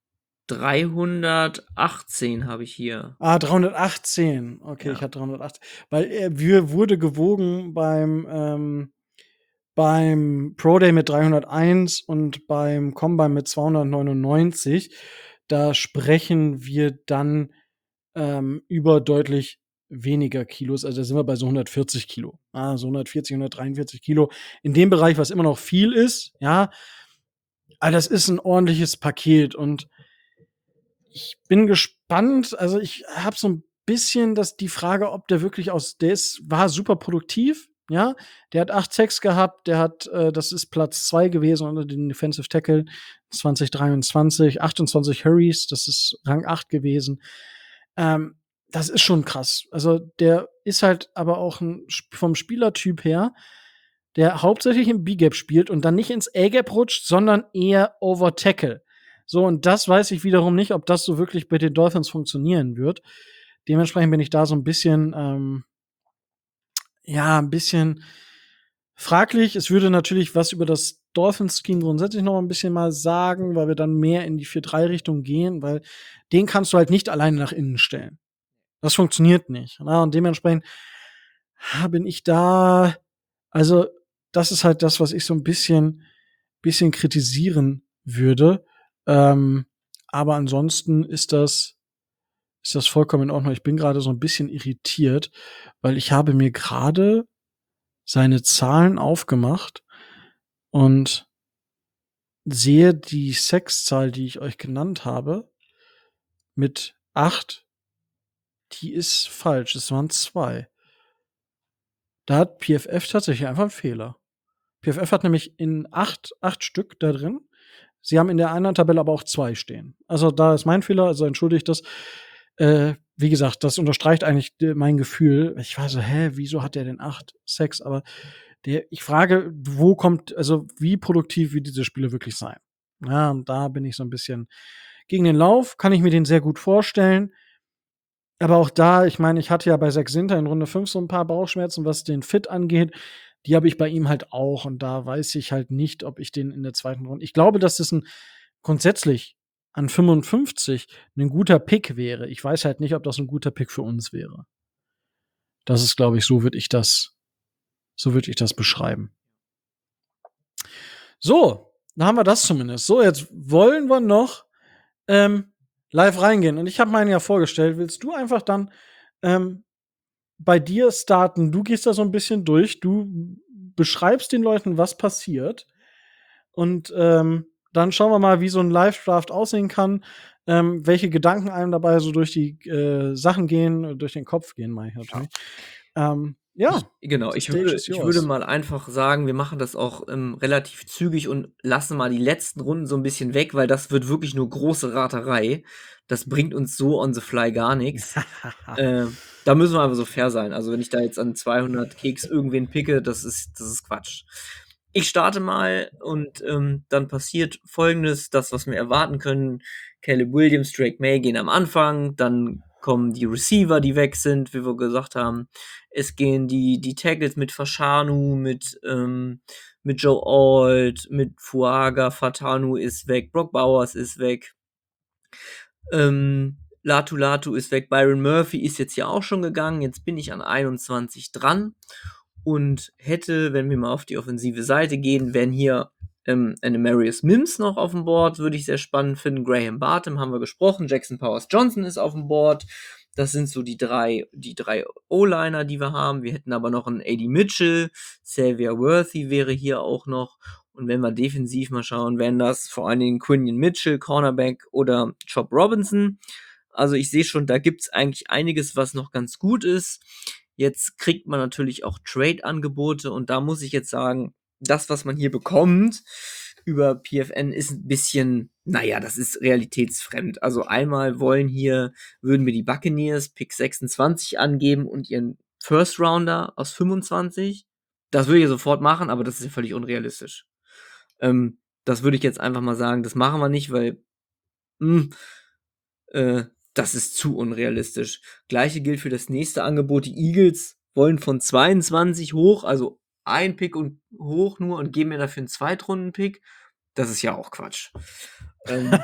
dreihundertachtzehn habe ich hier. Ah, dreihundertachtzehn. Okay, ich Ja. hatte dreihundertachtzig. Weil er wir wurde gewogen beim, ähm beim Pro Day mit dreihunderteins und beim Combine mit zweihundertneunundneunzig. Da sprechen wir dann, ähm, über deutlich weniger Kilos. Also, da sind wir bei so hundertvierzig Kilo. Ah, so hundertvierzig, hundertdreiundvierzig Kilo. In dem Bereich, was immer noch viel ist, ja. Aber das ist 'n ordentliches Paket und ich bin gespannt. Also, ich habe so 'n bisschen das die Frage, ob der wirklich aus der ist war super produktiv, ja. Der hat acht Sacks gehabt, der hat äh, das ist Platz zwei gewesen unter den Defensive Tackle zwanzig dreiundzwanzig, achtundzwanzig Hurries, das ist Rang acht gewesen. Ähm, das ist schon krass. Also, der ist halt aber auch 'n sp vom Spielertyp her, der hauptsächlich im B-Gap spielt und dann nicht ins A-Gap rutscht, sondern eher over Tackle. So, und das weiß ich wiederum nicht, ob das so wirklich bei den Dolphins funktionieren wird. Dementsprechend bin ich da so 'n bisschen, ähm ja, 'n bisschen fraglich. Es würde natürlich was über das Dolphins-Scheme grundsätzlich noch 'n bisschen mal sagen, weil wir dann mehr in die vier drei Richtung gehen, weil den kannst du halt nicht alleine nach innen stellen. Das funktioniert nicht, ne? Und dementsprechend, ha, bin ich da also, das ist halt das, was ich so 'n bisschen bisschen kritisieren würde. Ähm, aber ansonsten ist das ist das vollkommen in Ordnung. Ich bin grade so 'n bisschen irritiert, weil ich habe mir grade seine Zahlen aufgemacht und sehe die Sacks-Zahl, die ich euch genannt habe, mit acht, die ist falsch. Es waren zwei. Da hat P F F tatsächlich einfach 'n Fehler. P F F hat nämlich in acht acht Stück da drin. Sie haben in der anderen Tabelle aber auch zwei stehen. Also, da ist mein Fehler, also entschuldigt das. Äh, wie gesagt, das unterstreicht eigentlich d mein Gefühl. Ich war so: „Hä, wieso hat der denn acht Sacks?“ Aber der ich frage, wo kommt also, wie produktiv wird dieser Spieler wirklich sein? Ja, und da bin ich so 'n bisschen gegen den Lauf kann ich mir den sehr gut vorstellen. Aber auch da, ich meine, ich hatte ja bei Zach Zinter in Runde fünf so 'n paar Bauchschmerzen, was den Fit angeht. Die habe ich bei ihm halt auch und da weiß ich halt nicht, ob ich den in der zweiten Runde ich glaube, dass das 'n grundsätzlich an fünfundfünfzig 'nen guter Pick wäre. Ich weiß halt nicht, ob das 'n guter Pick für uns wäre. Das ist, glaube ich so würde ich das so würde ich das beschreiben. So, dann haben wir das zumindest. So, jetzt wollen wir noch, ähm, live reingehen und ich habe meinen ja vorgestellt. Willst du einfach dann, ähm, bei dir starten? Du gehst da so 'n bisschen durch. Du beschreibst den Leuten, was passiert und, ähm, dann schauen wir mal, wie so 'n Live-Draft aussehen kann, ähm, welche Gedanken einem dabei so durch die, äh, Sachen gehen durch den Kopf gehen, meine ich Ja. natürlich. Ähm, Ich ja, genau, the ich stage würde is ich würde yours. mal einfach sagen, wir machen das auch, ähm, relativ zügig und lassen mal die letzten Runden so 'n bisschen weg, weil das wird wirklich nur große Raterei. Das bringt uns so on the fly gar nix. Äh, da müssen wir einfach so fair sein. Also, wenn ich da jetzt an zweihundert Keks irgendwen picke, das ist das ist Quatsch. Ich starte mal und, ähm, dann passiert Folgendes, das, was wir erwarten können: Caleb Williams, Drake Maye gehen am Anfang, dann kommen die Receiver, die weg sind, wie wir gesagt haben. Es gehen die die Tackles mit Fashanu, mit, ähm mit Joe Alt, mit Fuaga, Fataanu ist weg, Brock Bowers ist weg. Ähm, Latu Latu ist weg, Byron Murphy ist jetzt hier auch schon gegangen. Jetzt bin ich an einundzwanzig dran und hätte, wenn wir mal auf die offensive Seite gehen, wären hier, ähm, ein Amarius Mims noch auf'm Board, würde ich sehr spannend finden. Graham Bartham haben wir gesprochen, Jackson Powers-Johnson ist auf'm Board. Das sind so die drei die drei O-Liner, die wir haben. Wir hätten aber noch 'n A D Mitchell, Xavier Worthy wäre hier auch noch. Und wenn wir defensiv mal schauen, wären das vor allen Dingen Quinion Mitchell, Cornerback oder Chop Robinson. Also, ich sehe schon, da gibt's eigentlich einiges, was noch ganz gut ist. Jetzt kriegt man natürlich auch Trade-Angebote und da muss ich jetzt sagen, das, was man hier bekommt über P F N, ist 'n bisschen na ja, das ist realitätsfremd. Also, einmal wollen hier würden mir die Buccaneers Pick sechsundzwanzig angeben und ihren First Rounder aus fünfundzwanzig. Das würde ich ja sofort machen, aber das ist ja völlig unrealistisch. Ähm, das würde ich jetzt einfach mal sagen, das machen wir nicht, weil, hm, äh, das ist zu unrealistisch. Gleiche gilt für das nächste Angebot. Die Eagles wollen von zweiundzwanzig hoch, also ein Pick und hoch nur und geben mir dafür 'n Zweitrunden-Pick. Das ist ja auch Quatsch. Ähm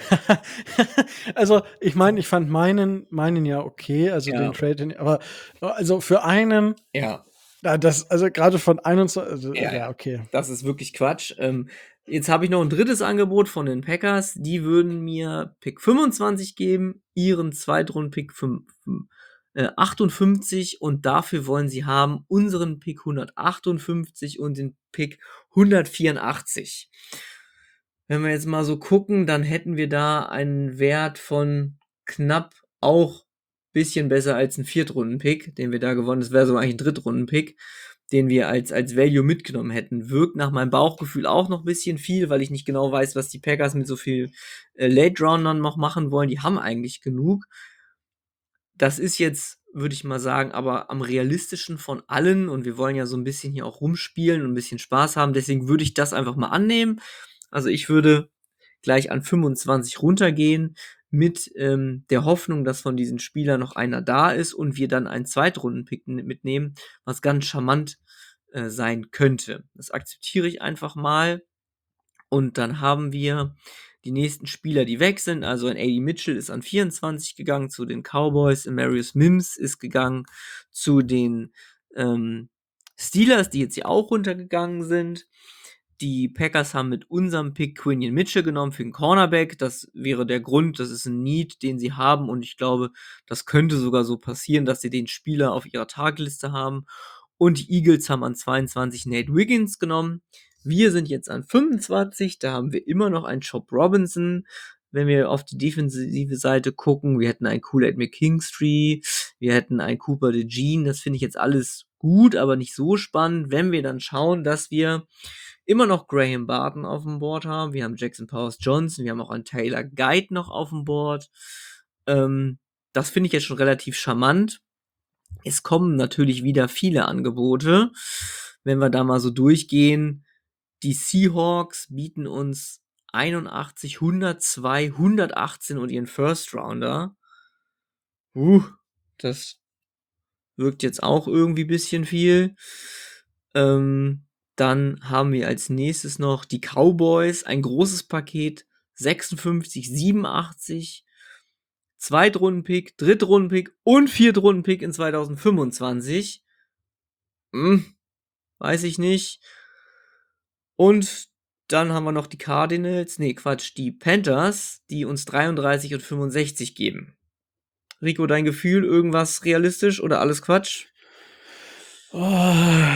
Also, ich meine, ich fand meinen meinen ja okay, also den Ja. Trade, den aber also, für einen Ja. da das also, grade von einundzw also, Ja, ja, ja. okay. Das ist wirklich Quatsch. Ähm, jetzt habe ich noch 'n drittes Angebot von den Packers. Die würden mir Pick fünfundzwanzig geben, ihren Zweitrunden-Pick fünf fünf äh, achtundfünfzig und dafür wollen sie haben unseren Pick hundertachtundfünfzig und den Pick hundertvierundachtzig. Wenn wir jetzt mal so gucken, dann hätten wir da einen Wert von knapp auch bisschen besser als 'n Viertrunden-Pick, den wir da gewonnen das wäre so eigentlich 'n Drittrunden-Pick, den wir als als Value mitgenommen hätten. Wirkt nach meinem Bauchgefühl auch noch bisschen viel, weil ich nicht genau weiß, was die Packers mit so viel, äh, Late-Roundern noch machen wollen. Die haben eigentlich genug. Das ist jetzt, würde ich mal sagen, aber am realistischen von allen und wir wollen ja so 'n bisschen hier auch rumspielen und 'n bisschen Spaß haben. Deswegen würde ich das einfach mal annehmen. Also, ich würde gleich an fünfundzwanzig runtergehen mit, ähm, der Hoffnung, dass von diesen Spielern noch einer da ist und wir dann einen Zweitrunden-Pick n mitnehmen, was ganz charmant, äh, sein könnte. Das akzeptiere ich einfach mal. Und dann haben wir die nächsten Spieler, die weg sind. Also, ein A D Mitchell ist an vierundzwanzig gegangen zu den Cowboys. Amarius Mims ist gegangen zu den, ähm, Steelers, die jetzt hier auch runtergegangen sind. Die Packers haben mit unserem Pick Quinion Mitchell genommen für 'n Cornerback. Das wäre der Grund. Das ist 'n Need, den sie haben und ich glaube, das könnte sogar so passieren, dass sie den Spieler auf ihrer Tagliste haben. Und die Eagles haben an zweiundzwanzig Nate Wiggins genommen. Wir sind jetzt an fünfundzwanzig, da haben wir immer noch einen Chop Robinson. Wenn wir auf die defensive Seite gucken, wir hätten einen Kool-Aid McKinstry, wir hätten einen Cooper DeJean. Das finde ich jetzt alles gut, aber nicht so spannend. Wenn wir dann schauen, dass wir immer noch Graham Barton auf'm Board haben. Wir haben Jackson Powers-Johnson, wir haben auch einen Taylor Guide noch auf'm Board. Ähm, das finde ich jetzt schon relativ charmant. Es kommen natürlich wieder viele Angebote. Wenn wir da mal so durchgehen, die Seahawks bieten uns einundachtzig, hundertzwei, hundertachtzehn und ihren First Rounder. Uh, das wirkt jetzt auch irgendwie ein bisschen viel. Ähm, dann haben wir als nächstes noch die Cowboys, ein großes Paket, sechsundfünfzig, siebenundachtzig, Zweitrunden-Pick, Drittrunden-Pick und Viertrunden-Pick in zweitausendfünfundzwanzig. Hm, weiß ich nicht. Und dann haben wir noch die Cardinals, nee, Quatsch, die Panthers, die uns dreiunddreißig und fünfundsechzig geben. Rico, dein Gefühl, irgendwas realistisch oder alles Quatsch? Oh,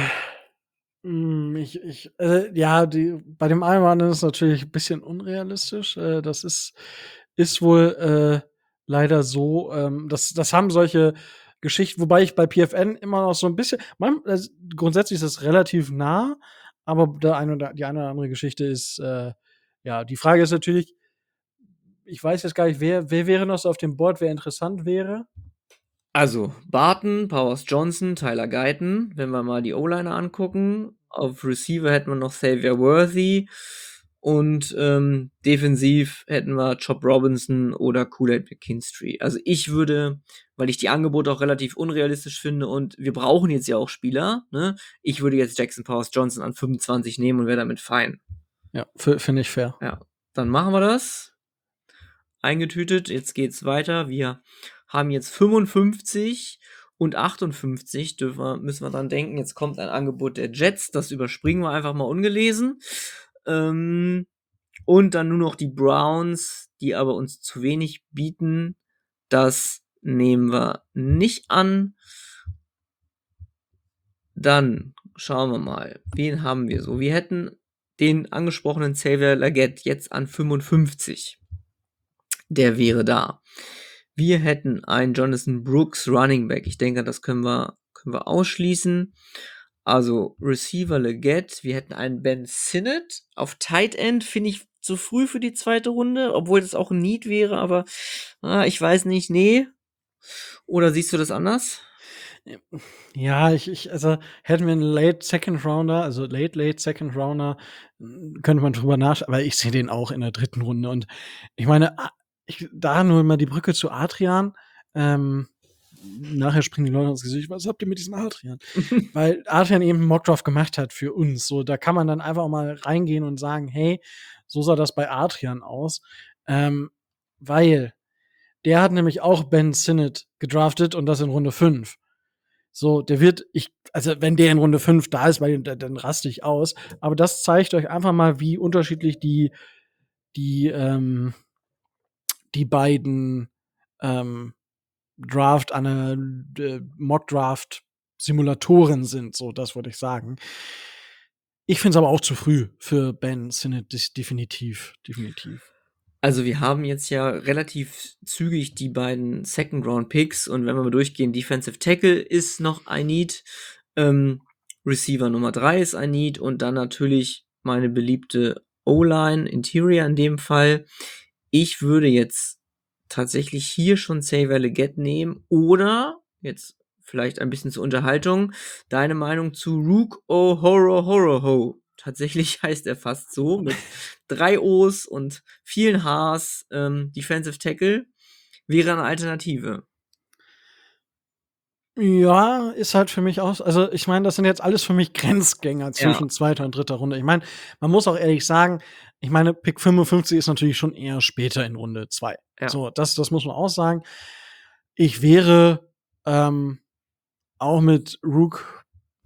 mm, ich, ich, äh, ja, die, bei dem einen oder anderen ist es natürlich ein bisschen unrealistisch. Äh, das ist, ist wohl äh, leider so. Ähm, das, das haben solche Geschichten, wobei ich bei P F N immer noch so ein bisschen, man, also grundsätzlich ist es relativ nah, aber der eine oder, die eine oder andere Geschichte ist, äh, ja, die Frage ist natürlich, ich weiß jetzt gar nicht, wer, wer wäre noch so auf dem Board, wer interessant wäre. Also, Barton, Powers Johnson, Tyler Guyton, wenn wir mal die O-Liner angucken. Auf Receiver hätten wir noch Xavier Worthy und ähm, defensiv hätten wir Chop Robinson oder Kool-Aid McKinstry. Also ich würde, weil ich die Angebote auch relativ unrealistisch finde und wir brauchen jetzt ja auch Spieler, ne? Ich würde jetzt Jackson Powers Johnson an fünfundzwanzig nehmen und wäre damit fein. Ja, finde ich fair. Ja, dann machen wir das. Eingetütet, jetzt geht's weiter. Wir haben jetzt fünfundfünfzig und achtundfünfzig, dürfen wir, müssen wir dran denken. Jetzt kommt ein Angebot der Jets, das überspringen wir einfach mal ungelesen. Ähm, und dann nur noch die Browns, die aber uns zu wenig bieten. Das nehmen wir nicht an. Dann schauen wir mal, wen haben wir so? Wir hätten den angesprochenen Xavier Legette jetzt an fünfundfünfzig. Der wäre da. Wir hätten einen Jonathan Brooks Running Back. Ich denke, das können wir, können wir ausschließen. Also Receiver Legette. Wir hätten einen Ben Sinnott. Auf Tight End finde ich zu früh für die zweite Runde, obwohl das auch ein Need wäre, aber ah, ich weiß nicht, nee. Oder siehst du das anders? Ja, ich, ich, also hätten wir einen Late Second Rounder, also Late Late Second Rounder, könnte man drüber nachdenken, aber ich sehe den auch in der dritten Runde. Und ich meine, ich, da nur mal die Brücke zu Adrian. Ähm, nachher springen die Leute ins Gesicht, was habt ihr mit diesem Adrian? Weil Adrian eben einen Mockdraft gemacht hat für uns. So, da kann man dann einfach mal reingehen und sagen, hey, so sah das bei Adrian aus. Ähm, weil der hat nämlich auch Ben Sinnott gedraftet und das in Runde fünf. So, der wird, ich, also wenn der in Runde fünf da ist, weil, dann raste ich aus. Aber das zeigt euch einfach mal, wie unterschiedlich die, die, ähm, die beiden ähm, Draft, eine äh, Mock-Draft-Simulatoren sind, so, das würde ich sagen. Ich finde es aber auch zu früh für Ben Sinnott, definitiv, definitiv. Also wir haben jetzt ja relativ zügig die beiden Second-Round-Picks und wenn wir mal durchgehen, Defensive Tackle ist noch ein Need, ähm, Receiver Nummer drei ist ein Need und dann natürlich meine beliebte O-Line, Interior in dem Fall. Ich würde jetzt tatsächlich hier schon Xavier Legette nehmen oder, jetzt vielleicht ein bisschen zur Unterhaltung, deine Meinung zu Rook O'Horo-Horo-Ho. Tatsächlich heißt er fast so, mit drei O's und vielen H's. Ähm, Defensive Tackle wäre eine Alternative. Ja, ist halt für mich auch, also ich meine, das sind jetzt alles für mich Grenzgänger zwischen Ja. zweiter und dritter Runde. Ich meine, man muss auch ehrlich sagen, ich meine, Pick fünfundfünfzig ist natürlich schon eher später in Runde zwei. Ja. So, das, das muss man auch sagen. Ich wäre ähm, auch mit Rook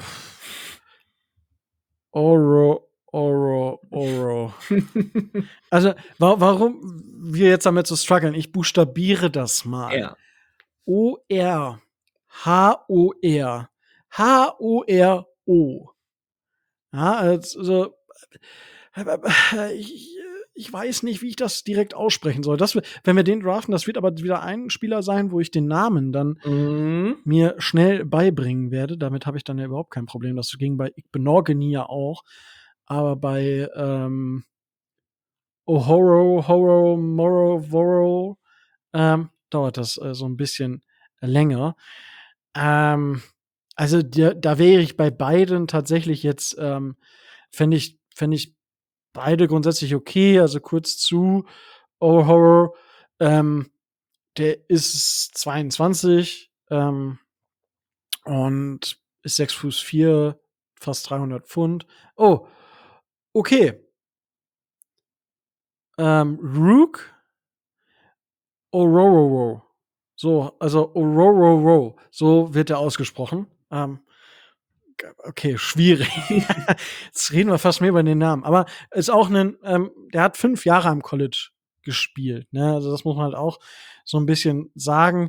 Oro, Oro, Oro. Also, wa warum wir jetzt damit so strugglen, ich buchstabiere das mal. Ja. O R H O R H O R O. Ja, also ich, ich weiß nicht, wie ich das direkt aussprechen soll. Das, wenn wir den draften, das wird aber wieder ein Spieler sein, wo ich den Namen dann Mhm. mir schnell beibringen werde. Damit habe ich dann ja überhaupt kein Problem. Das ging bei Igbenogany ja auch. Aber bei ähm, Ohoro, Horo, Moro, Voro, ähm, dauert das äh, so ein bisschen länger. Ähm, also da, da wäre ich bei beiden tatsächlich jetzt, ähm, fände ich, fände ich beide grundsätzlich okay. Also kurz zu O'Horror, ähm, der ist zweiundzwanzig ähm, und ist sechs Fuß vier, fast dreihundert Pfund. Oh, okay. Ähm, Rook Orororo. So, also Orororo, so wird er ausgesprochen. Ähm, okay, schwierig. Jetzt reden wir fast mehr über den Namen. Aber ist auch ein, ähm, der hat fünf Jahre am College gespielt. Ne? Also das muss man halt auch so ein bisschen sagen.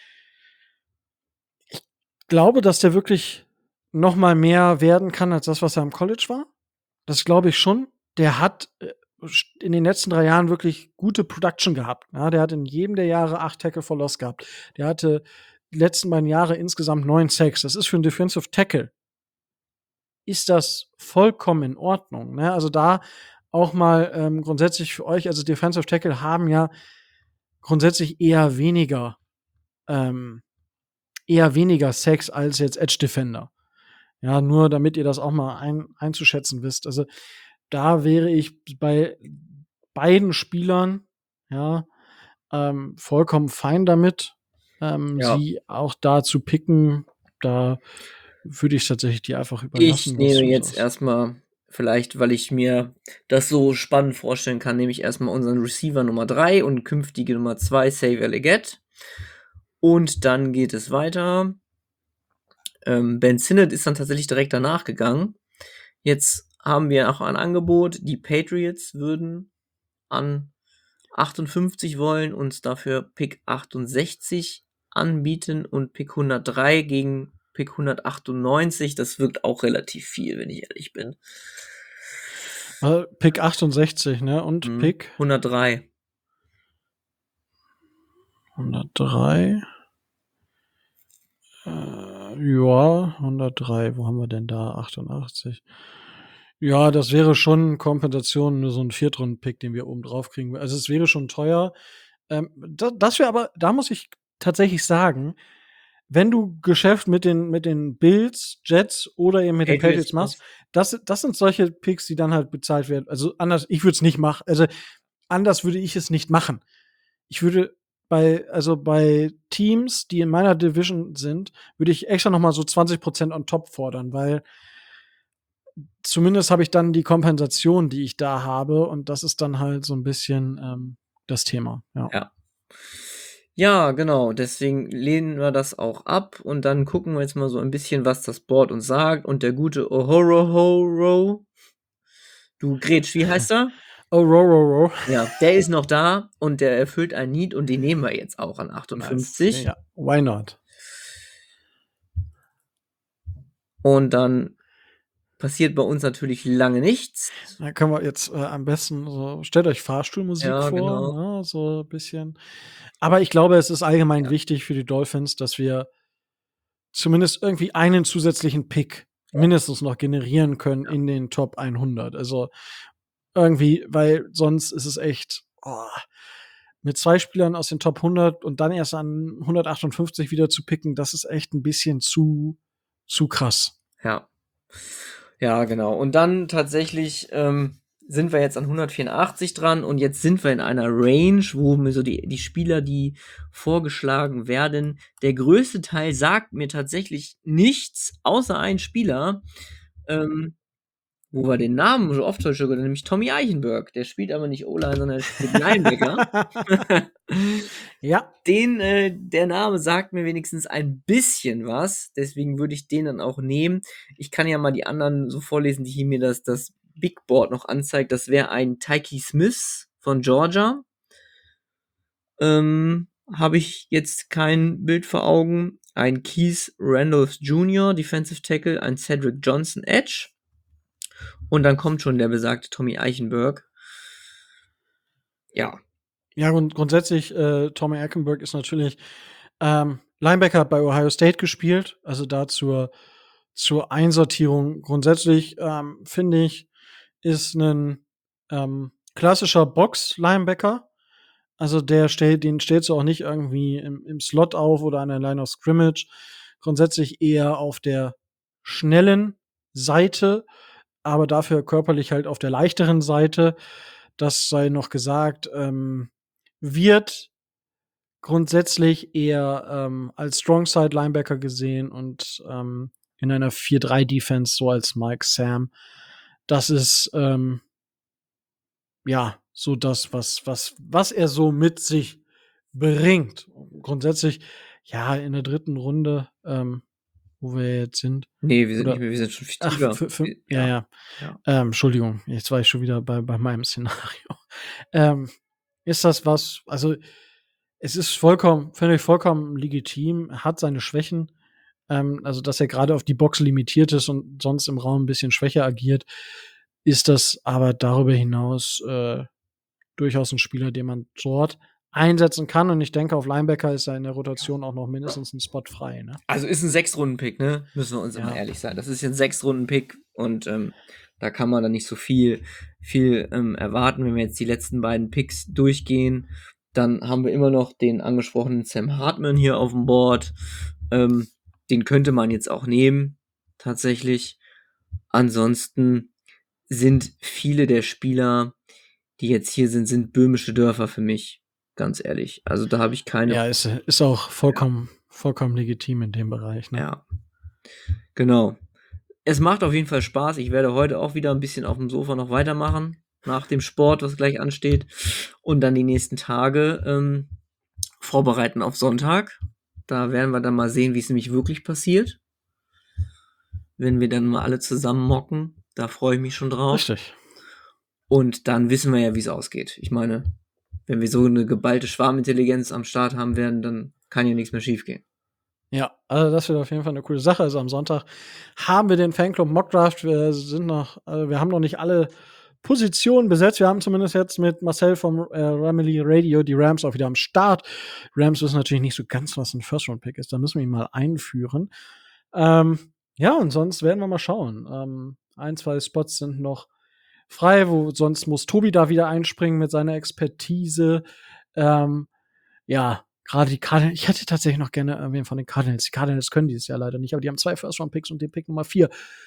Ich glaube, dass der wirklich noch mal mehr werden kann als das, was er am College war. Das glaube ich schon. Der hat äh, in den letzten drei Jahren wirklich gute Production gehabt. Ja, der hat in jedem der Jahre acht Tackle for Loss gehabt. Der hatte die letzten beiden Jahre insgesamt neun Sacks. Das ist für einen Defensive Tackle ist das vollkommen in Ordnung. Ne? Also da auch mal ähm, grundsätzlich für euch, also Defensive Tackle haben ja grundsätzlich eher weniger ähm, eher weniger Sacks als jetzt Edge Defender. Ja, nur damit ihr das auch mal ein, einzuschätzen wisst. Also da wäre ich bei beiden Spielern ja ähm, vollkommen fein damit, ähm, Ja. sie auch da zu picken. Da würde ich tatsächlich dir einfach Ich überlassen, was nehme du jetzt sagst. erstmal, vielleicht, weil ich mir das so spannend vorstellen kann, nehme ich erstmal unseren Receiver Nummer drei und künftige Nummer zwei, Xavier Legette. Und dann geht es weiter. Ähm, Ben Sinnott ist dann tatsächlich direkt danach gegangen. Jetzt haben wir auch ein Angebot. Die Patriots würden an achtundfünfzig wollen, uns dafür Pick achtundsechzig anbieten und Pick hundertdrei gegen Pick hundertachtundneunzig. Das wirkt auch relativ viel, wenn ich ehrlich bin. Äh, Pick achtundsechzig, ne? Und Mhm. Pick hundertdrei. hundertdrei. Äh, ja, hundertdrei. Wo haben wir denn da? achtundachtzig. Ja, das wäre schon Kompensation, nur so ein Viertrunden-Pick, den wir oben drauf kriegen. Also es wäre schon teuer. Ähm, da, das wäre aber, da muss ich tatsächlich sagen, wenn du Geschäft mit den, mit den Bills, Jets oder eben mit den Patriots. Patriots machst, das, das sind solche Picks, die dann halt bezahlt werden. Also anders, ich würde es nicht machen. Also anders würde ich es nicht machen. Ich würde bei, also bei Teams, die in meiner Division sind, würde ich extra noch mal so zwanzig Prozent on top fordern, weil zumindest habe ich dann die Kompensation, die ich da habe, und das ist dann halt so ein bisschen ähm, das Thema. Ja. Ja. Ja, genau. Deswegen lehnen wir das auch ab und dann gucken wir jetzt mal so ein bisschen, was das Board uns sagt. Und der gute Ohorohoro, du Gretsch, wie heißt er? Oh, row, row, row. Ja, der ist noch da und der erfüllt ein Need und den nehmen wir jetzt auch an Nice. achtundfünfzig. Ja, why not? Und dann passiert bei uns natürlich lange nichts. Da können wir jetzt äh, am besten so, stellt euch Fahrstuhlmusik Ja, vor, genau. ne, so ein bisschen. Aber ich glaube, es ist allgemein Ja. wichtig für die Dolphins, dass wir zumindest irgendwie einen zusätzlichen Pick mindestens noch generieren können in den Top hundert. Also irgendwie, weil sonst ist es echt oh, mit zwei Spielern aus den Top hundert und dann erst an hundertachtundfünfzig wieder zu picken, das ist echt ein bisschen zu zu krass. Ja. Ja, genau. Und dann tatsächlich ähm, sind wir jetzt an hundertvierundachtzig dran und jetzt sind wir in einer Range, wo mir so die, die Spieler, die vorgeschlagen werden, der größte Teil sagt mir tatsächlich nichts, außer ein Spieler, ähm, wo wir den Namen so oft schon gehört, nämlich Tommy Eichenberg. Der spielt aber nicht O-Line, sondern er spielt Linebacker. Ja. Den, äh, der Name sagt mir wenigstens ein bisschen was, deswegen würde ich den dann auch nehmen. Ich kann ja mal die anderen so vorlesen, die hier mir das, das Big Board noch anzeigt. Das wäre ein Tyke Smith von Georgia. Ähm, habe ich jetzt kein Bild vor Augen. Ein Keith Randolph Junior, Defensive Tackle, ein Cedric Johnson Edge. Und dann kommt schon der besagte Tommy Eichenberg. Ja. Ja, und grundsätzlich, äh, Tommy Eichenberg ist natürlich ähm, Linebacker, hat bei Ohio State gespielt, also da zur, zur Einsortierung. Grundsätzlich ähm, finde ich, ist ein ähm, klassischer Box-Linebacker. Also, der stellt den stellst du auch nicht irgendwie im im Slot auf oder an der Line of Scrimmage. Grundsätzlich eher auf der schnellen Seite, aber dafür körperlich halt auf der leichteren Seite. Das sei noch gesagt. Ähm, wird grundsätzlich eher, ähm, als Strongside-Linebacker gesehen und, ähm, in einer vier drei Defense so als Mike Sam. Das ist, ähm ja, so das, was was was er so mit sich bringt. Grundsätzlich, ja, in der dritten Runde, ähm, wo wir jetzt sind Ne, wir sind nicht oder mehr, wir sind schon viel ach, tiefer. fü fü Wi ja, ja, ja. ja. Ähm, Entschuldigung, jetzt war ich schon wieder bei bei meinem Szenario. Ähm, ist das was also, es ist vollkommen finde ich vollkommen legitim, hat seine Schwächen. Ähm, also, dass er grade auf die Box limitiert ist und sonst im Raum 'n bisschen schwächer agiert, ist das aber darüber hinaus, äh, durchaus 'n Spieler, den man dort einsetzen kann. Und ich denke, auf Linebacker ist da in der Rotation auch noch mindestens 'n Spot frei, ne? Also, ist 'n Sechstrunden-Pick, ne? Müssen wir uns immer Ja. ehrlich sein. Das ist ja 'n Sechstrunden-Pick und, ähm, da kann man dann nicht so viel viel, ähm, erwarten. Wenn wir jetzt die letzten beiden Picks durchgehen, dann haben wir immer noch den angesprochenen Sam Hartman hier aufm Board. Ähm, den könnte man jetzt auch nehmen, tatsächlich. Ansonsten sind viele der Spieler, die jetzt hier sind, sind böhmische Dörfer für mich, ganz ehrlich. Also, da habe ich keine Ja, ist ist auch Ja. vollkommen vollkommen legitim in dem Bereich, ne? Ja. Genau. Es macht auf jeden Fall Spaß. Ich werde heute auch wieder 'n bisschen aufm Sofa noch weitermachen nach dem Sport, was gleich ansteht und dann die nächsten Tage, ähm, vorbereiten auf Sonntag. Da werden wir dann mal sehen, wie's nämlich wirklich passiert. Wenn wir dann mal alle zusammen mocken, da freue ich mich schon drauf. Richtig. Und dann wissen wir ja, wie's ausgeht. Ich meine, wenn wir so 'ne geballte Schwarmintelligenz am Start haben werden, dann kann ja nix mehr schiefgehen. Ja, also, das wird auf jeden Fall 'ne coole Sache. Also, am Sonntag haben wir den Fanclub Mock Draft. Wir sind noch äh, wir haben noch nicht alle Positionen besetzt. Wir haben zumindest jetzt mit Marcel vom, äh, Ramily Radio die Rams auch wieder am Start. Rams wissen natürlich nicht so ganz, was 'n First-Round-Pick ist. Da müssen wir ihn mal einführen. Ähm, ja, und sonst werden wir mal schauen. Ähm, ein, zwei Spots sind noch frei, wo sonst muss Tobi da wieder einspringen mit seiner Expertise. Ähm, ja, grade die Cardin ich hätte tatsächlich noch gerne irgendwen von den Cardinals. Die Cardinals können dieses Jahr leider nicht, aber die haben zwei First-Round-Picks und den Pick Nummer vier.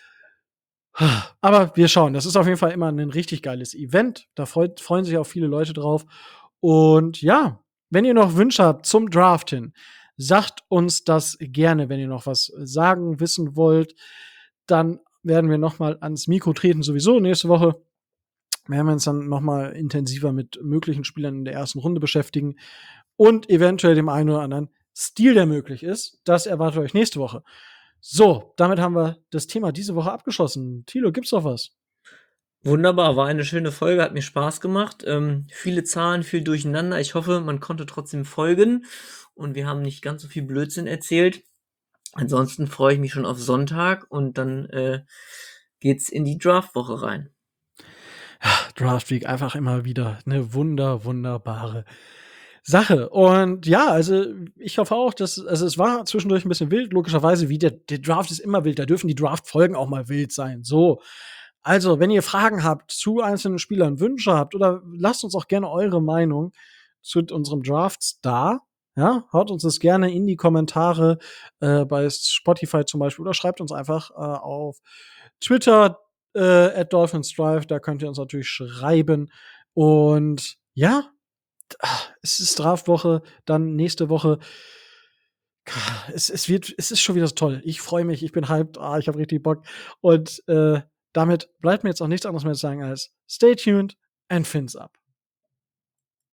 Aber wir schauen. Das ist auf jeden Fall immer 'nen richtig geiles Event. Da freut freuen sich auch viele Leute drauf. Und ja, wenn ihr noch Wünsche habt zum Draft hin, sagt uns das gerne. Wenn ihr noch was sagen, wissen wollt, dann werden wir noch mal ans Mikro treten sowieso nächste Woche. Werden wir uns dann noch mal intensiver mit möglichen Spielern in der ersten Runde beschäftigen und eventuell dem einen oder anderen Steal, der möglich ist. Das erwartet euch nächste Woche. So, damit haben wir das Thema diese Woche abgeschlossen. Thilo, gibt's noch was? Wunderbar, war eine schöne Folge, hat mir Spaß gemacht. Ähm, viele Zahlen, viel Durcheinander. Ich hoffe, man konnte trotzdem folgen und wir haben nicht ganz so viel Blödsinn erzählt. Ansonsten freue ich mich schon auf Sonntag und dann, äh, geht's in die Draftwoche rein. Draft Week, einfach immer wieder 'ne wunder wunderbare Sache. Und ja, also, ich hoffe auch, dass also, es war zwischendurch 'n bisschen wild, logischerweise, wie der der Draft ist immer wild. Da dürfen die Draft-Folgen auch mal wild sein, so. Also, wenn ihr Fragen habt zu einzelnen Spielern, Wünsche habt oder lasst uns auch gerne eure Meinung zu unserem Drafts da, ja? Haut uns das gerne in die Kommentare, äh, bei Spotify zum Beispiel oder schreibt uns einfach, äh, auf Twitter, äh, at dolphinsdrive, da könnt ihr uns natürlich schreiben. Und ja, es ist Draftwoche, dann nächste Woche es es wird es ist schon wieder so toll. Ich freue mich, ich bin hyped. Ah, ich habe richtig Bock. Und, äh, damit bleibt mir jetzt auch nichts anderes mehr zu sagen als stay tuned and fins up.